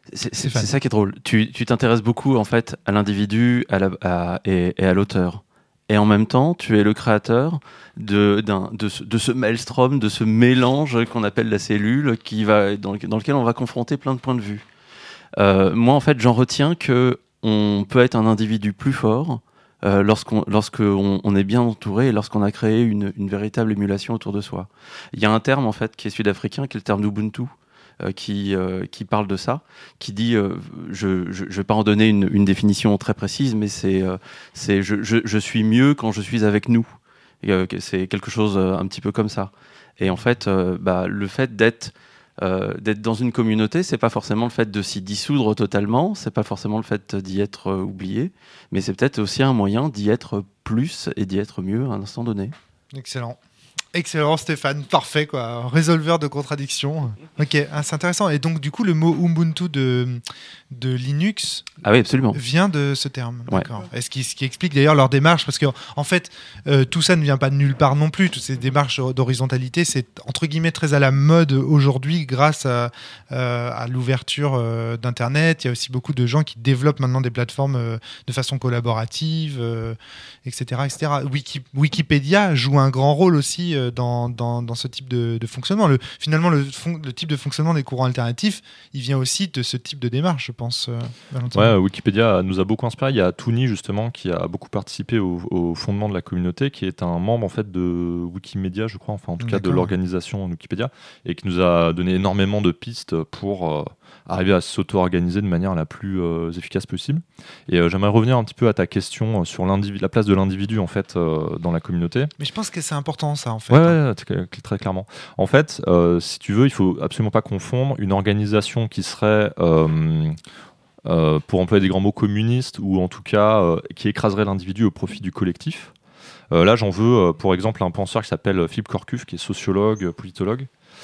C: C'est, c'est, c'est ça qui est drôle. Tu, tu t'intéresses beaucoup en fait à l'individu à la, à, et, et à l'auteur. Et en même temps, tu es le créateur de, d'un, de, ce, de ce maelstrom, de ce mélange qu'on appelle la cellule, qui va, dans, le, dans lequel on va confronter plein de points de vue. Euh, moi, en fait, j'en retiens qu'on peut être un individu plus fort euh, lorsqu'on, lorsqu'on on est bien entouré et lorsqu'on a créé une, une véritable émulation autour de soi. Il y a un terme, en fait, qui est sud-africain, qui est le terme d'Ubuntu. Euh, qui, euh, qui parle de ça, qui dit, euh, je ne vais pas en donner une, une définition très précise, mais c'est, euh, c'est je, je, je suis mieux quand je suis avec nous. Et, euh, c'est quelque chose euh, un petit peu comme ça. Et en fait, euh, bah, le fait d'être, euh, d'être dans une communauté, c'est pas forcément le fait de s'y dissoudre totalement, c'est pas forcément le fait d'y être euh, oublié, mais c'est peut-être aussi un moyen d'y être plus et d'y être mieux à un instant donné.
A: Excellent. Excellent Stéphane, parfait quoi, résolveur de contradictions. Ok, ah, c'est intéressant. Et donc du coup le mot Ubuntu de, de Linux
C: ah oui, absolument.
A: vient de ce terme.
C: Ouais.
A: D'accord. Et ce qui, ce qui explique d'ailleurs leur démarche, parce que en fait euh, tout ça ne vient pas de nulle part non plus. Toutes ces démarches d'horizontalité, c'est entre guillemets très à la mode aujourd'hui grâce à, euh, à l'ouverture euh, d'Internet. Il y a aussi beaucoup de gens qui développent maintenant des plateformes euh, de façon collaborative, euh, et cetera, et cetera. Wiki, Wikipédia joue un grand rôle aussi euh, Dans, dans, dans ce type de, de fonctionnement. Le, finalement, le, fon, le type de fonctionnement des courants alternatifs, il vient aussi de ce type de démarche, je pense. Euh,
B: ouais, Wikipédia nous a beaucoup inspiré. Il y a Touni, justement, qui a beaucoup participé au, au fondement de la communauté, qui est un membre en fait, de Wikimedia, je crois, enfin en tout D'accord. cas de l'organisation Wikipédia, et qui nous a donné énormément de pistes pour euh, arriver à s'auto-organiser de manière la plus euh, efficace possible. Et euh, j'aimerais revenir un petit peu à ta question sur la place de l'individu en fait, euh, dans la communauté.
A: Mais je pense que c'est important, ça, en fait.
B: Ouais, ouais, très clairement. En fait, euh, si tu veux, il faut absolument pas confondre une organisation qui serait, euh, euh, pour employer des grands mots, communiste, ou en tout cas euh, qui écraserait l'individu au profit du collectif. Euh, là, j'en veux, euh, pour exemple, un penseur qui s'appelle Philippe Korkuf, qui est sociologue, politologue,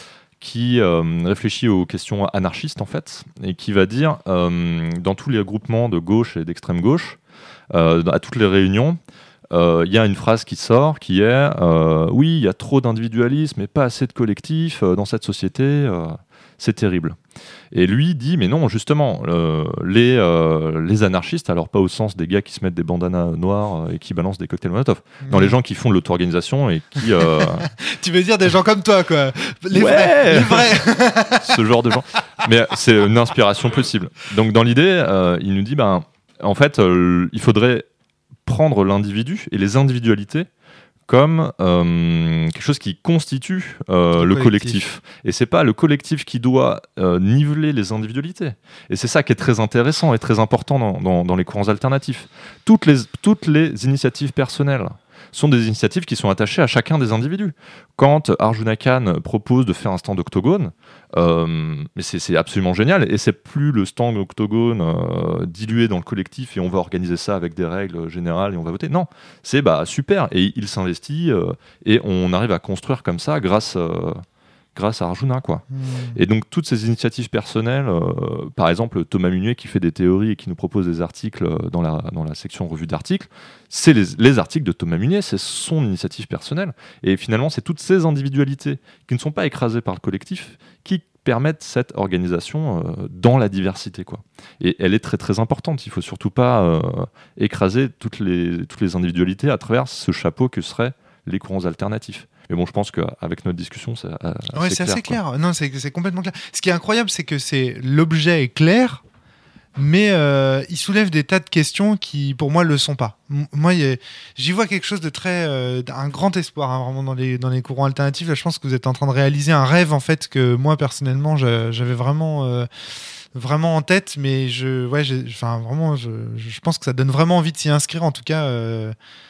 B: qui euh, réfléchit aux questions anarchistes, en fait, et qui va dire, euh, dans tous les regroupements de gauche et d'extrême gauche, euh, à toutes les réunions, il euh, y a une phrase qui sort qui est euh, oui, il y a trop d'individualisme et pas assez de collectif euh, dans cette société, euh, c'est terrible. Et lui dit mais non, justement, euh, les, euh, les anarchistes, alors pas au sens des gars qui se mettent des bandanas noirs et qui balancent des cocktails Molotov, mmh. dans les gens qui font de l'auto-organisation et qui. Euh...
A: tu veux dire des gens comme toi, quoi. Les ouais vrais, les vrais.
B: Ce genre de gens. Mais c'est une inspiration possible. Donc dans l'idée, euh, il nous dit ben, en fait, euh, il faudrait prendre l'individu et les individualités comme euh, quelque chose qui constitue euh, le, le collectif. collectif. Et c'est pas le collectif qui doit euh, niveler les individualités. Et c'est ça qui est très intéressant et très important dans, dans, dans les courants alternatifs. Toutes les, toutes les initiatives personnelles sont des initiatives qui sont attachées à chacun des individus. Quand Arjuna Khan propose de faire un stand octogone, euh, mais c'est, c'est absolument génial, et c'est plus le stand octogone euh, dilué dans le collectif et on va organiser ça avec des règles générales et on va voter. Non, c'est bah, super, et il s'investit euh, et on arrive à construire comme ça grâce... Euh, grâce à Arjuna, quoi. Mmh. Et donc, toutes ces initiatives personnelles, euh, par exemple, Thomas Munier qui fait des théories et qui nous propose des articles dans la, dans la section revue d'articles, c'est les, les articles de Thomas Munier, c'est son initiative personnelle. Et finalement, c'est toutes ces individualités qui ne sont pas écrasées par le collectif qui permettent cette organisation euh, dans la diversité, quoi. Et elle est très, très importante. Il ne faut surtout pas euh, écraser toutes les, toutes les individualités à travers ce chapeau que seraient les courants alternatifs. Mais bon, je pense qu'avec notre discussion, c'est assez
A: ouais, c'est clair. assez clair. Non, c'est, c'est complètement clair. Ce qui est incroyable, c'est que c'est, l'objet est clair, mais euh, il soulève des tas de questions qui, pour moi, ne le sont pas. M- moi, a, j'y vois quelque chose de très... Euh, un grand espoir, hein, vraiment, dans les, dans les courants alternatifs. Là, je pense que vous êtes en train de réaliser un rêve, en fait, que moi, personnellement, j'avais vraiment... Euh, vraiment en tête, mais je, ouais, enfin, vraiment, je, je pense que ça donne vraiment envie de s'y inscrire, en tout cas... Euh,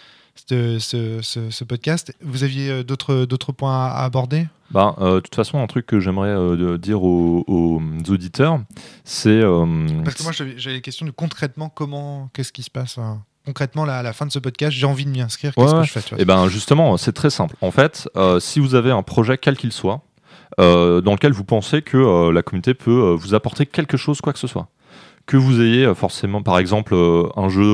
A: Ce, ce, ce, ce podcast. Vous aviez d'autres, d'autres points à aborder ?
B: Ben, euh, de toute façon, un truc que j'aimerais euh, dire aux, aux auditeurs, c'est... Euh,
A: Parce que moi, j'avais, j'avais la question de concrètement, comment, qu'est-ce qui se passe hein concrètement, là, à la fin de ce podcast, j'ai envie de m'y inscrire. Qu'est-ce ouais, que je fais tu vois
B: Et ben, justement, c'est très simple. En fait, euh, si vous avez un projet, quel qu'il soit, euh, dans lequel vous pensez que euh, la communauté peut euh, vous apporter quelque chose, quoi que ce soit, que vous ayez euh, forcément, par exemple, euh, un jeu... Euh,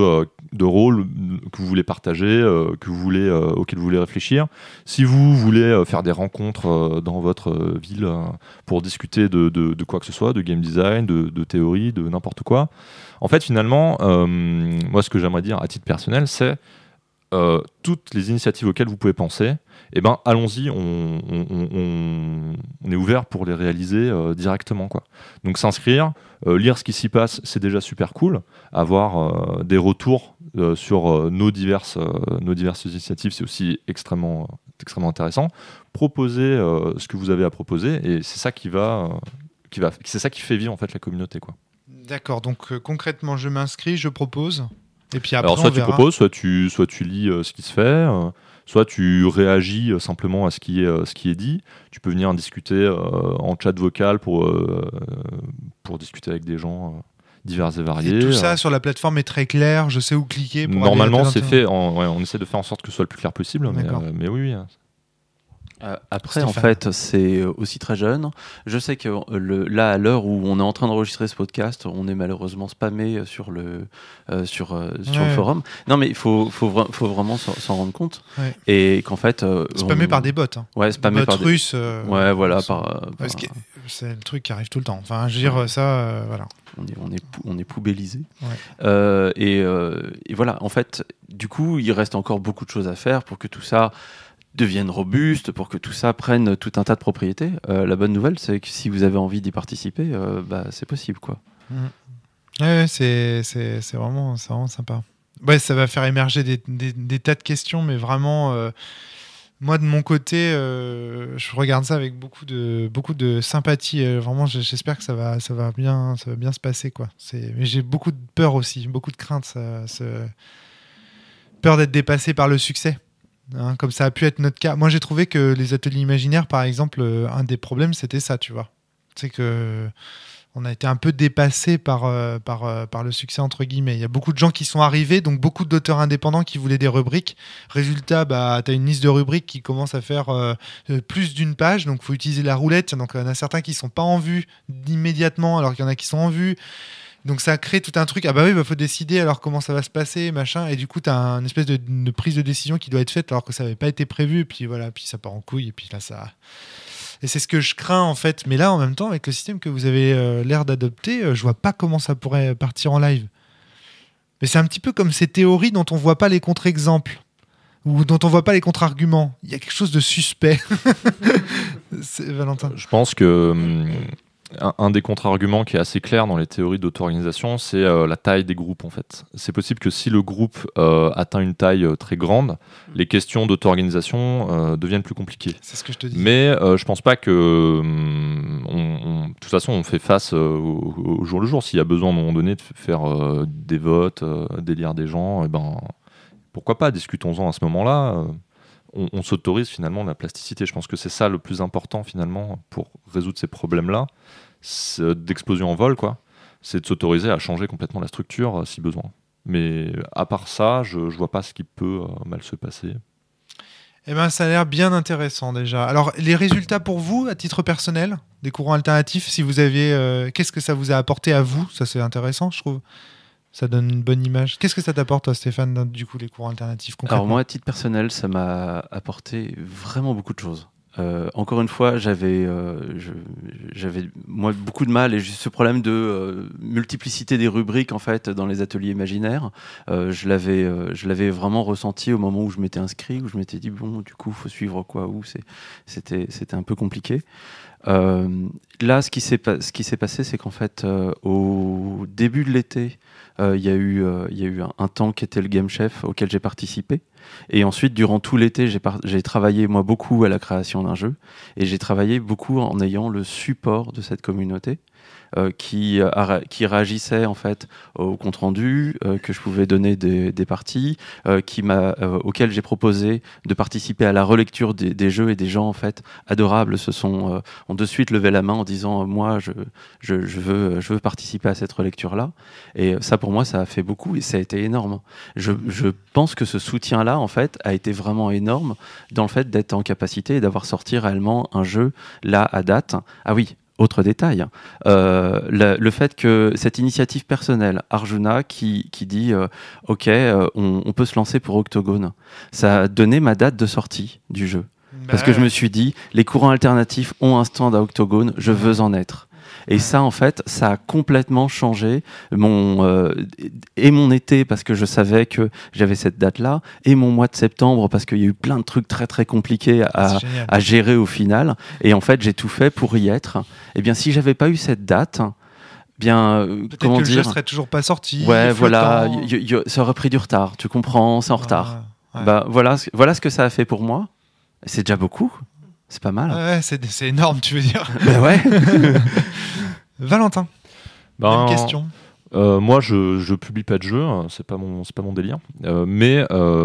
B: de rôle que vous voulez partager, euh, que vous voulez, euh, auquel vous voulez réfléchir. Si vous voulez euh, faire des rencontres euh, dans votre euh, ville euh, pour discuter de, de, de quoi que ce soit, de game design, de, de théorie, de n'importe quoi. En fait, finalement, euh, moi, ce que j'aimerais dire à titre personnel, c'est euh, toutes les initiatives auxquelles vous pouvez penser, eh ben, allons-y, on, on, on, on est ouvert pour les réaliser euh, directement, quoi. Donc s'inscrire, euh, lire ce qui s'y passe, c'est déjà super cool. Avoir euh, des retours euh, sur euh, nos, diverses, euh, nos diverses initiatives, c'est aussi extrêmement, euh, extrêmement intéressant. Proposer euh, ce que vous avez à proposer, et c'est ça qui va, euh, qui va, c'est ça qui fait vivre en fait la communauté, quoi.
A: D'accord, donc euh, concrètement, je m'inscris, je propose, et puis après,
B: alors soit
A: on
B: tu
A: verra.
B: proposes, soit tu, soit tu lis euh, ce qui se fait. Euh, Soit tu réagis euh, simplement à ce qui est, euh, ce qui est dit. Tu peux venir en discuter euh, en chat vocal pour, euh, pour discuter avec des gens euh, divers et variés.
A: Et tout ça sur la plateforme est très clair, je sais où cliquer. Pour
B: Normalement,
A: aller
B: c'est fait. En, ouais, on essaie de faire en sorte que ce soit le plus clair possible. Mais, euh, mais oui, oui.
C: Euh, après, Stéphane. En fait, c'est aussi très jeune. Je sais que le, là, à l'heure où on est en train d'enregistrer ce podcast, on est malheureusement spammé sur le, euh, sur, euh, sur ouais. le forum. Non, mais il faut, faut, vra- faut vraiment s'en, s'en rendre compte. Ouais. Et qu'en fait. Euh,
A: spammé on... par des bots. Hein.
C: Ouais, spammé
A: bots
C: par
A: des bots russes. Euh,
C: ouais, voilà. Par, par...
A: Ouais, c'est, c'est le truc qui arrive tout le temps. Enfin, je veux dire, ouais. ça, euh, voilà.
C: On est, on est, on est poubellisé.
A: Ouais.
C: Euh, et, euh, et voilà, en fait, du coup, il reste encore beaucoup de choses à faire pour que tout ça devienne robuste, pour que tout ça prenne tout un tas de propriétés. Euh, la bonne nouvelle, c'est que si vous avez envie d'y participer, euh, bah, c'est possible, quoi.
A: Mmh. Ouais, c'est, c'est, c'est, vraiment, c'est vraiment sympa. Ouais, ça va faire émerger des, des, des tas de questions, mais vraiment, euh, moi, de mon côté, euh, je regarde ça avec beaucoup de, beaucoup de sympathie. Euh, vraiment, j'espère que ça va, ça va bien, ça va bien se passer, quoi. C'est, mais j'ai beaucoup de peur aussi, beaucoup de crainte. Ça, ça... Peur d'être dépassé par le succès. Hein, comme ça a pu être notre cas. Moi, j'ai trouvé que les ateliers imaginaires, par exemple, euh, un des problèmes, c'était ça, tu vois. C'est que on a été un peu dépassé par, euh, par, euh, par le succès, entre guillemets. Il y a beaucoup de gens qui sont arrivés, donc beaucoup d'auteurs indépendants qui voulaient des rubriques. Résultat, bah, tu as une liste de rubriques qui commence à faire euh, plus d'une page, donc il faut utiliser la roulette. Donc, il y en a certains qui ne sont pas en vue immédiatement, alors qu'il y en a qui sont en vue. Donc ça crée tout un truc, ah bah oui, bah faut décider alors comment ça va se passer, machin, et du coup t'as une espèce de, de prise de décision qui doit être faite alors que ça n'avait pas été prévu, et puis voilà, puis ça part en couille, et puis là ça... Et c'est ce que je crains en fait, mais là en même temps, avec le système que vous avez euh, l'air d'adopter, euh, je vois pas comment ça pourrait partir en live. Mais c'est un petit peu comme ces théories dont on voit pas les contre-exemples, ou dont on voit pas les contre-arguments. Il y a quelque chose de suspect. C'est Valentin.
B: Je pense que... Hum... Un, un des contre-arguments qui est assez clair dans les théories d'auto-organisation, c'est euh, la taille des groupes, en fait. C'est possible que si le groupe euh, atteint une taille euh, très grande, les questions d'auto-organisation euh, deviennent plus compliquées.
A: C'est ce que je te dis.
B: Mais euh, je pense pas que... Hum, on, on, de toute façon, on fait face euh, au, au jour le jour. S'il y a besoin, à un moment donné, de faire euh, des votes, euh, d'élire des gens, et ben, pourquoi pas, discutons-en à ce moment-là. Euh, on, on s'autorise finalement la plasticité. Je pense que c'est ça le plus important, finalement, pour résoudre ces problèmes-là. C'est d'explosion en vol, quoi. C'est de s'autoriser à changer complètement la structure euh, si besoin. Mais à part ça, je ne vois pas ce qui peut euh, mal se passer.
A: Eh ben, ça a l'air bien intéressant déjà. Alors, les résultats pour vous, à titre personnel, des courants alternatifs, si vous aviez, euh, qu'est-ce que ça vous a apporté à vous ? Ça, c'est intéressant, je trouve. Ça donne une bonne image. Qu'est-ce que ça t'apporte, toi, Stéphane, du coup, les courants alternatifs concrètement ?
C: Alors moi, à titre personnel, ça m'a apporté vraiment beaucoup de choses. Euh, encore une fois, j'avais, euh, je, j'avais moi beaucoup de mal et j'ai ce problème de euh, multiplicité des rubriques en fait dans les ateliers imaginaires. Euh, je l'avais, euh, je l'avais vraiment ressenti au moment où je m'étais inscrit, où je m'étais dit bon, du coup, faut suivre quoi où c'est, c'était, c'était un peu compliqué. Euh, là, ce qui s'est, pa- ce qui s'est passé, c'est qu'en fait, euh, au début de l'été, il euh, y a eu, il euh, y a eu un, un temps qui était le Game Chef auquel j'ai participé. Et ensuite, durant tout l'été, j'ai, par- j'ai travaillé moi beaucoup à la création d'un jeu, et j'ai travaillé beaucoup en ayant le support de cette communauté. Euh, qui, euh, qui réagissait en fait au compte rendu euh, que je pouvais donner des, des parties, euh, qui m'a, euh, auquel j'ai proposé de participer à la relecture des, des jeux, et des gens en fait adorables se sont euh, ont de suite levé la main en disant euh, moi je, je, je veux je veux participer à cette relecture là, et ça pour moi ça a fait beaucoup et ça a été énorme. Je, je pense que ce soutien là en fait a été vraiment énorme dans le fait d'être en capacité et d'avoir sorti réellement un jeu là à date. Ah oui. autre détail, euh, le, le fait que cette initiative personnelle, Arjuna, qui, qui dit euh, « Ok, euh, on, on peut se lancer pour Octogone », ça a donné ma date de sortie du jeu. Bah Parce que je me suis dit, les courants alternatifs ont un stand à Octogone, je veux en être. Et ça, en fait, ça a complètement changé mon, euh, et mon été, parce que je savais que j'avais cette date-là, et mon mois de septembre, parce qu'il y a eu plein de trucs très, très compliqués à, à gérer au final. Et en fait, j'ai tout fait pour y être. Et bien, si j'avais pas eu cette date... Bien,
A: Peut-être
C: comment
A: que
C: dire,
A: le jeu serait toujours pas sorti.
C: Ouais, voilà, y, y, y, ça aurait pris du retard. Tu comprends, c'est en retard. Ouais, ouais. Bah voilà, voilà ce que ça a fait pour moi. C'est déjà beaucoup. C'est pas mal.
A: Ouais, c'est, c'est énorme, tu veux dire.
C: Ben ouais.
A: Valentin.
B: Ben,
A: même question.
B: Euh, moi, je, je publie pas de jeu. C'est pas mon, c'est pas mon délire. Euh, mais euh,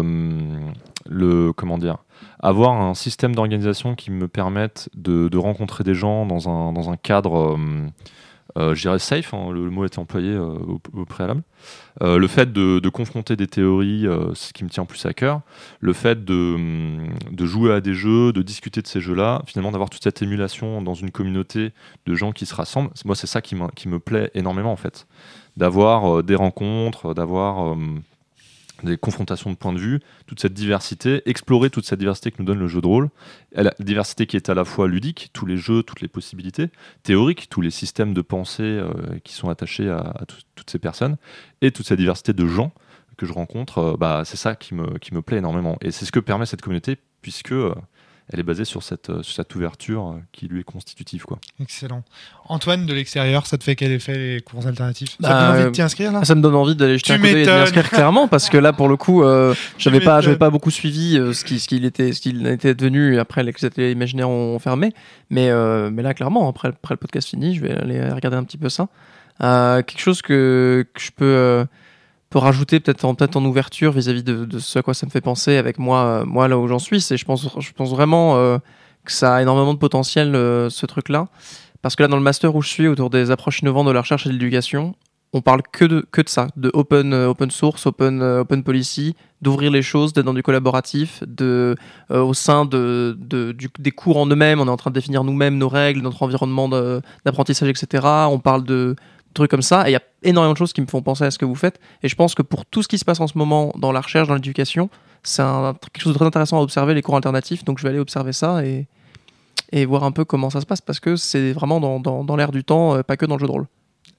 B: le, comment dire, avoir un système d'organisation qui me permette de, de rencontrer des gens dans un, dans un cadre. Euh, Euh, je dirais safe, hein, le, le mot a été employé euh, au, au préalable. Euh, le fait de, de confronter des théories, euh, c'est ce qui me tient plus à cœur. Le fait de, de jouer à des jeux, de discuter de ces jeux-là, finalement d'avoir toute cette émulation dans une communauté de gens qui se rassemblent. Moi, c'est ça qui, qui me plaît énormément, en fait. D'avoir euh, des rencontres, d'avoir euh, des confrontations de points de vue, toute cette diversité, explorer toute cette diversité que nous donne le jeu de rôle, la diversité qui est à la fois ludique, tous les jeux, toutes les possibilités, théorique, tous les systèmes de pensée euh, qui sont attachés à, à tout, toutes ces personnes, et toute cette diversité de gens que je rencontre, euh, bah, c'est ça qui me, qui me plaît énormément. Et c'est ce que permet cette communauté, puisque euh, elle est basée sur cette, euh, sur cette ouverture euh, qui lui est constitutive, quoi.
A: Excellent. Antoine, de l'extérieur, ça te fait quel effet les cours alternatifs?
D: Bah,
A: Ça te donne envie
D: euh,
A: de t'y inscrire là?
D: Ça me donne envie d'aller jeter
A: Tu
D: un coup d'œil et de m'y
A: m'étonnes.
D: inscrire clairement, parce que là, pour le coup, euh, j'avais pas,
A: m'étonnes.
D: j'avais pas beaucoup suivi euh, ce qui, ce qu'il était, ce qu'il était devenu après les ateliers imaginaires ont fermé. Mais, euh, mais là, clairement, après, après le podcast fini, je vais aller regarder un petit peu ça. Euh, quelque chose que, que je peux, euh, peux rajouter peut-être en, peut-être en ouverture vis-à-vis de, de ce à quoi ça me fait penser avec moi, euh, moi là où j'en suis, c'est je pense, je pense vraiment euh, que ça a énormément de potentiel, euh, ce truc-là. Parce que là, dans le master où je suis, autour des approches innovantes de la recherche et de l'éducation, on parle que de, que de ça, de open, euh, open source, open, euh, open policy, d'ouvrir les choses, d'être dans du collaboratif, de, euh, au sein de, de, du, des cours en eux-mêmes, on est en train de définir nous-mêmes nos règles, notre environnement de, d'apprentissage, et cetera. On parle de trucs comme ça, et il y a énormément de choses qui me font penser à ce que vous faites, et je pense que pour tout ce qui se passe en ce moment dans la recherche, dans l'éducation, c'est un, quelque chose de très intéressant à observer, les cours alternatifs, donc je vais aller observer ça et... et voir un peu comment ça se passe, parce que c'est vraiment dans, dans, dans l'air du temps, euh, pas que dans le jeu de rôle.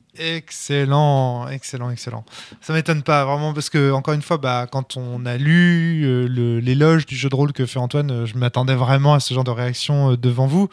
A: Excellent, excellent, excellent. Ça m'étonne pas, vraiment, parce que, encore une fois, bah, quand on a lu euh, le, l'éloge du jeu de rôle que fait Antoine, euh, je m'attendais vraiment à ce genre de réaction euh, devant vous.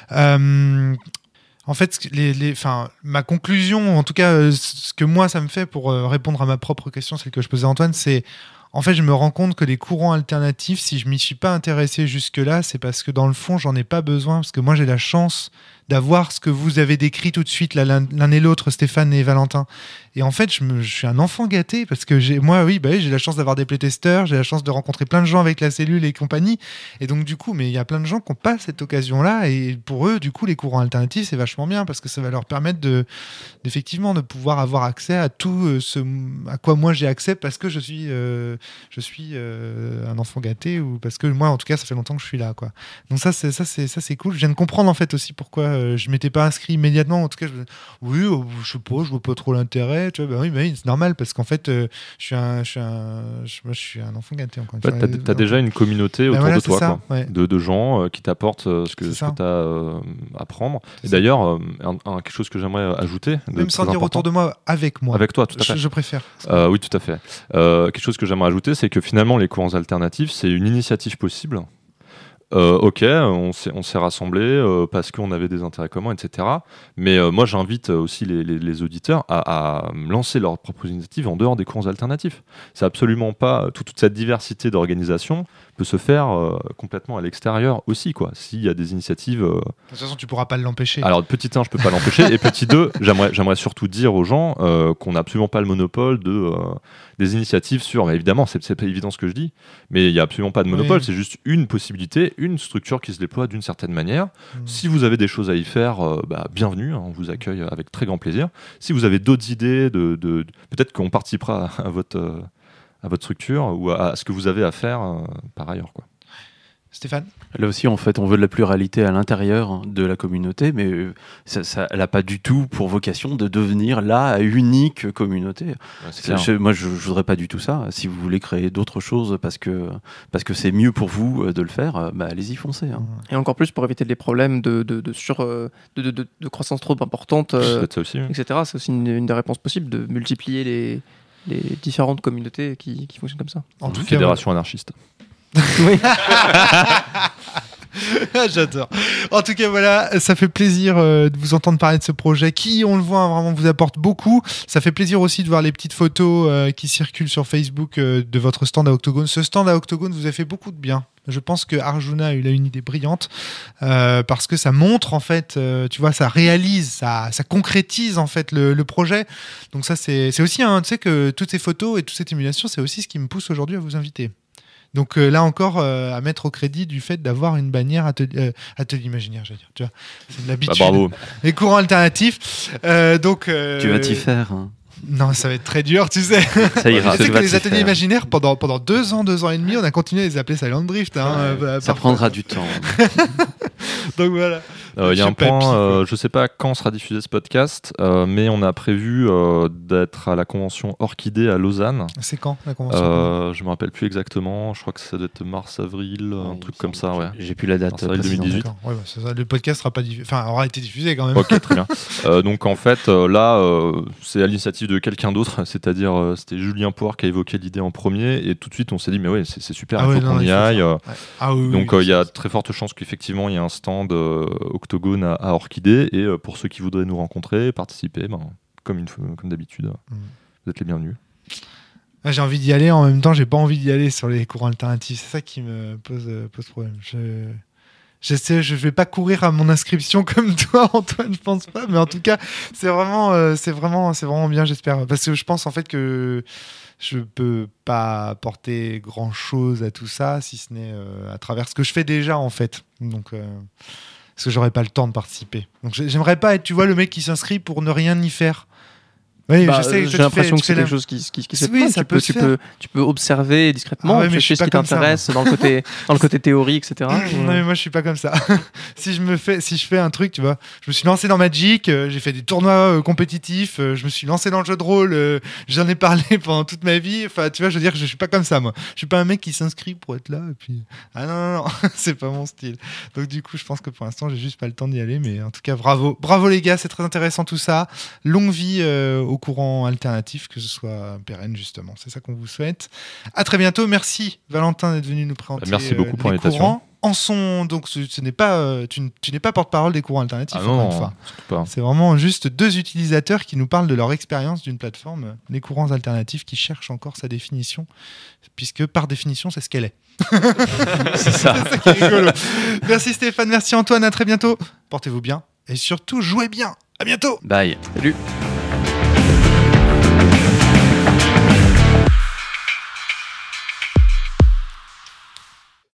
A: Euh, en fait, les, les, ma conclusion, en tout cas, euh, ce que moi, ça me fait pour euh, répondre à ma propre question, celle que je posais à Antoine, c'est en fait, je me rends compte que les courants alternatifs, si je m'y suis pas intéressé jusque-là, c'est parce que dans le fond, j'en ai pas besoin, parce que moi, j'ai la chance d'avoir ce que vous avez décrit tout de suite, là, l'un, l'un et l'autre, Stéphane et Valentin. Et en fait, je, me, je suis un enfant gâté, parce que j'ai, moi, oui, bah oui, j'ai la chance d'avoir des playtesters, j'ai la chance de rencontrer plein de gens avec la cellule et compagnie. Et donc, du coup, mais il y a plein de gens qui n'ont pas cette occasion-là. Et pour eux, du coup, les courants alternatifs, c'est vachement bien, parce que ça va leur permettre de, d'effectivement, de pouvoir avoir accès à tout ce à quoi moi j'ai accès, parce que je suis, euh, je suis euh, un enfant gâté, ou parce que moi, en tout cas, ça fait longtemps que je suis là, quoi. Donc ça, c'est, ça, c'est, ça, c'est cool. Je viens de comprendre, en fait, aussi pourquoi euh, je m'étais pas inscrit immédiatement. En tout cas, je, oui, euh, je sais pas, je vois pas trop l'intérêt. Tu vois, bah oui, bah oui, c'est normal, parce qu'en fait, euh, je suis un, je suis un, je, moi, je suis un enfant gâté, encore une
B: ouais,
A: fois.
B: T'as, t'as déjà une communauté autour
A: voilà,
B: de toi,
A: ça,
B: quoi,
A: ouais.
B: de, de gens euh, qui t'apportent euh, ce que, ce que tu as euh, à prendre. C'est et ça. D'ailleurs, euh, un, un, quelque chose que j'aimerais ajouter,
A: même sans dire autour de moi, avec moi.
B: Avec toi, tout à fait.
A: Je, je préfère.
B: Euh, oui, tout à fait. Euh, quelque chose que j'aimerais ajouter, c'est que finalement, les courants alternatifs, c'est une initiative possible. Euh, ok, on s'est, on s'est rassemblés euh, parce qu'on avait des intérêts communs, et cetera. Mais euh, moi, j'invite aussi les, les, les auditeurs à, à lancer leurs propres initiatives en dehors des courants alternatifs. C'est absolument pas toute, toute cette diversité d'organisation peut se faire euh, complètement à l'extérieur aussi, quoi. S'il y a des initiatives. Euh... De
A: toute façon, tu pourras pas l'empêcher.
B: Alors, petit un, je peux pas l'empêcher, et petit deux, j'aimerais, j'aimerais surtout dire aux gens euh, qu'on n'a absolument pas le monopole de euh, des initiatives sur. Mais évidemment, c'est, c'est pas évident ce que je dis, mais il y a absolument pas de monopole. Oui. C'est juste une possibilité, une structure qui se déploie d'une certaine manière. Mmh. Si vous avez des choses à y faire, euh, bah, bienvenue, hein, on vous accueille avec très grand plaisir. Si vous avez d'autres idées, de, de, de peut-être qu'on participera à, à votre euh, à votre structure ou à, à ce que vous avez à faire euh, par ailleurs, quoi.
A: Stéphane ?
C: Là aussi, en fait, on veut de la pluralité à l'intérieur de la communauté, mais ça, ça, elle n'a pas du tout pour vocation de devenir la unique communauté. Ouais, c'est je, moi, je ne voudrais pas du tout ça. Si vous voulez créer d'autres choses parce que, parce que c'est mieux pour vous de le faire, bah, allez-y, foncez. Hein.
D: Et encore plus pour éviter des problèmes de, de, de, sur, de, de, de, de croissance trop importante, euh,
B: ça aussi, oui.
D: et cetera. C'est aussi une, une des réponses possibles de multiplier les, les différentes communautés qui, qui fonctionnent comme ça.
B: En tout fédération cas, anarchiste.
D: Oui.
A: J'adore. En tout cas, voilà, ça fait plaisir euh, de vous entendre parler de ce projet qui, on le voit, vraiment vous apporte beaucoup. Ça fait plaisir aussi de voir les petites photos euh, qui circulent sur Facebook euh, de votre stand à Octogone. Ce stand à Octogone vous a fait beaucoup de bien. Je pense que Arjuna a eu une idée brillante euh, parce que ça montre en fait, euh, tu vois, ça réalise, ça, ça concrétise en fait le, le projet. Donc ça, c'est, c'est aussi, hein, tu sais que toutes ces photos et toute cette émulation, c'est aussi ce qui me pousse aujourd'hui à vous inviter. Donc euh, là encore, euh, à mettre au crédit du fait d'avoir une bannière atelier, euh, atelier imaginaire, j'allais dire. Tu vois, c'est de l'habitude.
B: Bah, bravo.
A: Les courants alternatifs. Euh, donc. Euh,
C: tu vas t'y faire. Hein.
A: Non, ça va être très dur, tu sais.
C: Ça ira.
A: Tu sais que les ateliers faire. imaginaires, pendant, pendant deux ans, deux ans et demi, on a continué à les appeler Silent Drift. Hein,
C: ouais, euh, ça prendra du temps.
A: Donc voilà.
B: Il euh, y a un point, euh, je ne sais pas quand sera diffusé ce podcast, euh, mais on a prévu euh, d'être à la convention Orchidée à Lausanne.
A: C'est quand la convention
B: euh, Je ne me rappelle plus exactement, je crois que ça doit être mars-avril, ouais, un truc comme ça. Ouais.
C: J'ai plus la date.
B: deux mille dix-huit.
A: Ouais, bah, ça, le podcast sera pas diffusé, enfin, aura été diffusé quand même.
B: Ok, très bien. euh, donc en fait, euh, là, euh, c'est à l'initiative de quelqu'un d'autre, c'est-à-dire euh, c'était Julien Poire qui a évoqué l'idée en premier, et tout de suite on s'est dit, mais ouais, c'est, c'est super, ah il faut ouais, qu'on non, y aille. Ouais. Ah, oui, donc il oui, euh, y a très forte chance qu'effectivement il y ait un stand euh, Octogone à, à Orchidée, et euh, pour ceux qui voudraient nous rencontrer, participer, ben, comme, une, comme d'habitude, mm. vous êtes les bienvenus.
A: Ah, j'ai envie d'y aller, en même temps j'ai pas envie d'y aller sur les courants alternatifs, c'est ça qui me pose, euh, pose problème. Je... Je sais, je vais pas courir à mon inscription comme toi, Antoine, je pense pas, mais en tout cas, c'est vraiment, euh, c'est vraiment, c'est vraiment bien, j'espère, parce que je pense en fait que je peux pas apporter grand chose à tout ça, si ce n'est euh, à travers ce que je fais déjà en fait. Donc, euh, parce que j'aurais pas le temps de participer. Donc, j'aimerais pas être, tu vois, le mec qui s'inscrit pour ne rien y faire. Oui,
D: bah,
A: je sais,
D: j'ai l'impression que c'est quelque chose qui, qui, qui se
A: oui,
D: ça tu, peux, tu, peux, tu peux observer discrètement,
A: ah ouais,
D: chercher ce qui t'intéresse dans le côté dans le côté théorie, et cetera.
A: Non, mais moi je suis pas comme ça. si je me fais, si je fais un truc, tu vois, je me suis lancé dans Magic, euh, j'ai fait des tournois euh, compétitifs, euh, je me suis lancé dans le jeu de rôle, euh, j'en ai parlé pendant toute ma vie. Enfin, tu vois, je veux dire, je suis pas comme ça, moi. Je suis pas un mec qui s'inscrit pour être là et puis ah non non non, c'est pas mon style. Donc du coup, je pense que pour l'instant, j'ai juste pas le temps d'y aller, mais en tout cas, bravo, bravo les gars, c'est très intéressant tout ça. Longue vie euh, au courant alternatif, que ce soit pérenne justement. C'est ça qu'on vous souhaite. À très bientôt. Merci Valentin d'être venu nous présenter.
B: Merci beaucoup
A: euh,
B: pour
A: les
B: l'invitation.
A: Courants. En son, donc ce, ce n'est pas, euh, tu, tu n'es pas porte-parole des courants alternatifs.
B: Ah non, non pas.
A: C'est vraiment juste deux utilisateurs qui nous parlent de leur expérience d'une plateforme, les courants alternatifs, qui cherchent encore sa définition, puisque par définition, c'est ce qu'elle est.
C: C'est ça.
A: C'est ça qui est rigolo. Merci Stéphane, merci Antoine, à très bientôt. Portez-vous bien et surtout jouez bien. À bientôt.
C: Bye.
A: Salut.